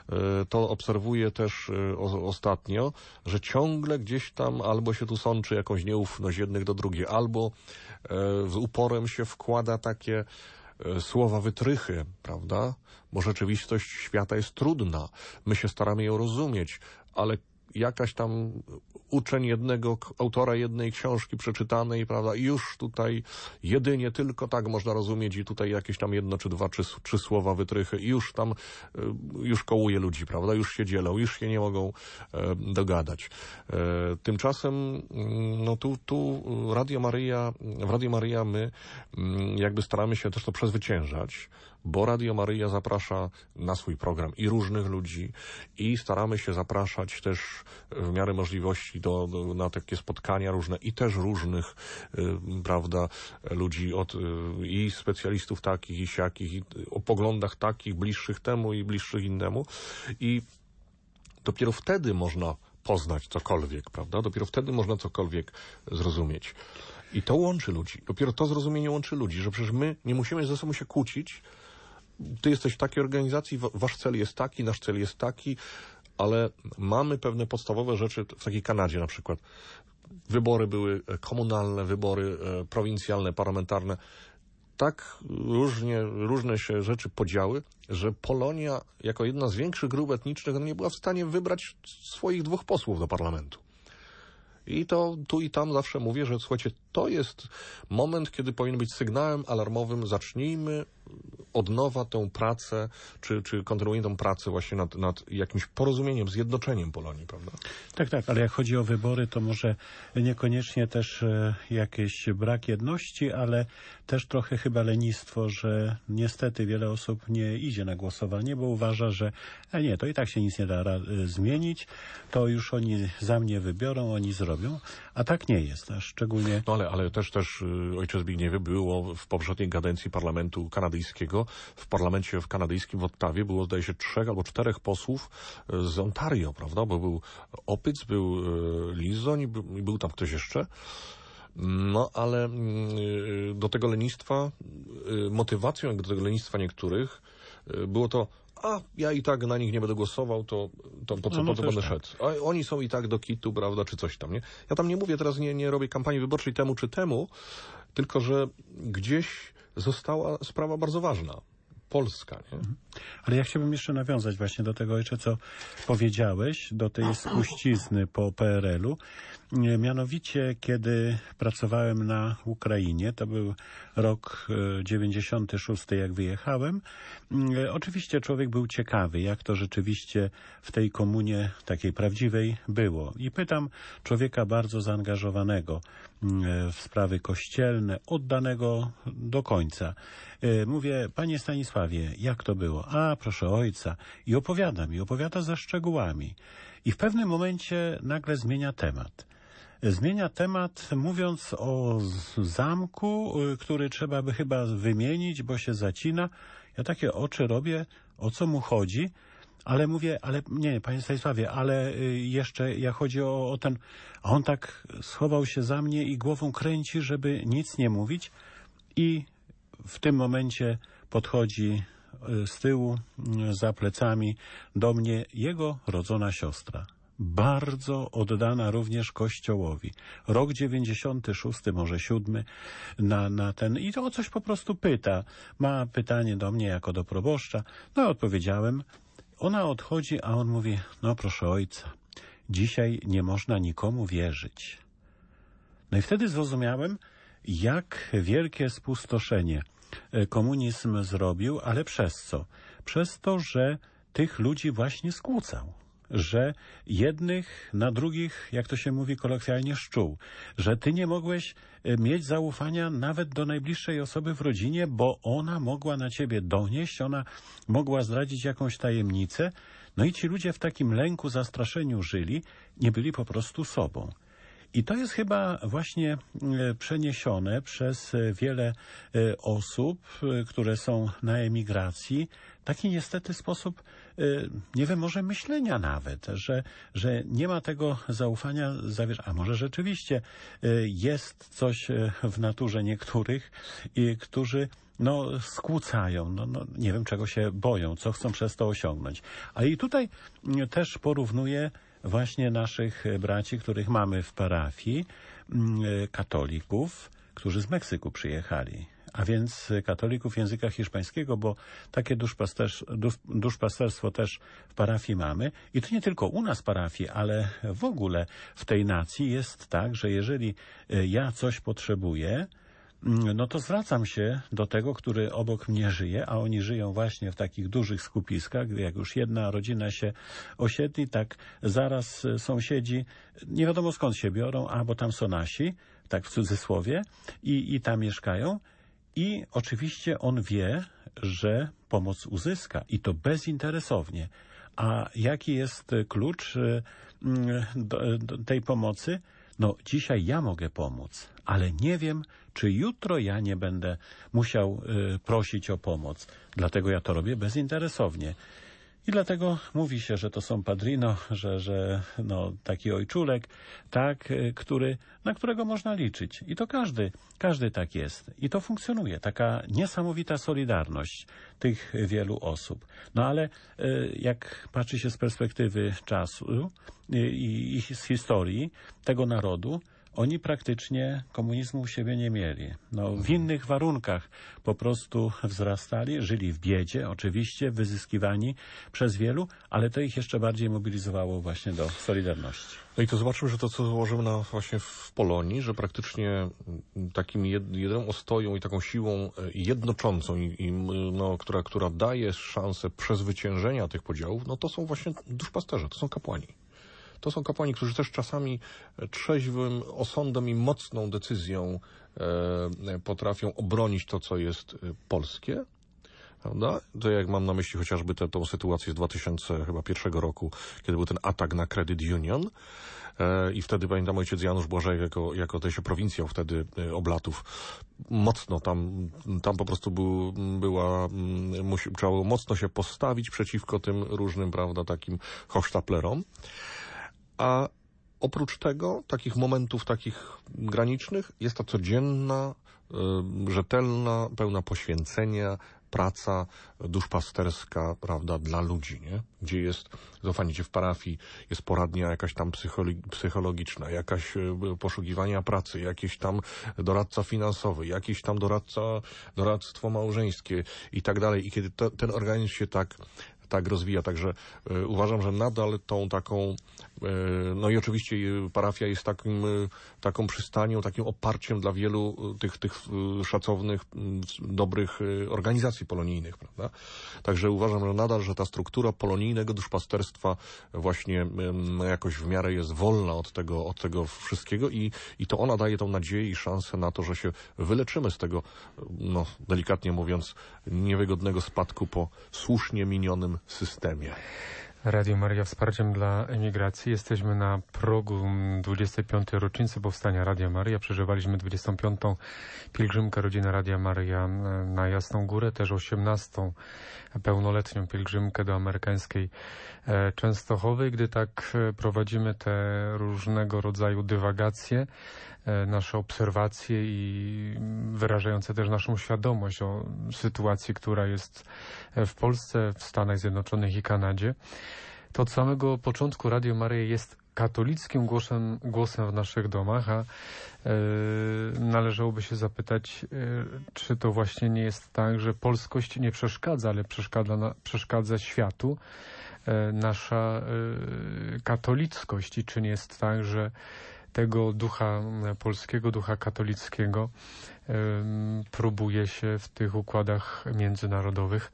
to obserwuję też ostatnio, że ciągle gdzieś tam albo się tu sączy jakąś nieufność jednych do drugich, albo z uporem się wkłada takie e, słowa wytrychy, prawda? Bo rzeczywistość świata jest trudna. My się staramy ją rozumieć, ale jakaś tam uczeń jednego, autora jednej książki przeczytanej, prawda, i już tutaj jedynie tylko tak można rozumieć i tutaj jakieś tam jedno czy dwa, czy trzy słowa wytrychy i już tam, już kołuje ludzi, prawda, już się dzielą, już się nie mogą e, dogadać. E, tymczasem, no tu, tu Radio Maryja, w Radio Maryja my jakby staramy się też to przezwyciężać, bo Radio Maryja zaprasza na swój program i różnych ludzi i staramy się zapraszać też w miarę możliwości do, do, na takie spotkania różne i też różnych, y, prawda, ludzi od y, i specjalistów takich i siakich, i o poglądach takich, bliższych temu i bliższych innemu. I dopiero wtedy można poznać cokolwiek, prawda? Dopiero wtedy można cokolwiek zrozumieć. I to łączy ludzi. Dopiero to zrozumienie łączy ludzi, że przecież my nie musimy ze sobą się kłócić. Ty jesteś w takiej organizacji, wasz cel jest taki, nasz cel jest taki, ale mamy pewne podstawowe rzeczy w takiej Kanadzie na przykład. Wybory były komunalne, wybory prowincjalne, parlamentarne. Tak różnie, różne się rzeczy podziały, że Polonia jako jedna z większych grup etnicznych nie była w stanie wybrać swoich dwóch posłów do parlamentu. I to tu i tam zawsze mówię, że słuchajcie, to jest moment, kiedy powinien być sygnałem alarmowym. Zacznijmy od nowa tą pracę, czy, czy kontynuujmy tą pracę właśnie nad, nad jakimś porozumieniem, zjednoczeniem Polonii, prawda? Tak, tak, ale jak chodzi o wybory, to może niekoniecznie też e, jakiś brak jedności, ale też trochę chyba lenistwo, że niestety wiele osób nie idzie na głosowanie, bo uważa, że e, nie, to i tak się nic nie da e, zmienić, to już oni za mnie wybiorą, oni zrobią, a tak nie jest, a szczególnie... No ale, ale też, też ojcze Zbigniewie, było w poprzedniej kadencji parlamentu kanadyjskiego, w parlamencie w kanadyjskim w Ottawie było, zdaje się, trzech albo czterech posłów z Ontario, prawda, bo był Opitz, był Lizoń i był, był tam ktoś jeszcze. No, ale do tego lenistwa, motywacją do tego lenistwa niektórych było to, a ja i tak na nich nie będę głosował, to, to po co, no, no po co będę tak. szedł? A oni są i tak do kitu, prawda, czy coś tam, nie? Ja tam nie mówię teraz, nie, nie robię kampanii wyborczej temu czy temu, tylko że gdzieś została sprawa bardzo ważna. Polska, nie? Mhm. Ale ja chciałbym jeszcze nawiązać właśnie do tego, ojcze, co powiedziałeś, do tej spuścizny po P R L u. Mianowicie, kiedy pracowałem na Ukrainie, to był rok dziewięćdziesiąty szósty, jak wyjechałem. Oczywiście człowiek był ciekawy, jak to rzeczywiście w tej komunie takiej prawdziwej było. I pytam człowieka bardzo zaangażowanego w sprawy kościelne, oddanego do końca. Mówię, panie Stanisławie, jak to było? A, proszę ojca. I opowiada mi, opowiada ze szczegółami. I w pewnym momencie nagle zmienia temat. Zmienia temat, mówiąc o zamku, który trzeba by chyba wymienić, bo się zacina. Ja takie oczy robię, o co mu chodzi, ale mówię, ale nie, panie Stanisławie, ale jeszcze jak chodzi o, o ten... A on tak schował się za mnie i głową kręci, żeby nic nie mówić i w tym momencie podchodzi z tyłu, za plecami do mnie jego rodzona siostra. Bardzo oddana również Kościołowi. Rok dziewięćdziesiąty szósty, może siódmy, na, na ten... I to o coś po prostu pyta. Ma pytanie do mnie jako do proboszcza. No, odpowiedziałem. Ona odchodzi, a on mówi, no proszę ojca, dzisiaj nie można nikomu wierzyć. No i wtedy zrozumiałem, jak wielkie spustoszenie komunizm zrobił, ale przez co? Przez to, że tych ludzi właśnie skłócał. Że jednych na drugich, jak to się mówi kolokwialnie, szczuł. Że ty nie mogłeś mieć zaufania nawet do najbliższej osoby w rodzinie, bo ona mogła na ciebie donieść, ona mogła zdradzić jakąś tajemnicę. No i ci ludzie w takim lęku, zastraszeniu żyli, nie byli po prostu sobą. I to jest chyba właśnie przeniesione przez wiele osób, które są na emigracji, taki niestety sposób, nie wiem, może myślenia nawet, że, że nie ma tego zaufania, a może rzeczywiście jest coś w naturze niektórych, którzy no, skłócają, no, no, nie wiem czego się boją, co chcą przez to osiągnąć. A i tutaj też porównuję właśnie naszych braci, których mamy w parafii, katolików, którzy z Meksyku przyjechali. a więc katolików języka hiszpańskiego, bo takie duszpasterz, dusz, duszpasterstwo też w parafii mamy. I to nie tylko u nas w parafii, ale w ogóle w tej nacji jest tak, że jeżeli ja coś potrzebuję, no to zwracam się do tego, który obok mnie żyje, a oni żyją właśnie w takich dużych skupiskach. Jak już jedna rodzina się osiedli, tak zaraz sąsiedzi, nie wiadomo skąd się biorą, a bo tam są nasi, tak w cudzysłowie, i, i tam mieszkają. I oczywiście on wie, że pomoc uzyska i to bezinteresownie. A jaki jest klucz do, do tej pomocy? No, dzisiaj ja mogę pomóc, ale nie wiem, czy jutro ja nie będę musiał y, prosić o pomoc. Dlatego ja to robię bezinteresownie. I dlatego mówi się, że to są padrino, że, że no, taki ojczulek, tak, y, który, na którego można liczyć. I to każdy, każdy tak jest. I to funkcjonuje. Taka niesamowita solidarność tych wielu osób. No ale y, jak patrzy się z perspektywy czasu y, i, i z historii tego narodu, oni praktycznie komunizmu u siebie nie mieli. No, w innych warunkach po prostu wzrastali, żyli w biedzie, oczywiście, wyzyskiwani przez wielu, ale to ich jeszcze bardziej mobilizowało właśnie do solidarności. No i to zobaczymy, że to, co założymy na właśnie w Polonii, że praktycznie takim jedyną ostoją i taką siłą jednoczącą, i, i, no, która, która daje szansę przezwyciężenia tych podziałów, no to są właśnie duszpasterze, to są kapłani. To są kapłani, którzy też czasami trzeźwym osądem i mocną decyzją e, potrafią obronić to, co jest polskie. Prawda? To jak mam na myśli chociażby tę tą sytuację z dwa tysiące pierwszego roku, kiedy był ten atak na Credit Union. E, I wtedy, pamiętam, ojciec Janusz Błażej jako, jako też prowincjał wtedy e, Oblatów, mocno tam, tam po prostu był, była, musi, trzeba było mocno się postawić przeciwko tym różnym, prawda, takim hochsztaplerom. A oprócz tego, takich momentów takich granicznych, jest ta codzienna, y, rzetelna, pełna poświęcenia praca duszpasterska, prawda, dla ludzi, nie? Gdzie jest, zaufanie, gdzie w parafii jest poradnia jakaś tam psychologiczna, jakaś poszukiwania pracy, jakiś tam doradca finansowy, jakiś tam doradca, doradztwo małżeńskie i tak dalej. I kiedy to, ten organizm się tak tak rozwija, także y, uważam, że nadal tą taką, y, no i oczywiście y, parafia jest takim, y, taką przystanią, takim oparciem dla wielu y, tych, tych y, szacownych, y, dobrych y, organizacji polonijnych, prawda? Także uważam, że nadal, że ta struktura polonijnego duszpasterstwa właśnie y, jakoś w miarę jest wolna od tego, od tego wszystkiego i, i to ona daje tą nadzieję i szansę na to, że się wyleczymy z tego, no delikatnie mówiąc, niewygodnego spadku po słusznie minionym systemie. Radio Maryja wsparciem dla emigracji. Jesteśmy na progu dwudziestej piątej rocznicy powstania Radia Maryja. Przeżywaliśmy dwudziestą piątą pielgrzymkę rodziny Radia Maryja na Jasną Górę, też osiemnastą pełnoletnią pielgrzymkę do amerykańskiej Częstochowy. Gdy tak prowadzimy te różnego rodzaju dywagacje, nasze obserwacje i wyrażające też naszą świadomość o sytuacji, która jest w Polsce, w Stanach Zjednoczonych i Kanadzie, to od samego początku Radio Maryja jest katolickim głosem, głosem w naszych domach, a e, należałoby się zapytać, e, czy to właśnie nie jest tak, że polskość nie przeszkadza, ale przeszkadza, na, przeszkadza światu e, nasza e, katolickość i czy nie jest tak, że tego ducha polskiego, ducha katolickiego e, próbuje się w tych układach międzynarodowych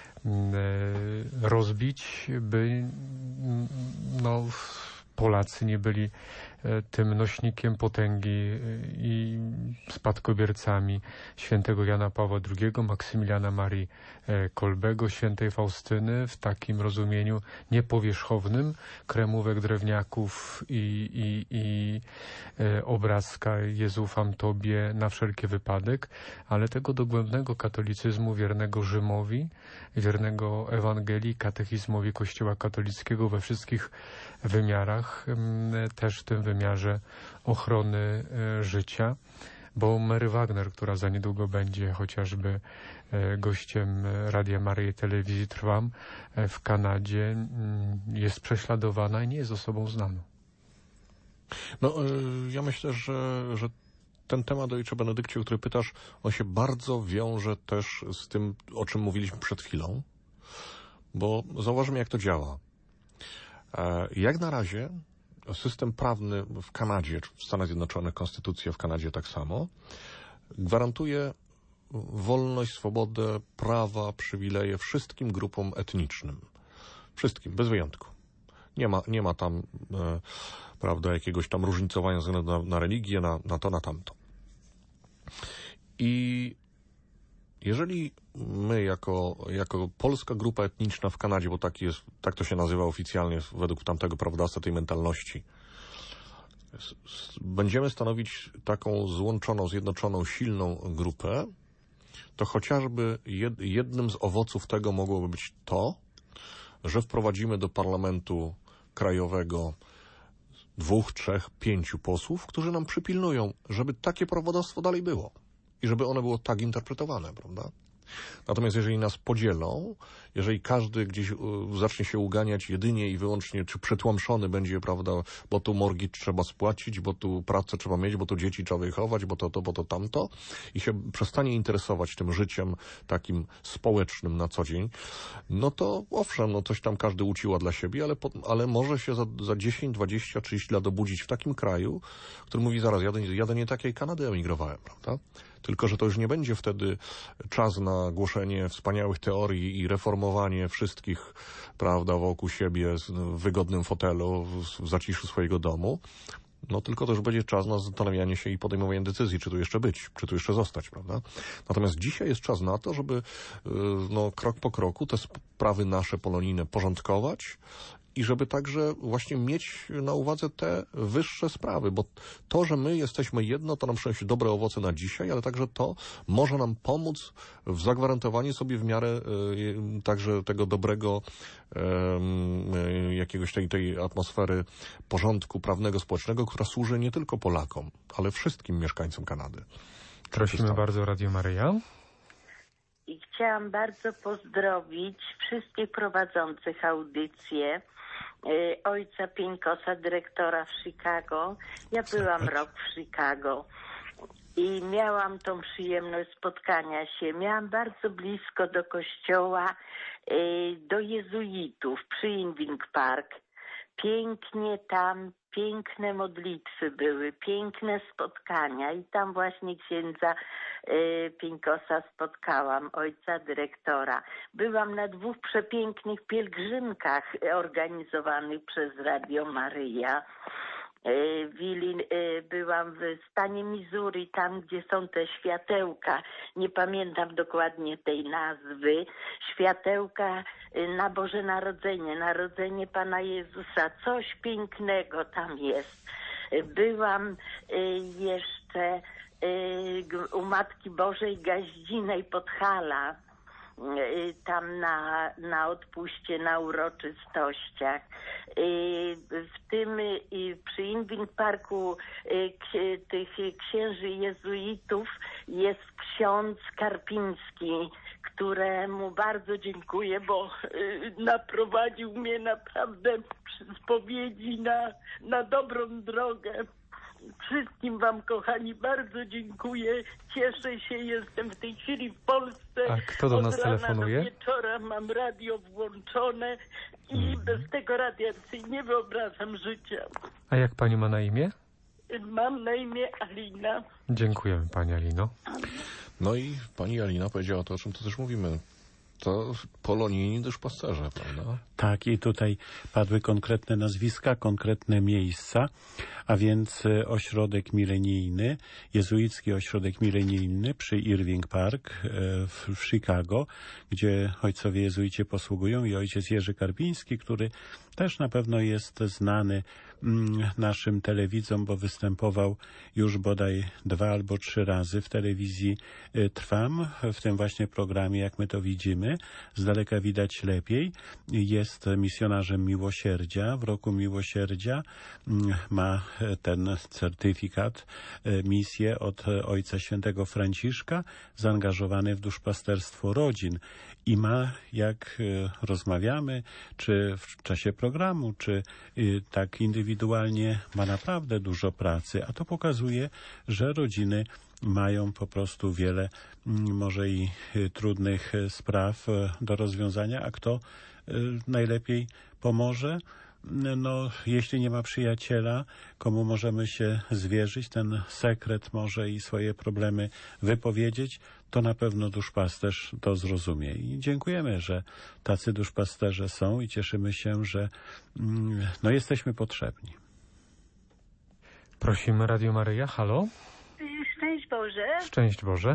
rozbić, by no, Polacy nie byli tym nośnikiem potęgi i spadkobiercami świętego Jana Pawła drugiego, Maksymiliana Marii Kolbego, świętej Faustyny w takim rozumieniu niepowierzchownym, kremówek drewniaków i, i, i obrazka Jezu ufam Tobie na wszelki wypadek, ale tego dogłębnego katolicyzmu wiernego Rzymowi, wiernego Ewangelii, katechizmowi Kościoła katolickiego we wszystkich wymiarach, też w tym wymiarze ochrony życia, bo Mary Wagner, która za niedługo będzie chociażby gościem Radia Maryja Telewizji Trwam w Kanadzie, jest prześladowana i nie jest osobą znaną. No, ja myślę, że, że ten temat, ojcze Benedykcie, o który pytasz, on się bardzo wiąże też z tym, o czym mówiliśmy przed chwilą, bo zauważymy, jak to działa. Jak na razie system prawny w Kanadzie, czy w Stanach Zjednoczonych, konstytucja w Kanadzie tak samo, gwarantuje wolność, swobodę, prawa, przywileje wszystkim grupom etnicznym. Wszystkim, bez wyjątku. Nie ma, nie ma tam e, prawda, jakiegoś tam różnicowania ze względu na, na religię, na, na to, na tamto. I jeżeli my jako, jako polska grupa etniczna w Kanadzie, bo tak jest, tak to się nazywa oficjalnie według tamtego prawodawstwa tej mentalności, s, s, będziemy stanowić taką złączoną, zjednoczoną, silną grupę, to chociażby jed, jednym z owoców tego mogłoby być to, że wprowadzimy do parlamentu krajowego dwóch, trzech, pięciu posłów, którzy nam przypilnują, żeby takie prawodawstwo dalej było i żeby ono było tak interpretowane, prawda? Natomiast jeżeli nas podzielą, jeżeli każdy gdzieś zacznie się uganiać jedynie i wyłącznie, czy przetłamszony będzie, prawda, bo tu mortgage trzeba spłacić, bo tu pracę trzeba mieć, bo tu dzieci trzeba wychować, bo to, to, bo to tamto i się przestanie interesować tym życiem takim społecznym na co dzień, no to owszem, no coś tam każdy uciła dla siebie, ale, po, ale może się za, za dziesięć, dwadzieścia, trzydzieści lat obudzić w takim kraju, który mówi zaraz, ja do, ja do nie takiej Kanady emigrowałem, prawda? Tylko że to już nie będzie wtedy czas na głoszenie wspaniałych teorii i reformowanie wszystkich, prawda, wokół siebie w wygodnym fotelu, w zaciszu swojego domu. No tylko to już będzie czas na zastanawianie się i podejmowanie decyzji, czy tu jeszcze być, czy tu jeszcze zostać, prawda? Natomiast dzisiaj jest czas na to, żeby no, krok po kroku te sprawy nasze polonijne porządkować i żeby także właśnie mieć na uwadze te wyższe sprawy, bo to, że my jesteśmy jedno, to nam przynosi dobre owoce na dzisiaj, ale także to może nam pomóc w zagwarantowaniu sobie w miarę y, także tego dobrego y, jakiegoś tej, tej atmosfery porządku prawnego, społecznego, która służy nie tylko Polakom, ale wszystkim mieszkańcom Kanady. Prosimy bardzo Radio Maryja. I chciałam bardzo pozdrowić wszystkich prowadzących audycję, y, ojca Pieńkosa, dyrektora w Chicago. Ja byłam rok w Chicago i miałam tą przyjemność spotkania się. Miałam bardzo blisko do kościoła, y, do jezuitów przy Irving Park. Pięknie tam, piękne modlitwy były, piękne spotkania i tam właśnie księdza y, Pieńkosa spotkałam, ojca dyrektora. Byłam na dwóch przepięknych pielgrzymkach organizowanych przez Radio Maryja. W Illin, byłam w stanie Missouri, tam gdzie są te światełka, nie pamiętam dokładnie tej nazwy, światełka na Boże Narodzenie, Narodzenie Pana Jezusa, coś pięknego tam jest. Byłam jeszcze u Matki Bożej Gaździnej Podhala, tam na, na odpuście, na uroczystościach. W tym przy Irving Parku tych księży jezuitów jest ksiądz Karpiński, któremu bardzo dziękuję, bo naprowadził mnie naprawdę przy spowiedzi na, na dobrą drogę. Wszystkim wam, kochani, bardzo dziękuję. Cieszę się, jestem w tej chwili w Polsce. A kto do nas Od rana telefonuje? do wieczora mam radio włączone i hmm. bez tego radia nie wyobrażam życia. A jak pani ma na imię? Mam na imię Alina. Dziękujemy pani Alino. No i pani Alina powiedziała to, o czym tu też mówimy. To polonijni duszpasterze, prawda? Tak, i tutaj padły konkretne nazwiska, konkretne miejsca, a więc ośrodek milenijny, jezuicki ośrodek milenijny przy Irving Park w, w Chicago, gdzie ojcowie jezuici posługują, i ojciec Jerzy Karpiński, który też na pewno jest znany naszym telewidzom, bo występował już bodaj dwa albo trzy razy w telewizji Trwam, w tym właśnie programie, jak my to widzimy, z daleka widać lepiej. Jest misjonarzem miłosierdzia. W roku miłosierdzia ma ten certyfikat, misję od Ojca Świętego Franciszka, zaangażowany w duszpasterstwo rodzin. I ma, jak rozmawiamy, czy w czasie programu, programu, czy y, tak indywidualnie ma naprawdę dużo pracy, a to pokazuje, że rodziny mają po prostu wiele mm, może i y, trudnych y, spraw y, do rozwiązania, a kto y, najlepiej pomoże? No, jeśli nie ma przyjaciela, komu możemy się zwierzyć, ten sekret może i swoje problemy wypowiedzieć, to na pewno duszpasterz to zrozumie. I dziękujemy, że tacy duszpasterze są i cieszymy się, że mm, no, jesteśmy potrzebni. Prosimy Radio Maryja. Halo? Szczęść Boże. Szczęść Boże.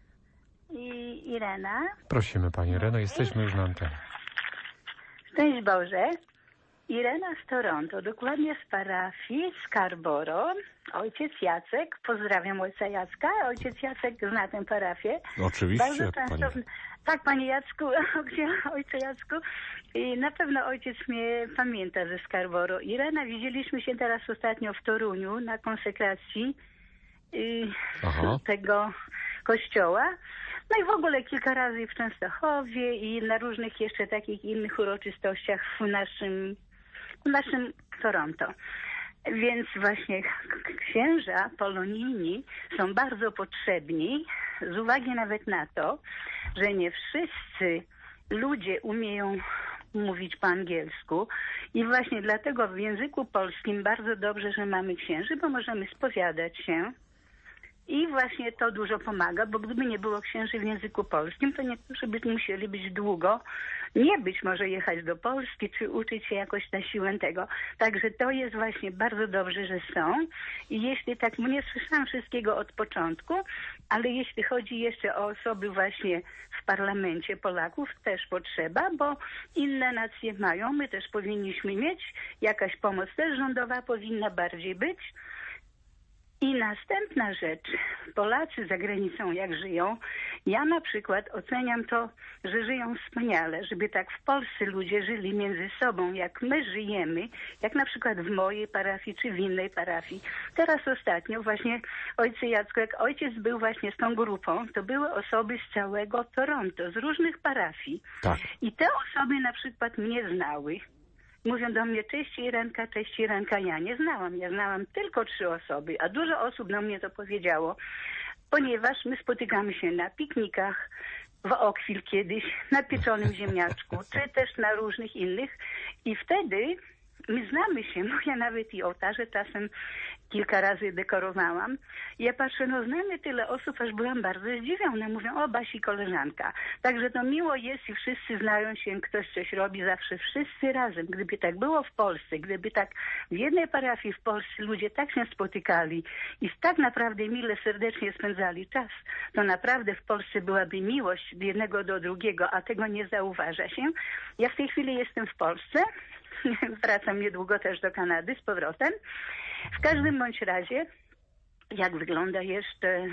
I Irena. Prosimy Pani Ireno, jesteśmy już na antenie. Szczęść Boże. Irena z Toronto, dokładnie z parafii Scarborough. Ojciec Jacek, pozdrawiam ojca Jacka. Ojciec Jacek zna tę parafię. Oczywiście, Bardzo często... pani. Tak, Panie Jacku, gdzie ojcze Jacku? I na pewno ojciec mnie pamięta ze Scarborough. Irena, widzieliśmy się teraz ostatnio w Toruniu na konsekracji y, tego kościoła. No i w ogóle kilka razy w Częstochowie i na różnych jeszcze takich innych uroczystościach w naszym, w naszym Toronto. Więc właśnie księża polonijni są bardzo potrzebni z uwagi nawet na to, że nie wszyscy ludzie umieją mówić po angielsku i właśnie dlatego w języku polskim bardzo dobrze, że mamy księży, bo możemy spowiadać się. I właśnie to dużo pomaga, bo gdyby nie było księży w języku polskim, to niektórzy by musieli być długo, nie być może jechać do Polski, czy uczyć się jakoś na siłę tego. Także to jest właśnie bardzo dobrze, że są. I jeśli tak, nie słyszałam wszystkiego od początku, ale jeśli chodzi jeszcze o osoby właśnie w parlamencie Polaków, też potrzeba, bo inne nacje mają, my też powinniśmy mieć, jakaś pomoc też rządowa powinna bardziej być. I następna rzecz, Polacy za granicą jak żyją, ja na przykład oceniam to, że żyją wspaniale, żeby tak w Polsce ludzie żyli między sobą, jak my żyjemy, jak na przykład w mojej parafii czy w innej parafii. Teraz ostatnio właśnie ojcze Jacku, jak ojciec był właśnie z tą grupą, to były osoby z całego Toronto, z różnych parafii. Tak. I te osoby na przykład mnie znały. Mówią do mnie, cześć Irenka, cześć Irenka. Ja nie znałam, ja znałam tylko trzy osoby, a dużo osób do mnie to powiedziało, ponieważ my spotykamy się na piknikach, w Oakville kiedyś, na pieczonym ziemniaczku, czy też na różnych innych i wtedy my znamy się, no ja nawet i ołtarze czasem kilka razy dekorowałam. Ja patrzę, no znamy tyle osób, aż byłam bardzo zdziwiona. Mówią, o Basi koleżanka. Także to miło jest i wszyscy znają się, ktoś coś robi, zawsze wszyscy razem. Gdyby tak było w Polsce, gdyby tak w jednej parafii w Polsce ludzie tak się spotykali i tak naprawdę mile, serdecznie spędzali czas, to naprawdę w Polsce byłaby miłość od jednego do drugiego, a tego nie zauważa się. Ja w tej chwili jestem w Polsce. Wracam niedługo też do Kanady z powrotem. W każdym bądź razie, jak wygląda jeszcze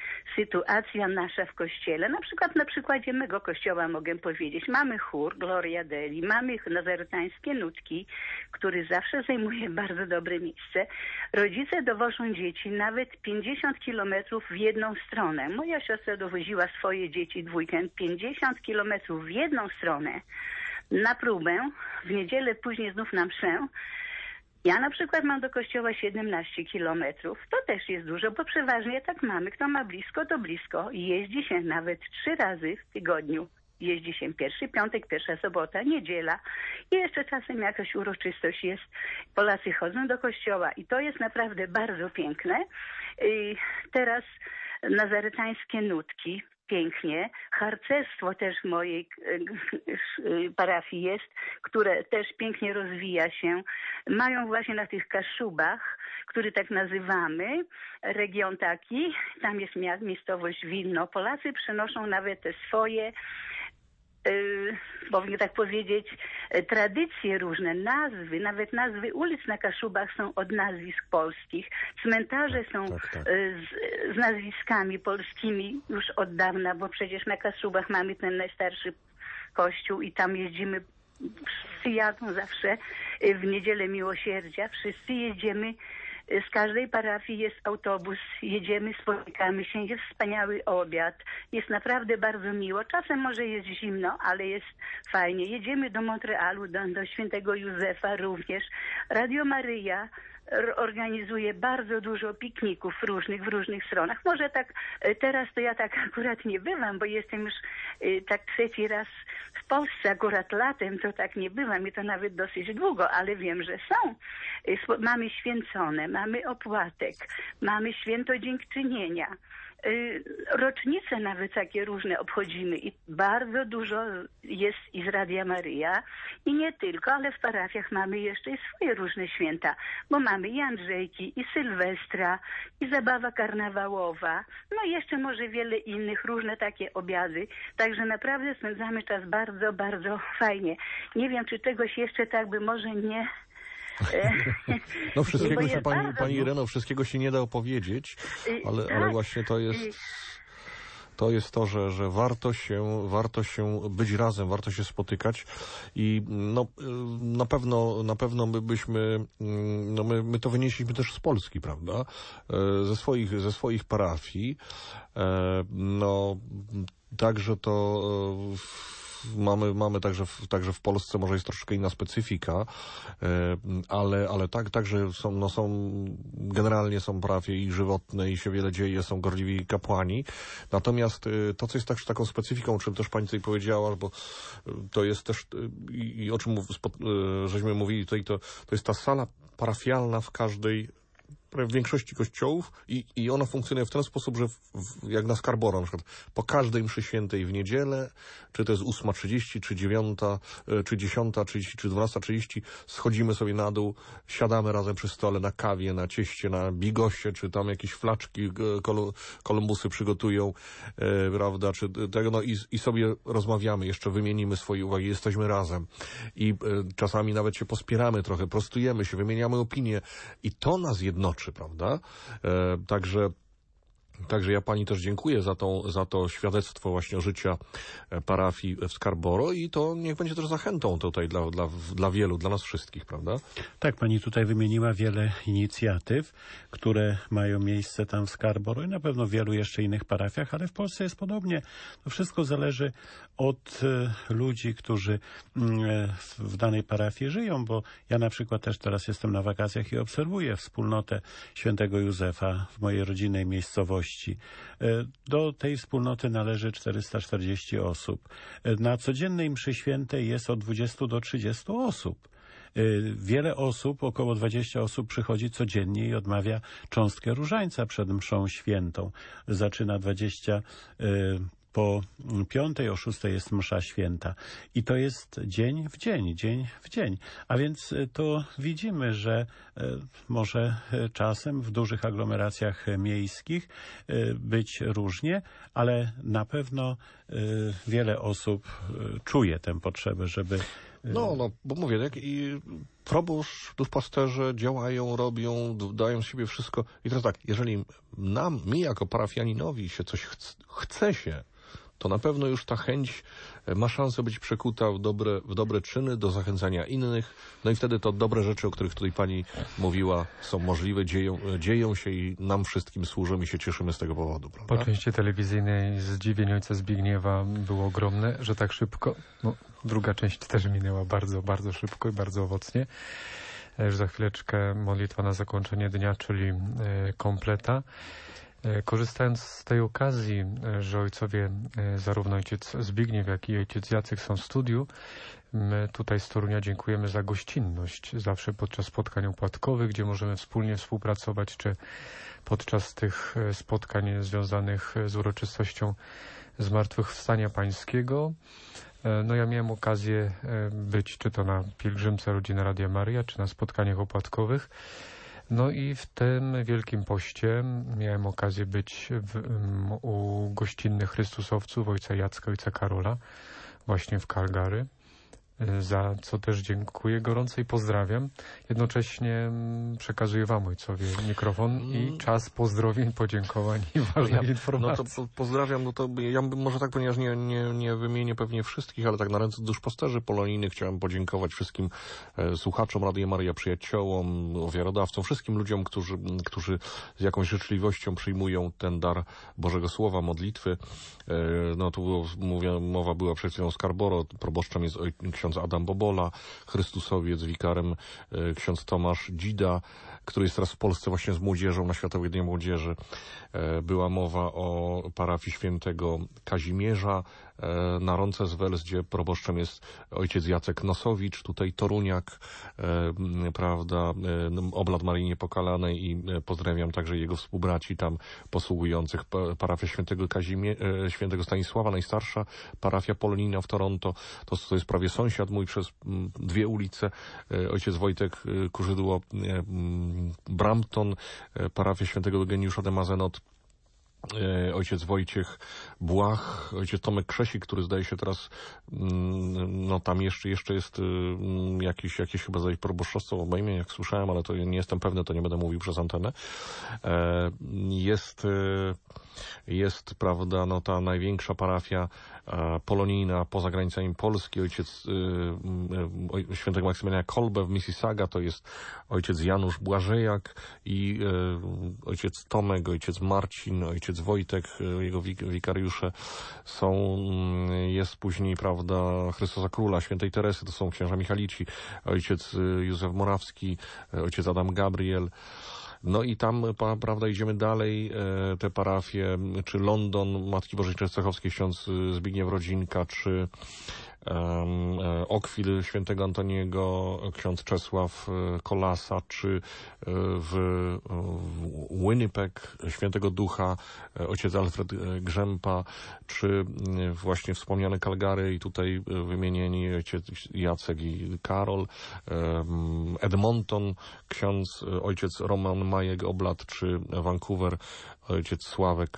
sytuacja nasza w kościele. Na przykład na przykładzie mego kościoła mogę powiedzieć. Mamy chór Gloria Dei, mamy nazaretańskie nutki, który zawsze zajmuje bardzo dobre miejsce. Rodzice dowożą dzieci nawet pięćdziesiąt kilometrów w jedną stronę. Moja siostra dowoziła swoje dzieci w weekend pięćdziesiąt kilometrów w jedną stronę na próbę, w niedzielę później znów na mszę. Ja na przykład mam do kościoła siedemnaście kilometrów. To też jest dużo, bo przeważnie tak mamy. Kto ma blisko, to blisko. I jeździ się nawet trzy razy w tygodniu. Jeździ się pierwszy piątek, pierwsza sobota, niedziela. I jeszcze czasem jakaś uroczystość jest. Polacy chodzą do kościoła i to jest naprawdę bardzo piękne. I teraz nazaretańskie nutki. Pięknie. Harcerstwo też w mojej parafii jest, które też pięknie rozwija się. Mają właśnie na tych Kaszubach, który tak nazywamy, region taki, tam jest miejscowość Wilno. Polacy przenoszą nawet te swoje, Yy, powinien tak powiedzieć, tradycje różne, nazwy, nawet nazwy ulic na Kaszubach są od nazwisk polskich. Cmentarze są tak, tak. Z, z nazwiskami polskimi już od dawna, bo przecież na Kaszubach mamy ten najstarszy kościół i tam jeździmy, wszyscy jadą zawsze w Niedzielę Miłosierdzia, wszyscy jedziemy Z każdej parafii jest autobus, jedziemy, spotykamy się, jest wspaniały obiad, jest naprawdę bardzo miło. Czasem może jest zimno, ale jest fajnie. Jedziemy do Montrealu, do, do Świętego Józefa również. Radio Maryja organizuje bardzo dużo pikników różnych w różnych stronach. Może tak teraz to ja tak akurat nie bywam, bo jestem już tak trzeci raz w Polsce, akurat latem to tak nie bywam i to nawet dosyć długo, ale wiem, że są. Mamy święcone, mamy opłatek, mamy święto dziękczynienia. Rocznice nawet takie różne obchodzimy i bardzo dużo jest i z Radia Maryja i nie tylko, ale w parafiach mamy jeszcze i swoje różne święta, bo mamy i Andrzejki, i Sylwestra, i zabawa karnawałowa, no i jeszcze może wiele innych, różne takie obiady, także naprawdę spędzamy czas bardzo, bardzo fajnie. Nie wiem, czy czegoś jeszcze tak by może nie... No wszystkiego się, pani, bardzo... pani Ireno, wszystkiego się nie da opowiedzieć, ale, ale właśnie to jest... To jest to, że, że warto się, warto się być razem, warto się spotykać i no, na pewno, na pewno my byśmy, no my, my to wynieśliśmy też z Polski, prawda? Ze swoich, ze swoich parafii. No, także to mamy, mamy także, w, także w Polsce może jest troszkę inna specyfika, ale, ale tak, także są, no są, generalnie są parafie i żywotne i się wiele dzieje, są gorliwi kapłani. Natomiast to, co jest też taką specyfiką, o czym też pani tutaj powiedziała, bo to jest też, i, i o czym żeśmy mówili tutaj, to, to jest ta sala parafialna w każdej, w większości kościołów i, i ona funkcjonuje w ten sposób, że w, w, jak na Scarborough, na przykład po każdej mszy świętej w niedzielę, czy to jest ósma trzydzieści, czy dziewiąta, czy dziesiąta trzydzieści, czy dwunasta trzydzieści, schodzimy sobie na dół, siadamy razem przy stole na kawie, na cieście, na bigosie, czy tam jakieś flaczki kol, kolumbusy przygotują, e, prawda, czy tego, no i, i sobie rozmawiamy, jeszcze wymienimy swoje uwagi, jesteśmy razem i e, czasami nawet się pospieramy trochę, prostujemy się, wymieniamy opinie i to nas jednoczy. Prawda? E, także, także ja pani też dziękuję za, tą, za to świadectwo właśnie życia parafii w Scarborough i to niech będzie też zachętą tutaj dla, dla, dla wielu, dla nas wszystkich, prawda? Tak, pani tutaj wymieniła wiele inicjatyw, które mają miejsce tam w Scarborough i na pewno w wielu jeszcze innych parafiach, ale w Polsce jest podobnie. To wszystko zależy od e, ludzi, którzy e, w danej parafii żyją, bo ja na przykład też teraz jestem na wakacjach i obserwuję wspólnotę Świętego Józefa w mojej rodzinnej miejscowości. E, do tej wspólnoty należy czterysta czterdzieści osób. E, na codziennej mszy świętej jest od dwudziestu do trzydziestu osób. Wiele osób, około dwadzieścia osób przychodzi codziennie i odmawia cząstkę różańca przed mszą świętą. Zaczyna dwadzieścia po piątej, o szóstej jest msza święta. I to jest dzień w dzień, dzień w dzień. A więc to widzimy, że może czasem w dużych aglomeracjach miejskich być różnie, ale na pewno wiele osób czuje tę potrzebę, żeby... No, no, bo mówię, tak, i proboszcz, duszpasterze działają, robią, dają z siebie wszystko. I teraz tak, jeżeli nam, mi jako parafianinowi się coś chce, chce się, to na pewno już ta chęć ma szansę być przekuta w dobre, w dobre czyny, do zachęcania innych. No i wtedy to dobre rzeczy, o których tutaj pani mówiła, są możliwe, dzieją, dzieją się i nam wszystkim służą i się cieszymy z tego powodu. Prawda? Po części telewizyjnej zdziwienie ojca Zbigniewa było ogromne, że tak szybko. No, druga część też minęła bardzo, bardzo szybko i bardzo owocnie. Już za chwileczkę modlitwa na zakończenie dnia, czyli kompleta. Korzystając z tej okazji, że ojcowie, zarówno ojciec Zbigniew, jak i ojciec Jacek są w studiu, my tutaj z Torunia dziękujemy za gościnność. Zawsze podczas spotkań opłatkowych, gdzie możemy wspólnie współpracować, czy podczas tych spotkań związanych z uroczystością Zmartwychwstania Pańskiego. No ja miałem okazję być czy to na pielgrzymce Rodziny Radia Maryja, czy na spotkaniach opłatkowych. No i w tym Wielkim Poście miałem okazję być w, um, u gościnnych Chrystusowców, ojca Jacka, ojca Karola, właśnie w Calgary. za co też dziękuję gorąco i pozdrawiam. Jednocześnie przekazuję wam, ojcowie, mikrofon i czas pozdrowień, podziękowań i ważnych ja, informacji. No to po, pozdrawiam, no to ja bym może tak, ponieważ nie, nie, nie wymienię pewnie wszystkich, ale tak na ręce duszpasterzy polonijnych chciałem podziękować wszystkim e, słuchaczom Radia Maryja, przyjaciołom, ofiarodawcom, wszystkim ludziom, którzy, którzy z jakąś życzliwością przyjmują ten dar Bożego Słowa, modlitwy. E, no tu było, mówię, mowa była przed chwilą o Skarboro, proboszczem jest oj, ksiądz Adam Bobola, Chrystusowiec, wikarem e, ksiądz Tomasz Dzida, który jest teraz w Polsce właśnie z młodzieżą na Światowej Dniu Młodzieży. E, była mowa o parafii świętego Kazimierza e, na Roncesvalles, gdzie proboszczem jest ojciec Jacek Nosowicz, tutaj Toruniak, e, prawda, e, oblat Maryi Niepokalanej i e, pozdrawiam także jego współbraci tam posługujących. Pa, parafia świętego Kazimie, e, świętego Stanisława, najstarsza parafia polonijna w Toronto, to, to jest prawie sąsiad mój przez m, dwie ulice, e, ojciec Wojtek e, Kurzydło, e, m, Brampton, e, parafia świętego Eugeniusza de Mazenot, ojciec Wojciech Błach, ojciec Tomek Krzesik, który zdaje się teraz, no tam jeszcze, jeszcze jest jakiś, jakiś chyba zdaje proboszczostwo obejmie, jak słyszałem, ale to nie jestem pewny, to nie będę mówił przez antenę. Jest, jest, prawda, no ta największa parafia polonijna poza granicami Polski, ojciec świętego Maksymiliana Kolbe w Mississauga, to jest ojciec Janusz Błażejak i ojciec Tomek, ojciec Marcin, ojciec Wojtek, jego wikariusze są, jest później, prawda, Chrystusa Króla, świętej Teresy, to są księża Michalici, ojciec Józef Morawski, ojciec Adam Gabriel. No i tam, prawda, idziemy dalej, te parafie, czy London, Matki Bożej Częstochowskiej, ksiądz Zbigniew Rodzinka, czy um, Okwil świętego Antoniego, ksiądz Czesław Kolasa, czy w, w Winnipeg świętego Ducha, ojciec Alfred Grzępa, czy właśnie wspomniane Calgary i tutaj wymienieni ojciec Jacek i Karol, Edmonton, ksiądz ojciec Roman Majek Oblat, czy Vancouver, ojciec Sławek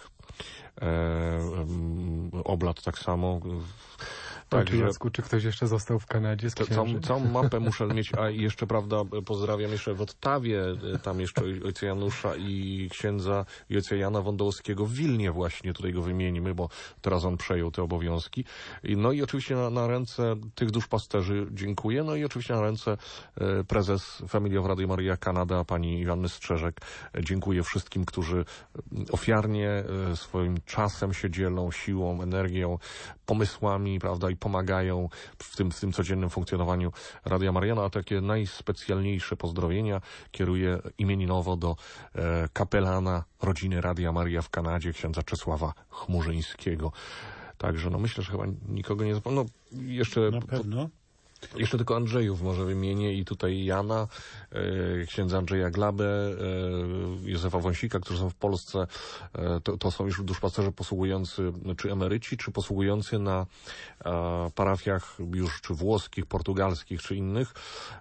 Oblat tak samo. Także, Jacku, czy ktoś jeszcze został w Kanadzie z całą, całą mapę muszę mieć, a jeszcze, prawda, pozdrawiam jeszcze w Ottawie, tam jeszcze ojca Janusza i księdza i ojca Jana Wądołowskiego w Wilnie właśnie, tutaj go wymienimy, bo teraz on przejął te obowiązki. No i oczywiście na, na ręce tych duszpasterzy dziękuję, no i oczywiście na ręce e, prezes Family of Radio Maria Kanada, pani Joanny Strzeżek. Dziękuję wszystkim, którzy ofiarnie e, swoim czasem się dzielą, siłą, energią, pomysłami, prawda, i pomagają w tym, w tym codziennym funkcjonowaniu Radia Maryja. A takie najspecjalniejsze pozdrowienia kieruję imieninowo do e, kapelana rodziny Radia Maryja w Kanadzie, księdza Czesława Chmurzyńskiego. Także no myślę, że chyba nikogo nie zapomnę. No, jeszcze na pewno. Jeszcze tylko Andrzejów może wymienię i tutaj Jana, e, księdza Andrzeja Glabę, e, Józefa Wąsika, którzy są w Polsce. E, to, to są już duszpasterze posługujący, czy emeryci, czy posługujący na e, parafiach już czy włoskich, portugalskich, czy innych.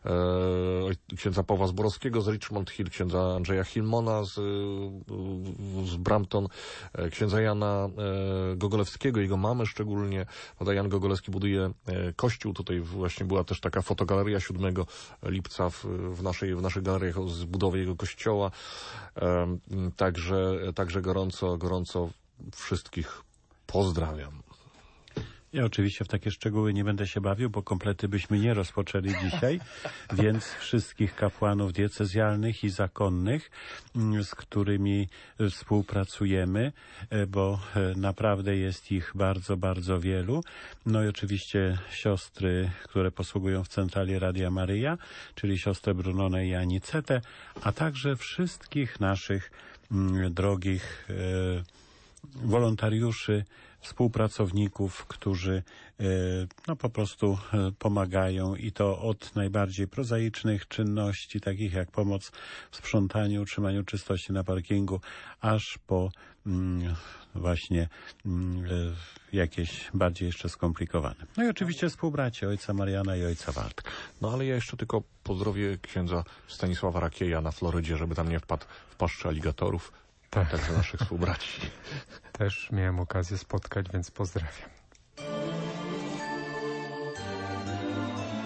E, księdza Pawła Zborowskiego z Richmond Hill, księdza Andrzeja Hilmona z, z Brampton, e, księdza Jana e, Gogolewskiego, jego mamy szczególnie. Jan Gogolewski buduje e, kościół, tutaj właśnie była też taka fotogaleria siódmego lipca w, w, naszej, w naszych galeriach z budowy jego kościoła. E, także, także gorąco, gorąco wszystkich pozdrawiam. Ja oczywiście w takie szczegóły nie będę się bawił, bo komplety byśmy nie rozpoczęli dzisiaj, więc wszystkich kapłanów diecezjalnych i zakonnych, z którymi współpracujemy, bo naprawdę jest ich bardzo, bardzo wielu. No i oczywiście siostry, które posługują w centrali Radia Maryja, czyli siostrę Brunonę i Anicetę, a także wszystkich naszych mm, drogich e, wolontariuszy, współpracowników, którzy no po prostu pomagają i to od najbardziej prozaicznych czynności, takich jak pomoc w sprzątaniu, utrzymaniu czystości na parkingu, aż po mm, właśnie mm, jakieś bardziej jeszcze skomplikowane. No i oczywiście współbracie ojca Mariana i ojca Waldka. No ale ja jeszcze tylko pozdrowię księdza Stanisława Rakieja na Florydzie, żeby tam nie wpadł w paszczę aligatorów. Tak. Także naszych współbraci. Też miałem okazję spotkać, więc pozdrawiam.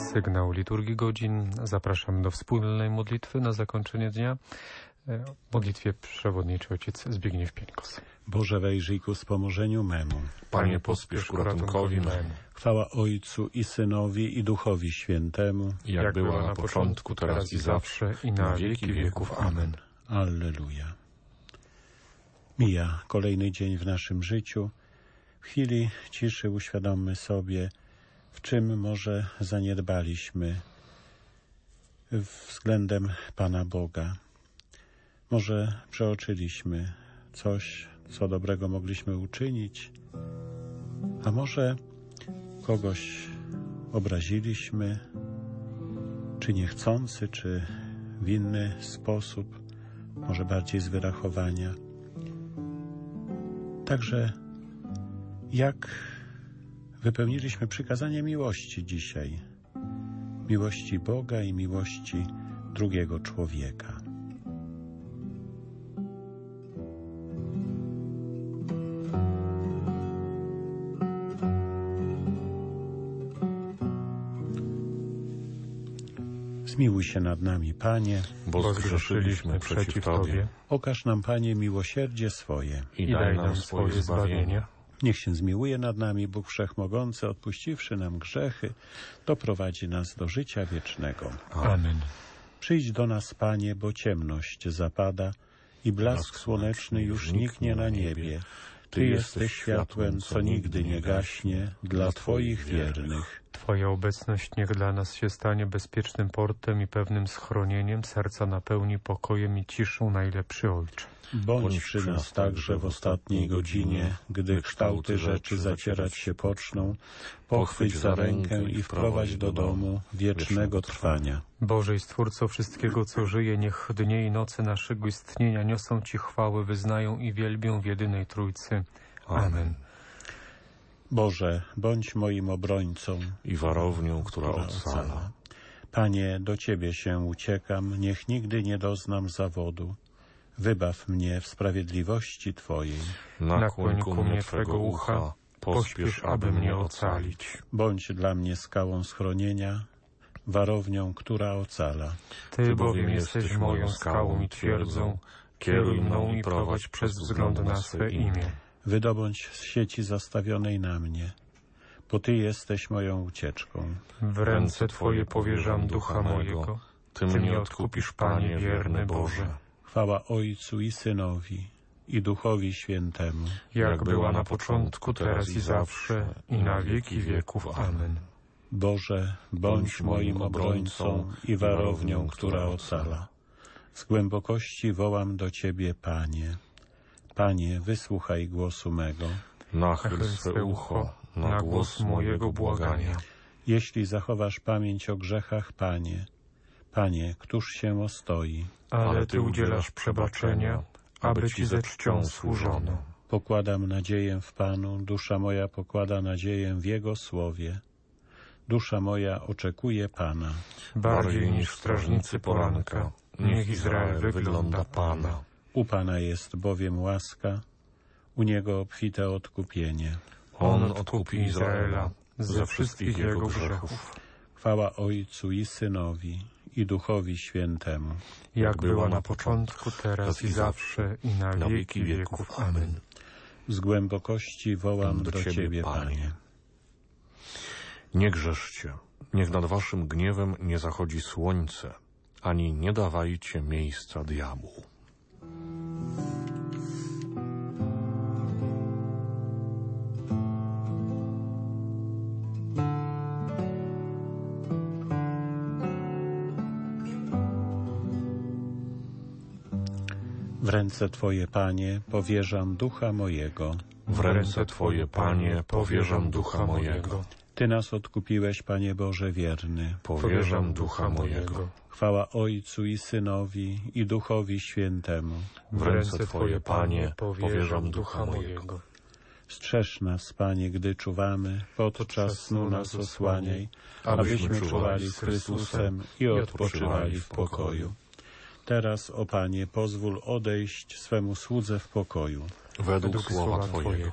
sygnał liturgii godzin. Zapraszam do wspólnej modlitwy na zakończenie dnia. W modlitwie przewodniczy ojciec Zbigniew Pieńkos. Boże, wejrzyj ku wspomożeniu memu. Panie, pospiesz ku ratunkowi memu. Chwała Ojcu i Synowi i Duchowi Świętemu. Jak, Jak była na początku, teraz i zawsze, i na wieki wieków. Amen. Alleluja. Mija kolejny dzień w naszym życiu. W chwili ciszy uświadommy sobie, w czym może zaniedbaliśmy względem Pana Boga. Może przeoczyliśmy coś, co dobrego mogliśmy uczynić, a może kogoś obraziliśmy, czy niechcący, czy w inny sposób, może bardziej z wyrachowania. Także jak wypełniliśmy przykazanie miłości dzisiaj, miłości Boga i miłości drugiego człowieka. Zmiłuj się nad nami, Panie, bo zgrzeszyliśmy przeciw Tobie. Okaż nam, Panie, miłosierdzie swoje i daj nam swoje zbawienie. Niech się zmiłuje nad nami Bóg Wszechmogący, odpuściwszy nam grzechy, doprowadzi nas do życia wiecznego. Amen. Przyjdź do nas, Panie, bo ciemność zapada i blask słoneczny już niknie na niebie. Ty jesteś światłem, co nigdy nie gaśnie, dla Twoich wiernych. Twoja obecność niech dla nas się stanie bezpiecznym portem i pewnym schronieniem, serca napełni pokojem i ciszą, najlepszy Ojcze. Bądź przy nas także w ostatniej godzinie, gdy kształty rzeczy zacierać się poczną, pochwyć za rękę i wprowadź do domu wiecznego trwania. Boże i Stwórco wszystkiego, co żyje, niech dnie i noce naszego istnienia niosą Ci chwały, wyznają i wielbią w jedynej Trójcy. Amen. Boże, bądź moim obrońcą i warownią, która ocala. Panie, do Ciebie się uciekam, niech nigdy nie doznam zawodu. Wybaw mnie w sprawiedliwości Twojej. Nakłoń ku mnie Twego ucha, pośpiesz, aby mnie ocalić. Bądź dla mnie skałą schronienia, warownią, która ocala. Ty bowiem jesteś moją skałą i twierdzą, kieruj mną i prowadź przez wzgląd na swe imię. Wydobądź z sieci zastawionej na mnie, bo Ty jesteś moją ucieczką. W ręce Twoje powierzam ducha mojego, Ty mnie odkupisz, Panie wierny Boże. Chwała Ojcu i Synowi i Duchowi Świętemu. Jak była na początku, teraz i zawsze, i na wieki wieków. Amen. Boże, bądź moim obrońcą i warownią, która ocala. Z głębokości wołam do Ciebie, Panie. Panie, wysłuchaj głosu mego. Nachyl swe ucho na głos mojego błagania. Jeśli zachowasz pamięć o grzechach, Panie, Panie, któż się ostoi? Ale Ty udzielasz przebaczenia, aby Ci ze czcią służono. Pokładam nadzieję w Panu, dusza moja pokłada nadzieję w Jego słowie. Dusza moja oczekuje Pana. Bardziej niż strażnicy poranka, niech Izrael wygląda Pana. U Pana jest bowiem łaska, u Niego obfite odkupienie. On odkupi Izraela ze wszystkich jego grzechów. Chwała Ojcu i Synowi i Duchowi Świętemu. Jak była na początku, teraz i zawsze, i na wieki wieków. Amen. Z głębokości wołam do, do Ciebie, Ciebie, Panie. Nie grzeszcie, niech nad waszym gniewem nie zachodzi słońce, ani nie dawajcie miejsca diabłu. W ręce Twoje, Panie, powierzam ducha mojego. W ręce Twoje, Panie, powierzam ducha mojego. Ty nas odkupiłeś, Panie Boże wierny. Powierzam ducha mojego. Chwała Ojcu i Synowi i Duchowi Świętemu. W ręce Twoje, Panie, powierzam ducha mojego. Strzeż nas, Panie, gdy czuwamy, podczas snu nas osłaniaj, abyśmy czuwali z Chrystusem i odpoczywali w pokoju. Teraz, o Panie, pozwól odejść swemu słudze w pokoju. Według słowa Twojego.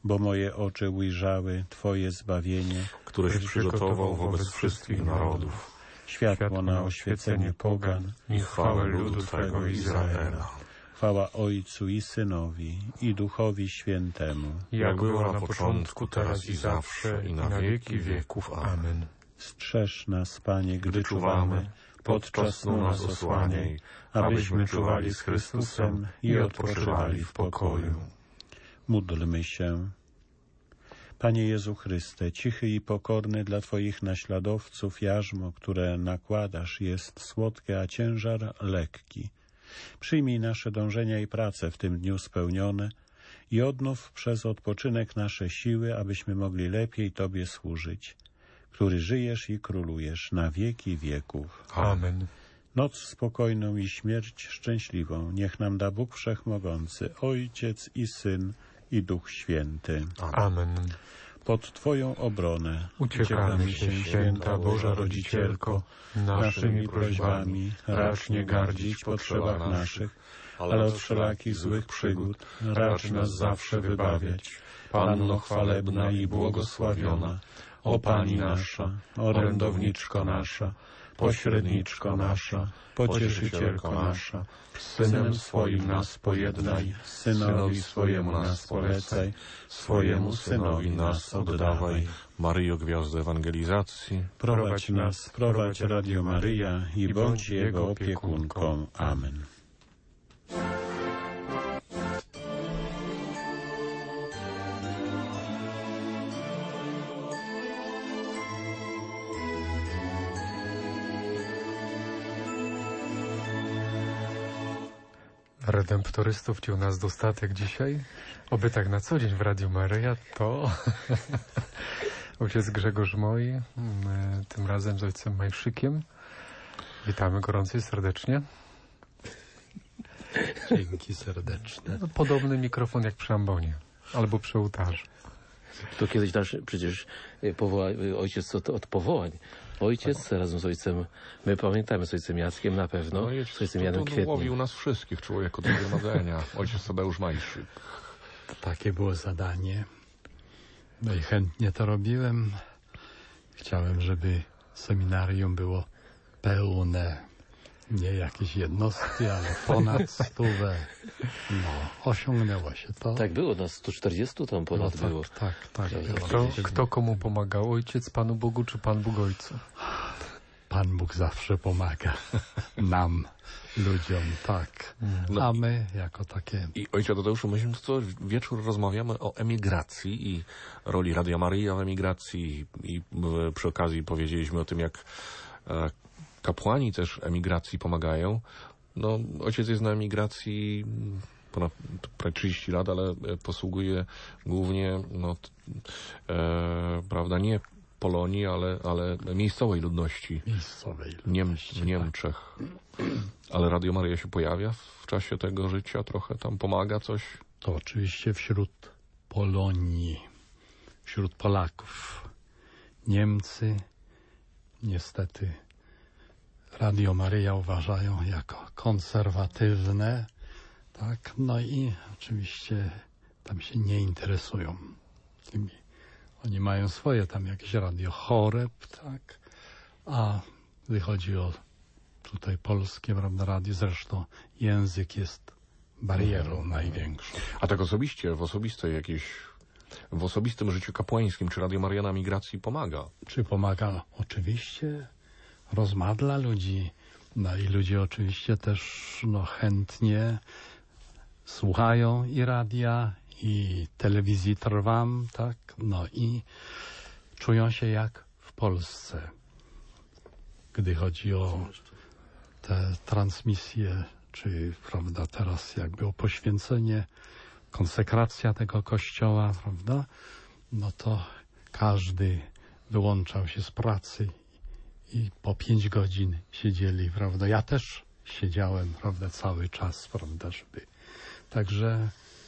bo moje oczy ujrzały Twoje zbawienie, któreś przygotował wobec wszystkich narodów, światło na oświecenie pogan i chwałę ludu Twego Izraela. Chwała Ojcu i Synowi, i Duchowi Świętemu, jak była na początku, teraz i zawsze, i na wieki wieków. Amen. Strzeż nas, Panie, gdy czuwamy, podczas snu nas osłaniaj, abyśmy czuwali z Chrystusem i odpoczywali w pokoju. Módlmy się. Panie Jezu Chryste, cichy i pokorny dla Twoich naśladowców jarzmo, które nakładasz, jest słodkie, a ciężar lekki. Przyjmij nasze dążenia i prace w tym dniu spełnione i odnów przez odpoczynek nasze siły, abyśmy mogli lepiej Tobie służyć, który żyjesz i królujesz na wieki wieków. Amen. Noc spokojną i śmierć szczęśliwą niech nam da Bóg Wszechmogący, Ojciec i Syn i Duch Święty. Amen. Pod Twoją obronę uciekamy się, święta Boża Rodzicielko, naszymi prośbami, racz nie gardzić w potrzebach naszych, ale od wszelakich złych przygód racz nas zawsze wybawiać. Panno chwalebna i błogosławiona, o Pani nasza, orędowniczko nasza, pośredniczko nasza, pocieszycielko nasza, z Synem swoim nas pojednaj, Synowi swojemu nas polecaj, swojemu Synowi nas oddawaj. Maryjo, gwiazdo ewangelizacji, prowadź nas, prowadź Radio Maryja i bądź Jego opiekunką. Amen. Redemptorystów ci u nas dostatek dzisiaj. Oby tak na co dzień w Radiu Maryja, to ojciec Grzegorz Moi, tym razem z ojcem Majszykiem. Witamy gorąco i serdecznie. Dzięki serdeczne. No, podobny mikrofon jak przy ambonie albo przy ołtarzu. To kiedyś nasz przecież powoła, ojciec od, od powołań. Ojciec razem z ojcem, my pamiętamy z ojcem Jackiem na pewno, no, z ojcem Janem Kwietniem. Łowił nas wszystkich, człowiek od zgromadzenia. Ojciec Tadeusz Majszyk. Takie było zadanie. No i chętnie to robiłem. Chciałem, żeby seminarium było pełne. Nie jakieś jednostki, ale ponad stówę. No, osiągnęło się to. Tak było, nas sto czterdziestu tam ponad no, tak, było. Tak, tak. Kto, kto komu pomagał? Ojciec Panu Bogu czy Pan Bóg Ojcu? Pan Bóg zawsze pomaga nam, ludziom, tak. No, a my jako takie... I ojcze Tadeuszu, myśmy co wieczór rozmawiamy o emigracji i roli Radia Maryja w emigracji i, i przy okazji powiedzieliśmy o tym, jak e, kapłani też emigracji pomagają. No, ojciec jest na emigracji ponad prawie trzydzieści lat, ale posługuje głównie, no, e, prawda, nie Polonii, ale, ale miejscowej ludności. Miejscowej ludności. Niem, w Niemczech. Ale Radio Maryja się pojawia w czasie tego życia, trochę tam pomaga coś? To oczywiście wśród Polonii, wśród Polaków. Niemcy niestety Radio Maryja uważają jako konserwatywne, tak, no i oczywiście tam się nie interesują tymi. Oni mają swoje tam jakieś radio Choreb, tak, a gdy chodzi o tutaj polskie, prawda, radio, zresztą język jest barierą mhm. największą. A tak osobiście, w osobistej jakiejś, w osobistym życiu kapłańskim, czy Radio Maryja na migracji pomaga? Czy pomaga? Oczywiście. Rozmadla ludzi, no i ludzie oczywiście też no, chętnie słuchają i radia, i telewizji Trwam, tak, no i czują się jak w Polsce, gdy chodzi o te transmisje, czy, prawda, teraz jakby o poświęcenie, konsekracja tego kościoła, prawda, no to każdy wyłączał się z pracy i po pięć godzin siedzieli, prawda? Ja też siedziałem, prawda, cały czas, prawda, żeby... Także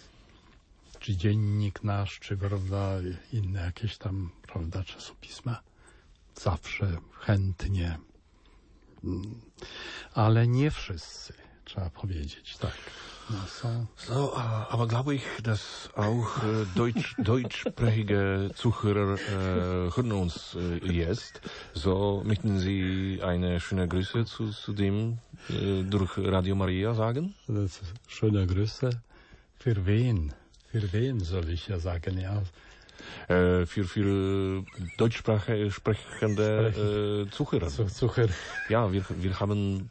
czy dziennik nasz, czy, prawda, inne jakieś tam, prawda, czasopisma, zawsze chętnie. Ale nie wszyscy. trzeba powiedzieć, tak. No, są... So, uh, aber glaube ich, dass auch äh, deutsch, deutschsprachige Zuhörer äh, hören uns äh, jetzt. So möchten Sie eine schöne Grüße zu, zu dem äh, durch Radio Maria sagen? Schöne Grüße. Für wen? Für wen soll ich ja sagen, ja? Äh, für, für deutschsprechende äh, Zuhörer. Zuhörer. Ja, wir, wir haben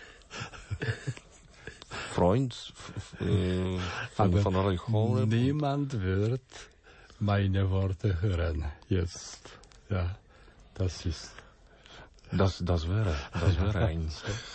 Freund äh, von, von Radio Horeb. Niemand wird meine Worte hören jetzt. Ja, das ist... Das, das wäre, das wäre ein...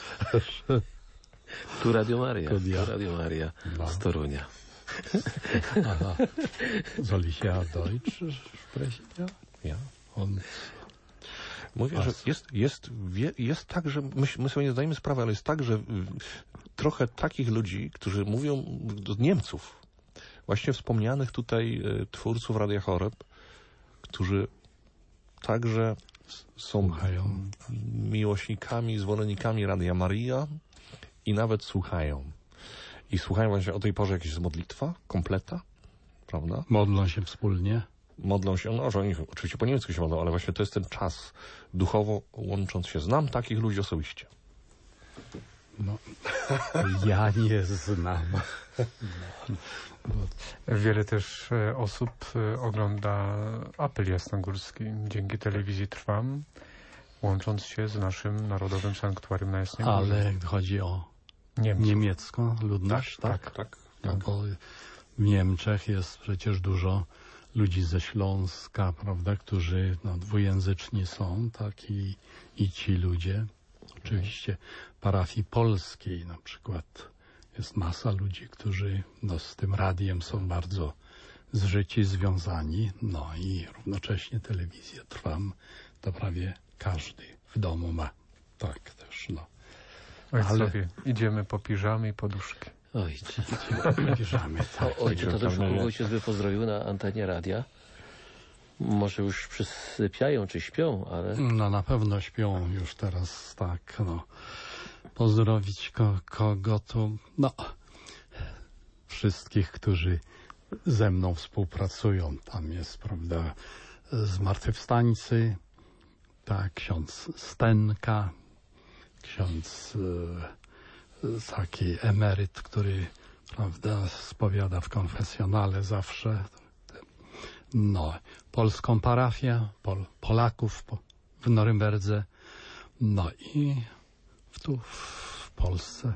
Tu Radio Maria, To ja. tu Radio Maria No. z Torunia. Aha. Soll ich ja Deutsch sprechen? Ja. Ja. Und Mówię, że jest, jest, wie- jest tak, że my, my sobie nie zdajemy sprawy, ale jest tak, że y, trochę takich ludzi, którzy mówią do Niemców, właśnie wspomnianych tutaj y, twórców Radia Horeb, którzy także s- są Słuchają. miłośnikami, zwolennikami Radia Maria i nawet słuchają. I słuchają właśnie o tej porze jakieś z modlitwa, kompleta, prawda? modlą się wspólnie. Modlą się, no, że oni oczywiście po niemiecku się modlą, ale właśnie to jest ten czas duchowo łącząc się. Znam takich ludzi osobiście. No, ja nie znam. Wiele też e, osób e, ogląda apel jasnogórski dzięki telewizji Trwam, łącząc się z naszym Narodowym Sanktuarium na Jasnej Górze. Ale chodzi o Niemców. niemiecką ludność, tak? Tak, tak. No, bo w Niemczech jest przecież dużo ludzi ze Śląska, prawda, którzy no, dwujęzyczni są, tak, i, i ci ludzie. Oczywiście parafii polskiej na przykład jest masa ludzi, którzy no, z tym radiem są bardzo zżyci, związani, no i równocześnie telewizję Trwam, to prawie każdy w domu ma. Tak też, no. Ojcowie, idziemy po piżamy i poduszki. Ojcze. Piżamy, tak. O, ojcze, to też Pewnie nie. kogoś się by pozdrowił na antenie radia. Może już przysypiają, czy śpią, ale... No na pewno śpią już teraz, tak, no. Pozdrowić ko kogo tu, no, wszystkich, którzy ze mną współpracują. Tam jest, prawda, zmartwychwstańcy, tak, ksiądz Stenka, ksiądz e, taki emeryt, który, prawda, spowiada w konfesjonale zawsze. No, polską parafię, Pol Polaków po, w Norymberdze, no i w, tu w Polsce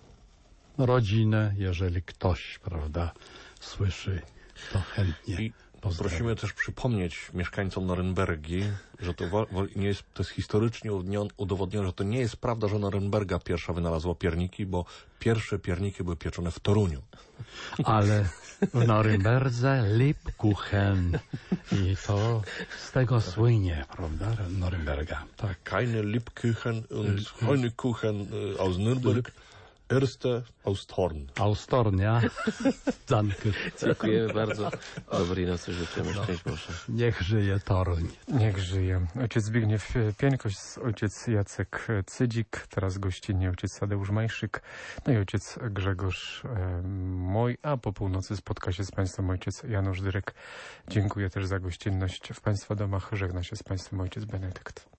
rodzinę, jeżeli ktoś, prawda, słyszy, to chętnie I pozdrawiam. prosimy też przypomnieć mieszkańcom Norymbergi, że to, wa- wa- nie jest, to jest historycznie udowodnione- udowodnione, że to nie jest prawda, że Norymberga pierwsza wynalazła pierniki, bo pierwsze pierniki były pieczone w Toruniu. Ale w Norymberdze Liebkuchen i to z tego słynie, prawda, Norymberga. Tak. Keine Liebkuchen und Honigkuchen äh, aus Nürnberg, erste aus Thorn. Aus Thorn, ja. Danke. Dziękujemy bardzo. Dobrej nocy życzymy. Szczęść Boże. Niech żyje Toruń. Niech żyje. Ojciec Zbigniew Pieńkoś, ojciec Jacek Cydzik, teraz gościnnie ojciec Tadeusz Majszyk, no i ojciec Grzegorz e, Moj, a po północy spotka się z Państwem ojciec Janusz Dyrek. Dziękuję też za gościnność w Państwa domach. Żegna się z Państwem ojciec Benedykt.